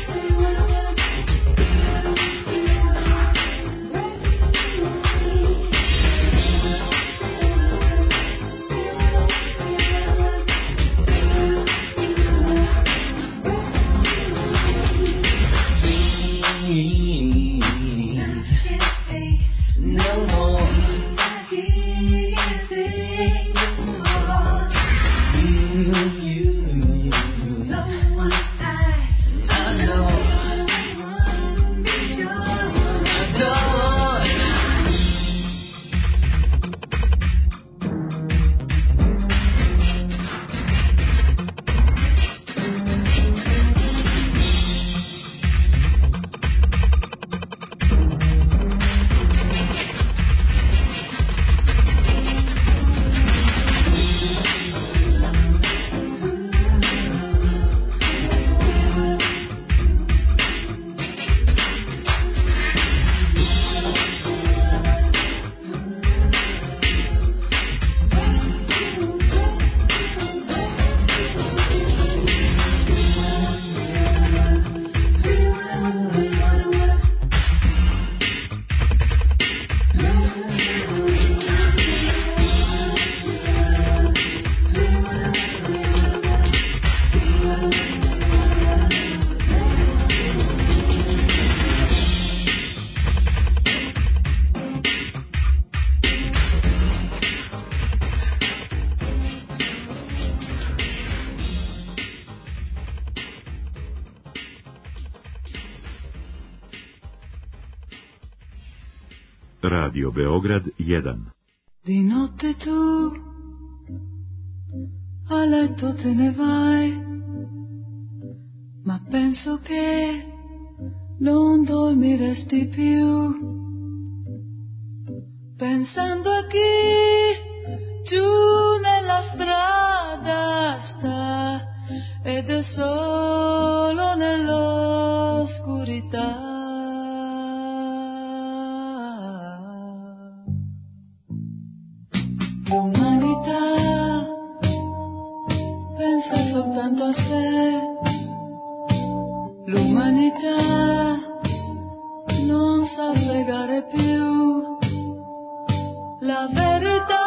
Radio Beograd jedan. Di notte tu a letto te ne vai, ma penso che non dormiresti più, pensando a chi giù nella strada sta ed è solo nell'oscurità. L'umanità pensa soltanto a sé, l'umanità non sa pregare più, la verità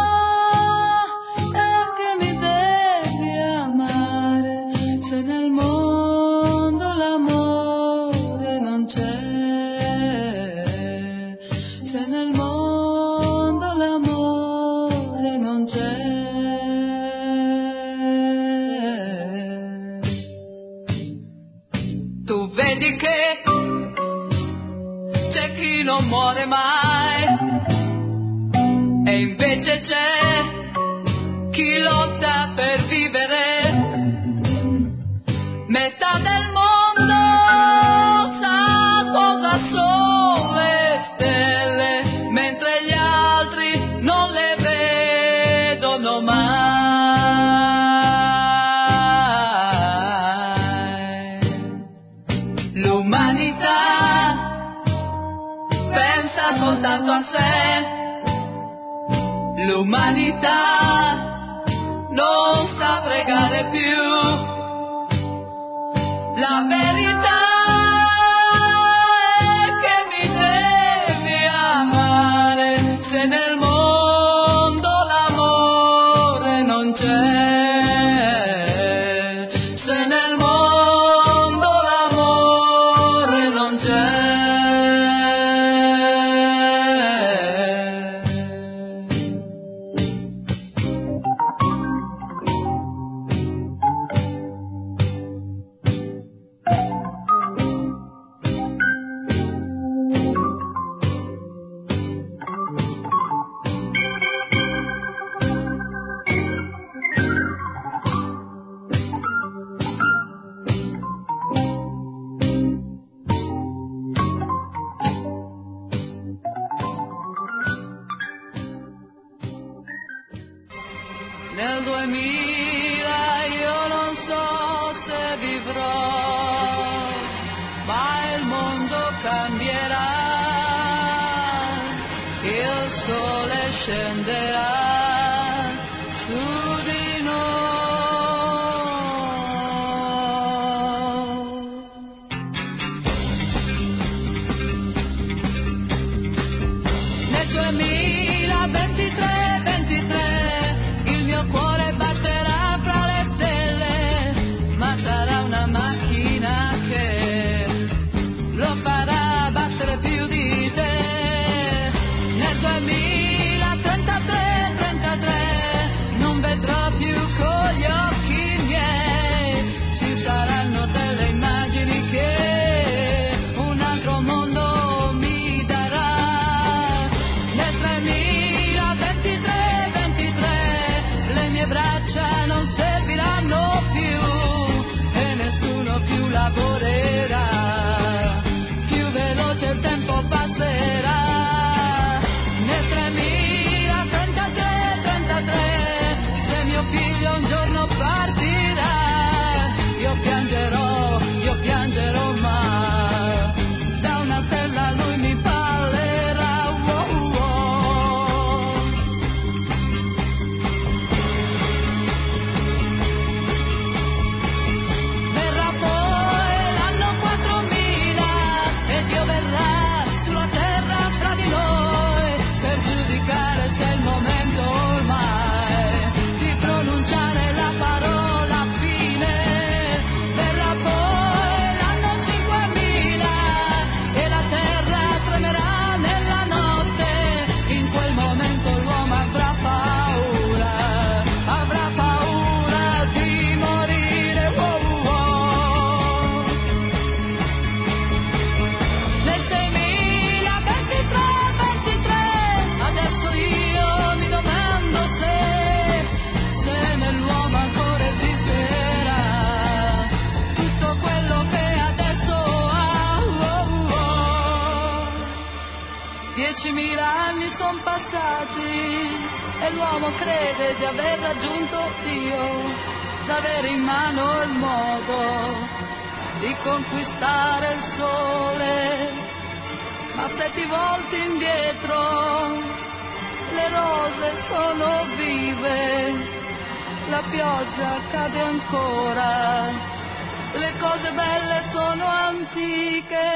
è che mi devi amare, se nel mondo l'amore non c'è, se nel mondo l'amore non c'è. Tu vedi che c'è chi non muore mai e invece c'è chi lotta per vivere. Metà del mondo sa cosa sono le stelle, mentre gli altri non le vedono mai. L'umanità pensa soltanto a sé, l'umanità non sa pregare più, la verità è che mi devi amare, se nel mondo l'amore non c'è, se nel mondo l'amore non c'è. Nel duemila io non so se vivrò, ma il mondo cambierà, il sole scenderà su di noi. Nel duemilaventitré ventitré il mio cuore batterà fra le stelle, ma sarà una macchina che lo farà battere più di te. Nel duemilatrentatré trentatré non vedrò più con gli occhi miei, ci saranno delle immagini che un altro mondo mi darà. Nel sono passati e l'uomo crede di aver raggiunto Dio, d'avere in mano il modo di conquistare il sole. Ma se ti volti indietro, le rose sono vive, la pioggia cade ancora, le cose belle sono antiche.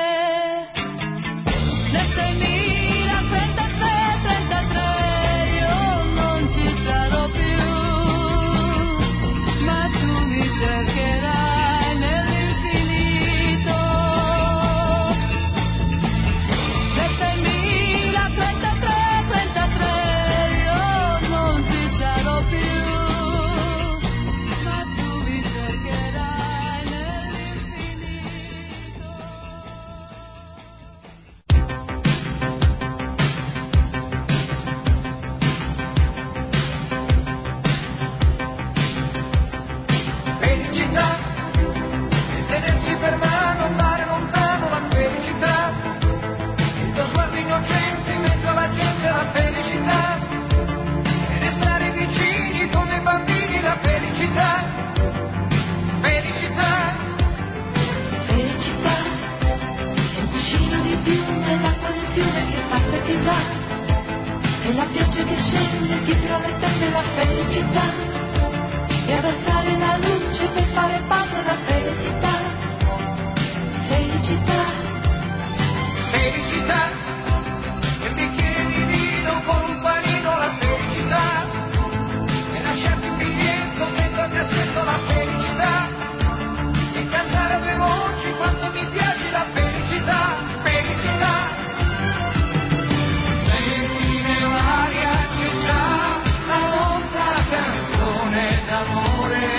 Nel seimilatrentatré trentatré io non ci sarò più, ma tu mi cercherai nell'infinito. Nel seimilatrentatré trentatré io non ci sarò più, ma tu mi cercherai nell'infinito. Felicità, il tenersi per mano, andare lontano, la felicità, il tuo sguardo innocente in mezzo alla gente, la felicità, e restare vicini come bambini, la felicità, felicità. Felicità è un cuscino di piume, l'acqua del fiume che passa e che va, e la pioggia che scende dietro le tende, la felicità, e abbassare la luce per fare pace alla felicità, felicità. Felicità, quel bicchiere di vino con un panino, la felicità, e lasciarti un biglietto dentro al cassetto, la felicità, e cantare a due voci quanto mi piace la felicità, felicità. Senti nell'aria c'è già la nostra canzone d'amore.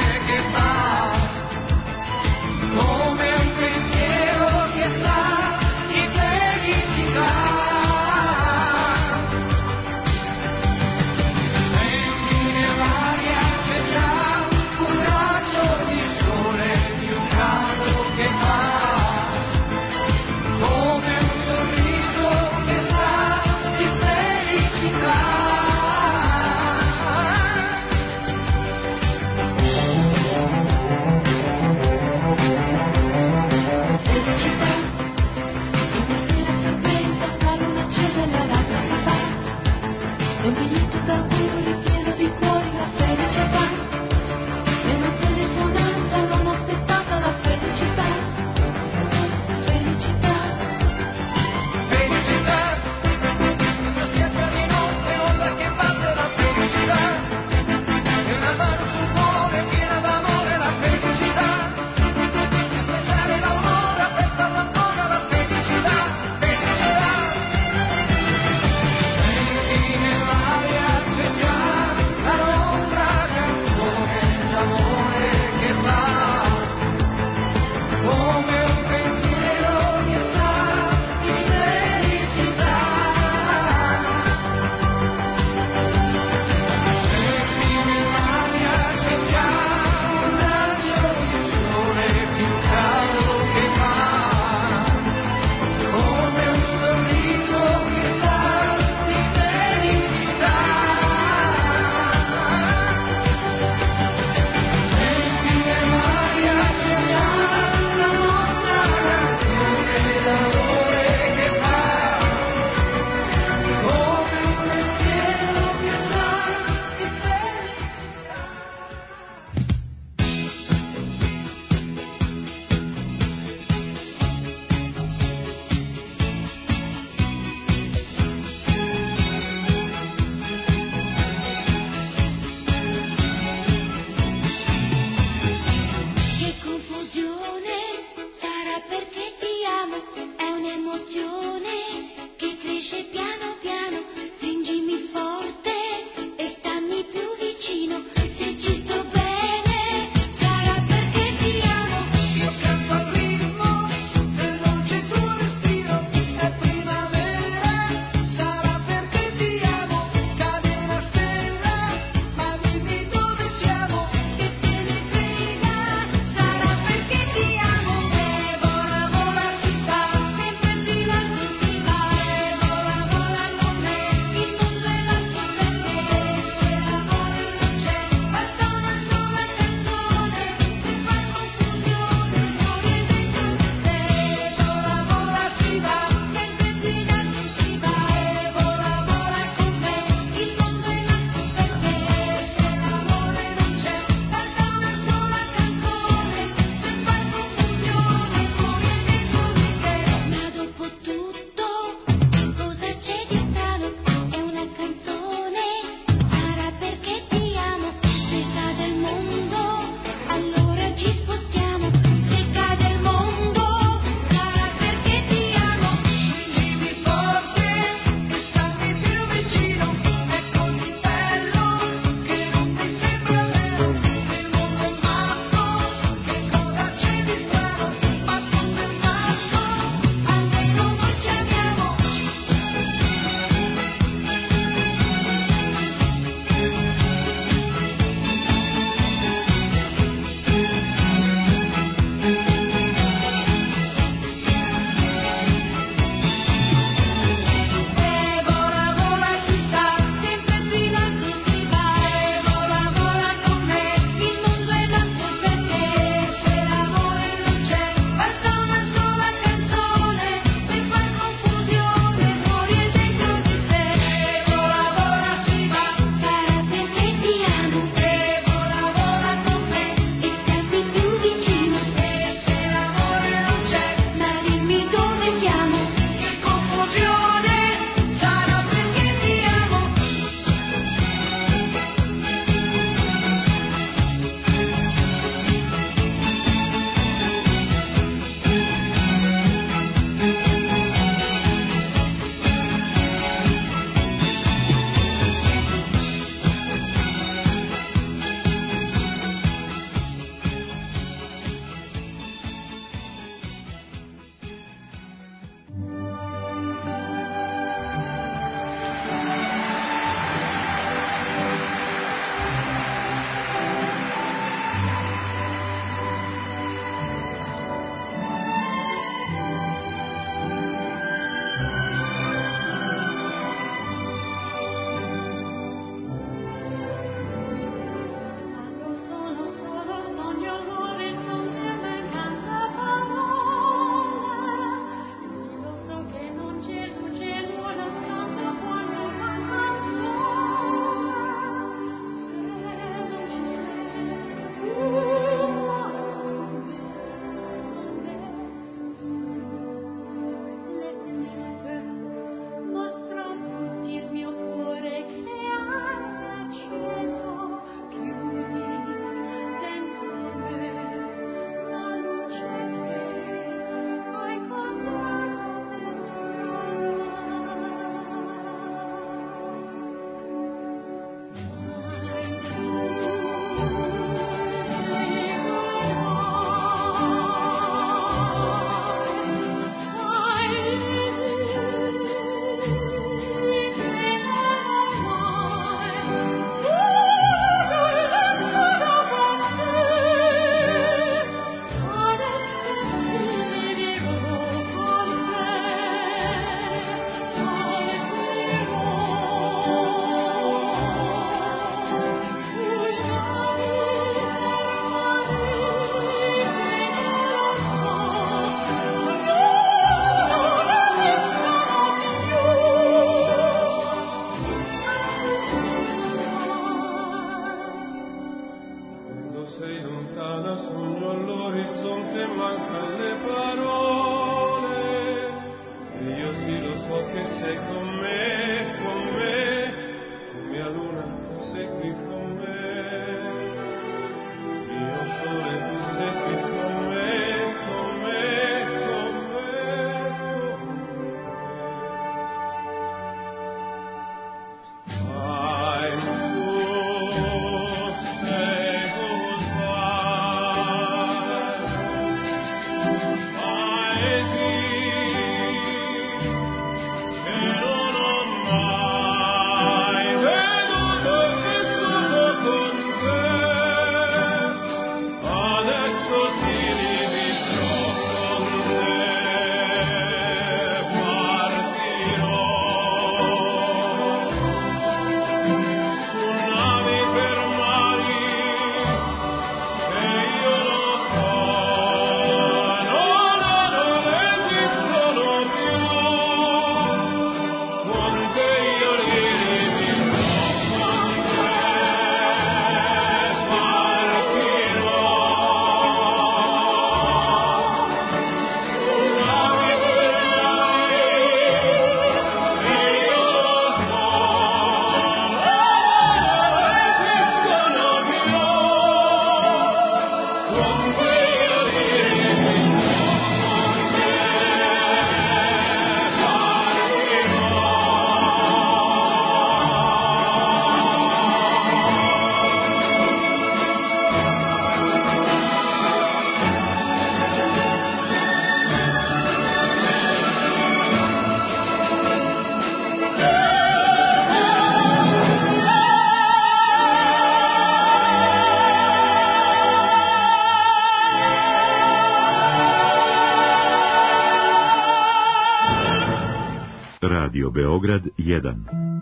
Radio Beograd jedan.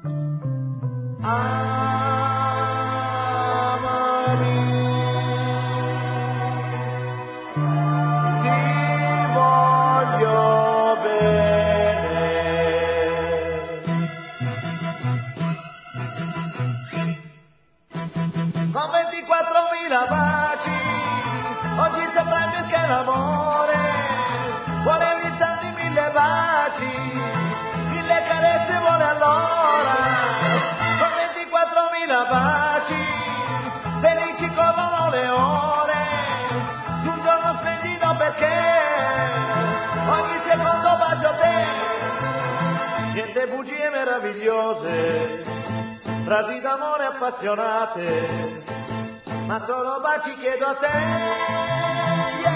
ventiquattromila baci, oggi saprai perché l'amore vuole tanti mille baci, mille carezze vuole allora, con ventiquattromila baci, felici corrono le ore, un giorno splendido perché ogni secondo bacio a te, niente bugie meravigliose, frasi d'amore appassionate, ma solo baci chiedo a te. Yeah,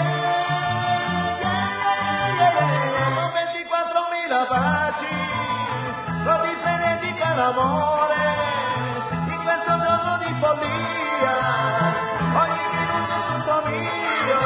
yeah, yeah, con ventiquattromila baci, così frenetico è l'amore, in questo giorno di follia, ogni minuto è tutto mio.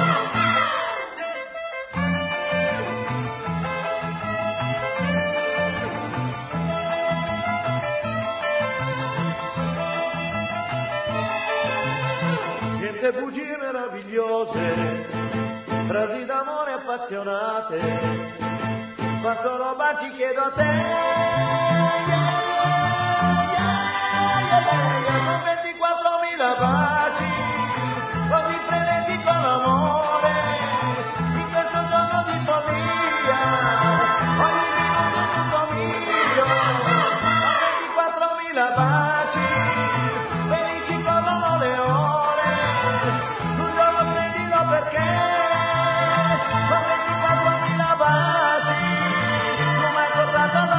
Bugie meravigliose, frasi d'amore appassionate, ma solo baci chiedo a te. Yeah, yeah, yeah, con ventiquattromila baci, così frenetico l'amore, in questo giorno di follia, ogni minuto è tutto mio. Con ventiquattromila baci, felici corrono le ore, perché con ventiquattromila baci tu mi hai portato alla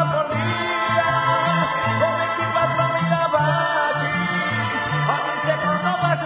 follia, con ventiquattromila baci ogni secondo bacio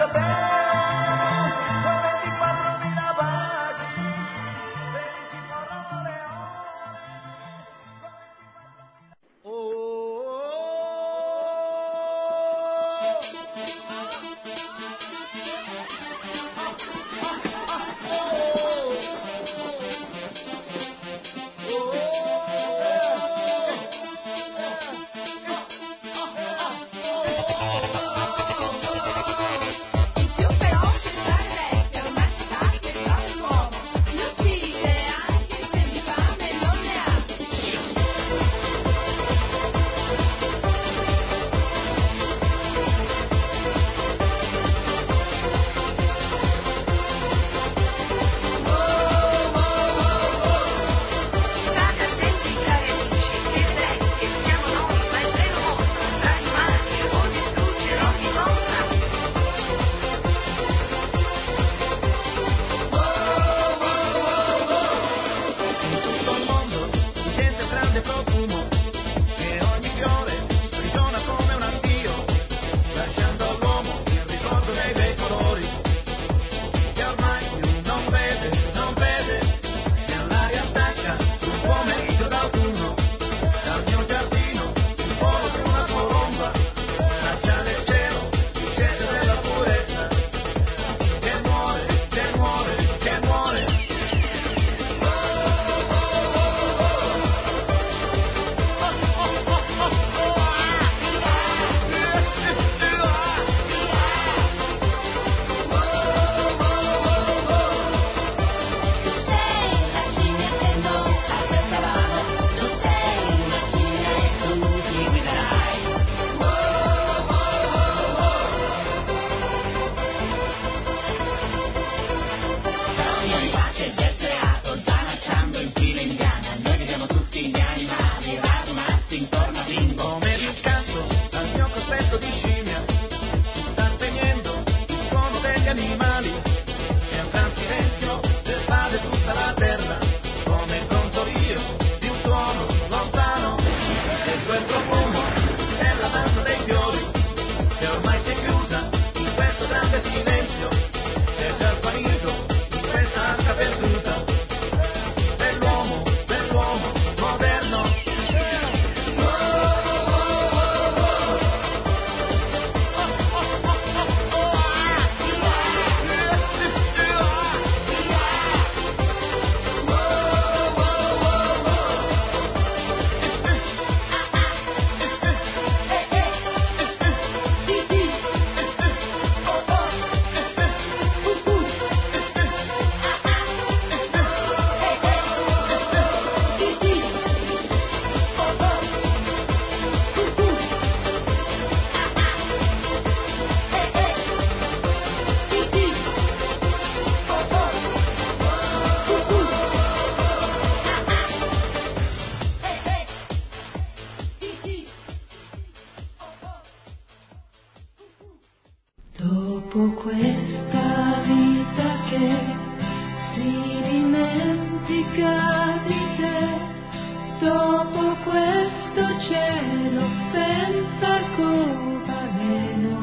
dopo questo cielo senza arcobaleno,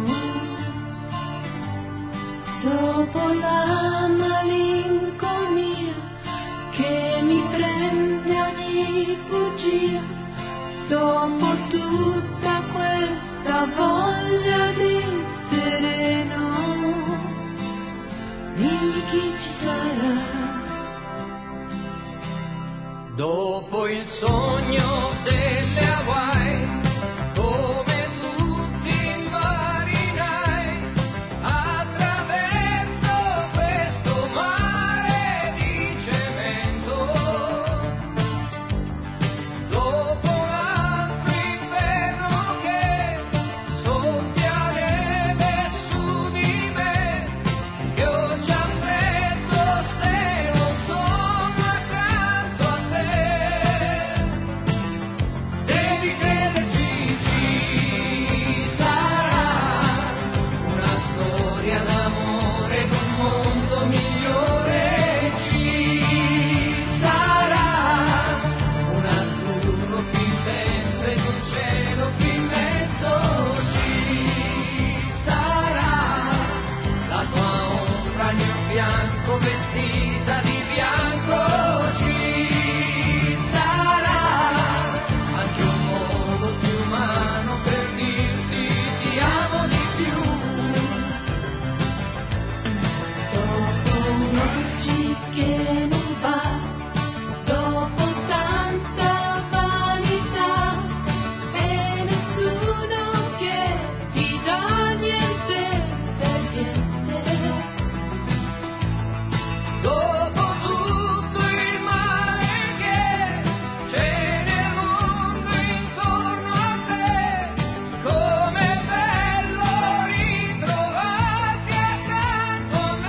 dopo la malinconia che mi prende ogni bugia, dopo tutta questa voglia di sereno, dimmi chi ci sarà. Dopo il sogno delle Hawaii, come tutti i marinai, attraverso questo mare di cemento, dopo l'altro inverno che soffia neve su di me, che ho già freddo se non sono accanto a te. Devi crederci, ci sarà una storia d'amore d'un mondo migliore, ci sarà un azzurro più intenso ed un cielo più immenso, ci sarà la tua ombra al mio fianco vestita di bianco, ci sarà anche un modo più umano per dirti ti amo di più. Dopo un'oggi che non va, dopo tanta vanità e nessuno che ti dà niente per niente, Dopo tutto il male che c'è nel mondo intorno a te, com'è bello ritrovarti accanto a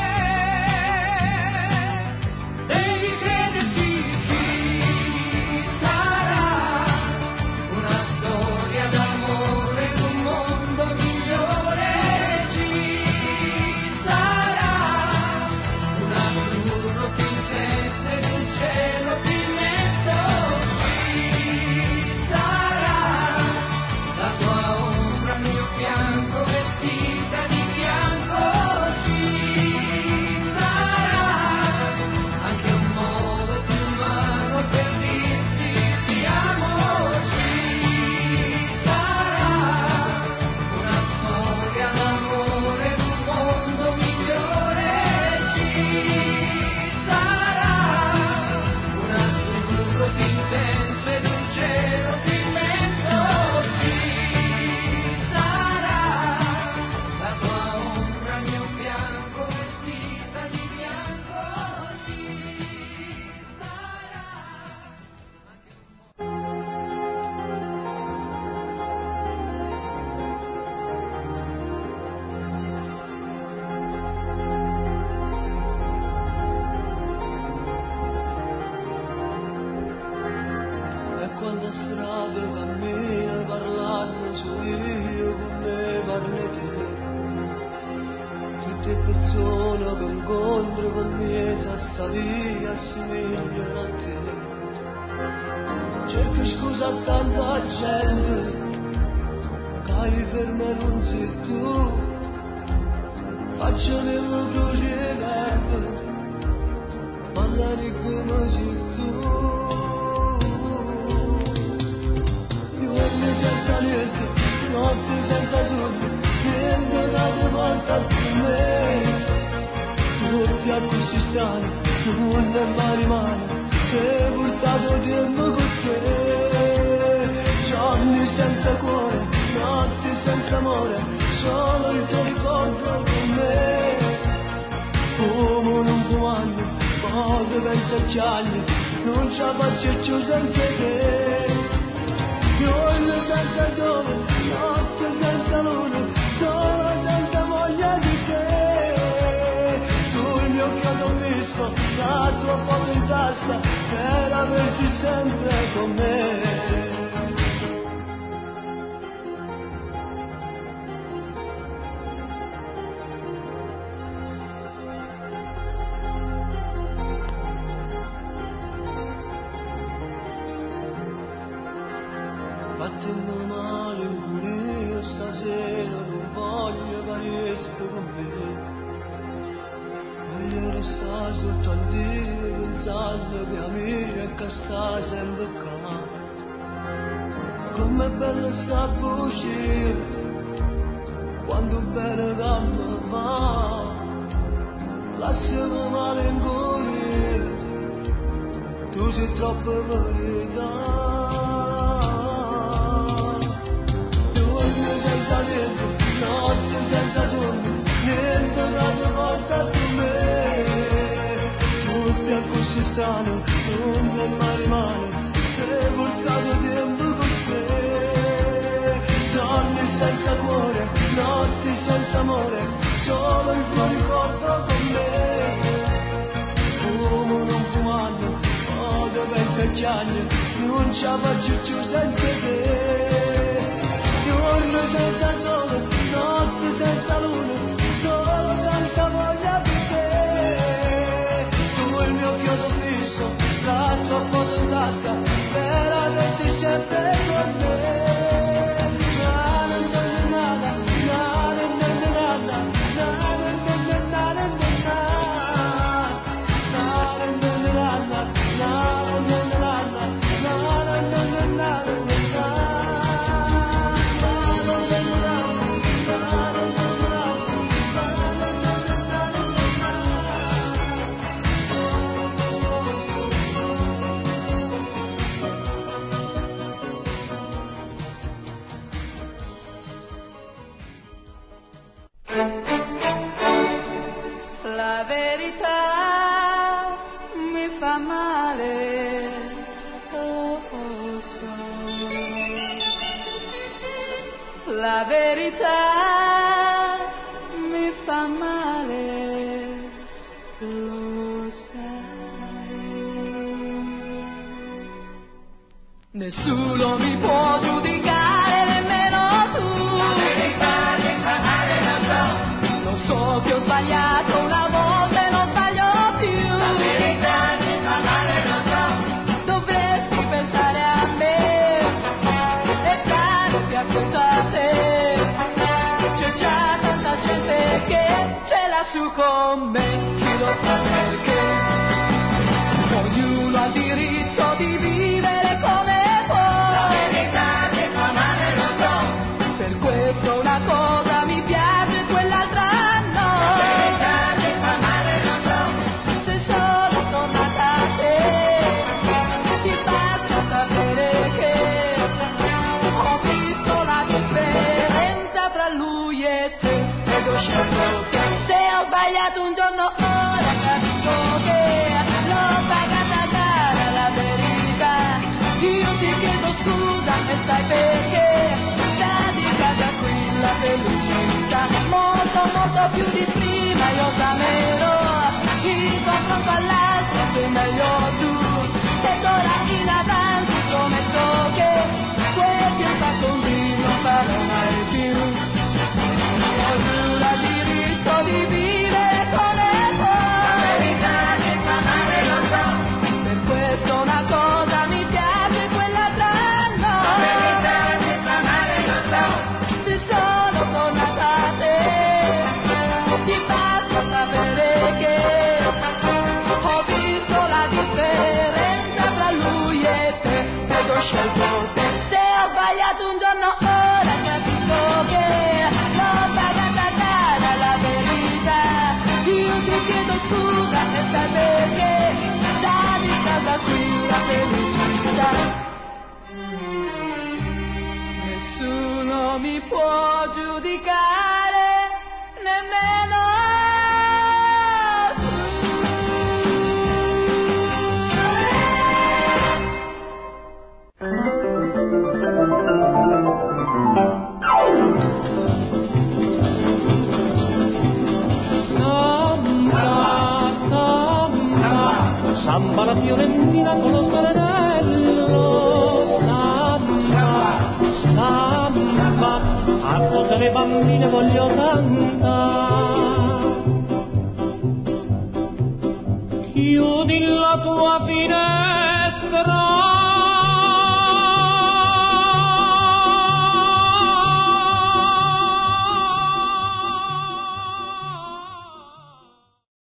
me. Devi crederci, ci sarà una storia d'amore d'un mondo migliore, ci sarà un azzurro più intenso ed un cielo più immenso, ci sarà la tua ombra al mio fianco vestita di bianco, ci sarà anche un modo più umano per dirti ti amo, ci sarà una storia d'amore d'un mondo migliore, ci sarà un azzurro più intenso ed un cielo più immenso, ci sarà la tua ombra al mio fianco vestita di bianco, ci E quando strada cammina parlando su io con me parli te, tutte persone che incontro con me sta via assomigliano a te. Cerco scusa a tanta gente che mi ferma non sei tu, faccio nel croce verde parlare come sei tu. Giorni senza niente, notti senza sole, niente da volta per me. Tutti a questi strani, nulla in mani mani, che hai portato tempo con te. Giorni senza cuore, notti senza amore, solo il tuo ricordo con me. Come un comando, poco penso a chiagli, non ce la faccio più senza te. Giorno senza sole, notte senza luna, solo senza voglia di te. Tu il mio caso ho visto, la tua foto in tasca, per averti sempre con me. Fatemi male in io stasera non voglio che con me. Voglio restare sotto al Dio pensando che amici e che sta sempre qua. Com'è bella sta voce quando bene che mi va. Lasciami male in cuore, tu sei troppo verità. Senza niente, notte senza sonno, niente un'altra volta su me. Tutti a così strano, non è mai rimane, sei portato tempo con te. Giorni senza cuore, notti senza amore, solo il tuo ricordo con me. Fumo non fumando, modo per vecchiarmi, non ce la faccio più senza te. Giorno senza sole, notte senza luna, solo tanta voglia di te. Tu il mio chiodo fisso, la tua foto in tasca, per averti sempre con me. Nada, nada, nada, nada, nada, nada, nada, nada, nada, La verità mi fa male, lo so. La verità mi fa male, lo sai. Nessuno mi può giudicare, nemmeno tu. La verità mi fa male, lo so. Lo so che ho sbagliato una volta e non sbaglio più. La verità mi fa male, lo so. Dovresti pensare a me e darti a questa te. C'è già tanta gente che ce l'ha su con me. Chi lo sa perché? Ognuno ha il diritto di vivere come può. La verità mi fa male, lo so. Per questo una cosa mi piace, quell'altra se ho sbagliato un giorno ora capisco che l'ho pagata cara la verità. Io ti chiedo scusa e sai perché sta di casa qui la felicità. Molto molto più di prima io t'amerò, il confronto all'altro sei meglio tu. E d'ora in avanti prometto che quel che ho fatto un giorno non farò mai più. Ognuno ha diritto di vivere come può. La verità mi fa male, lo so. Per questo una cosa mi piace, quell'altra no. La verità mi fa male, lo so. Se sono tornata a te, ti basta sapere che ho visto la differenza tra lui e te. Ed ho scelto te. Se ho sbagliato un giorno ora capisco che l'ho pagata cara la verità. Io ti chiedo scusa e sai perché sta di casa qui la felicità. Nessuno mi può giudicare, nemmeno samba la fiorentina con lo stornello, samba, samba, a tutte le bambine voglio cantare. Chiudi la tua finestra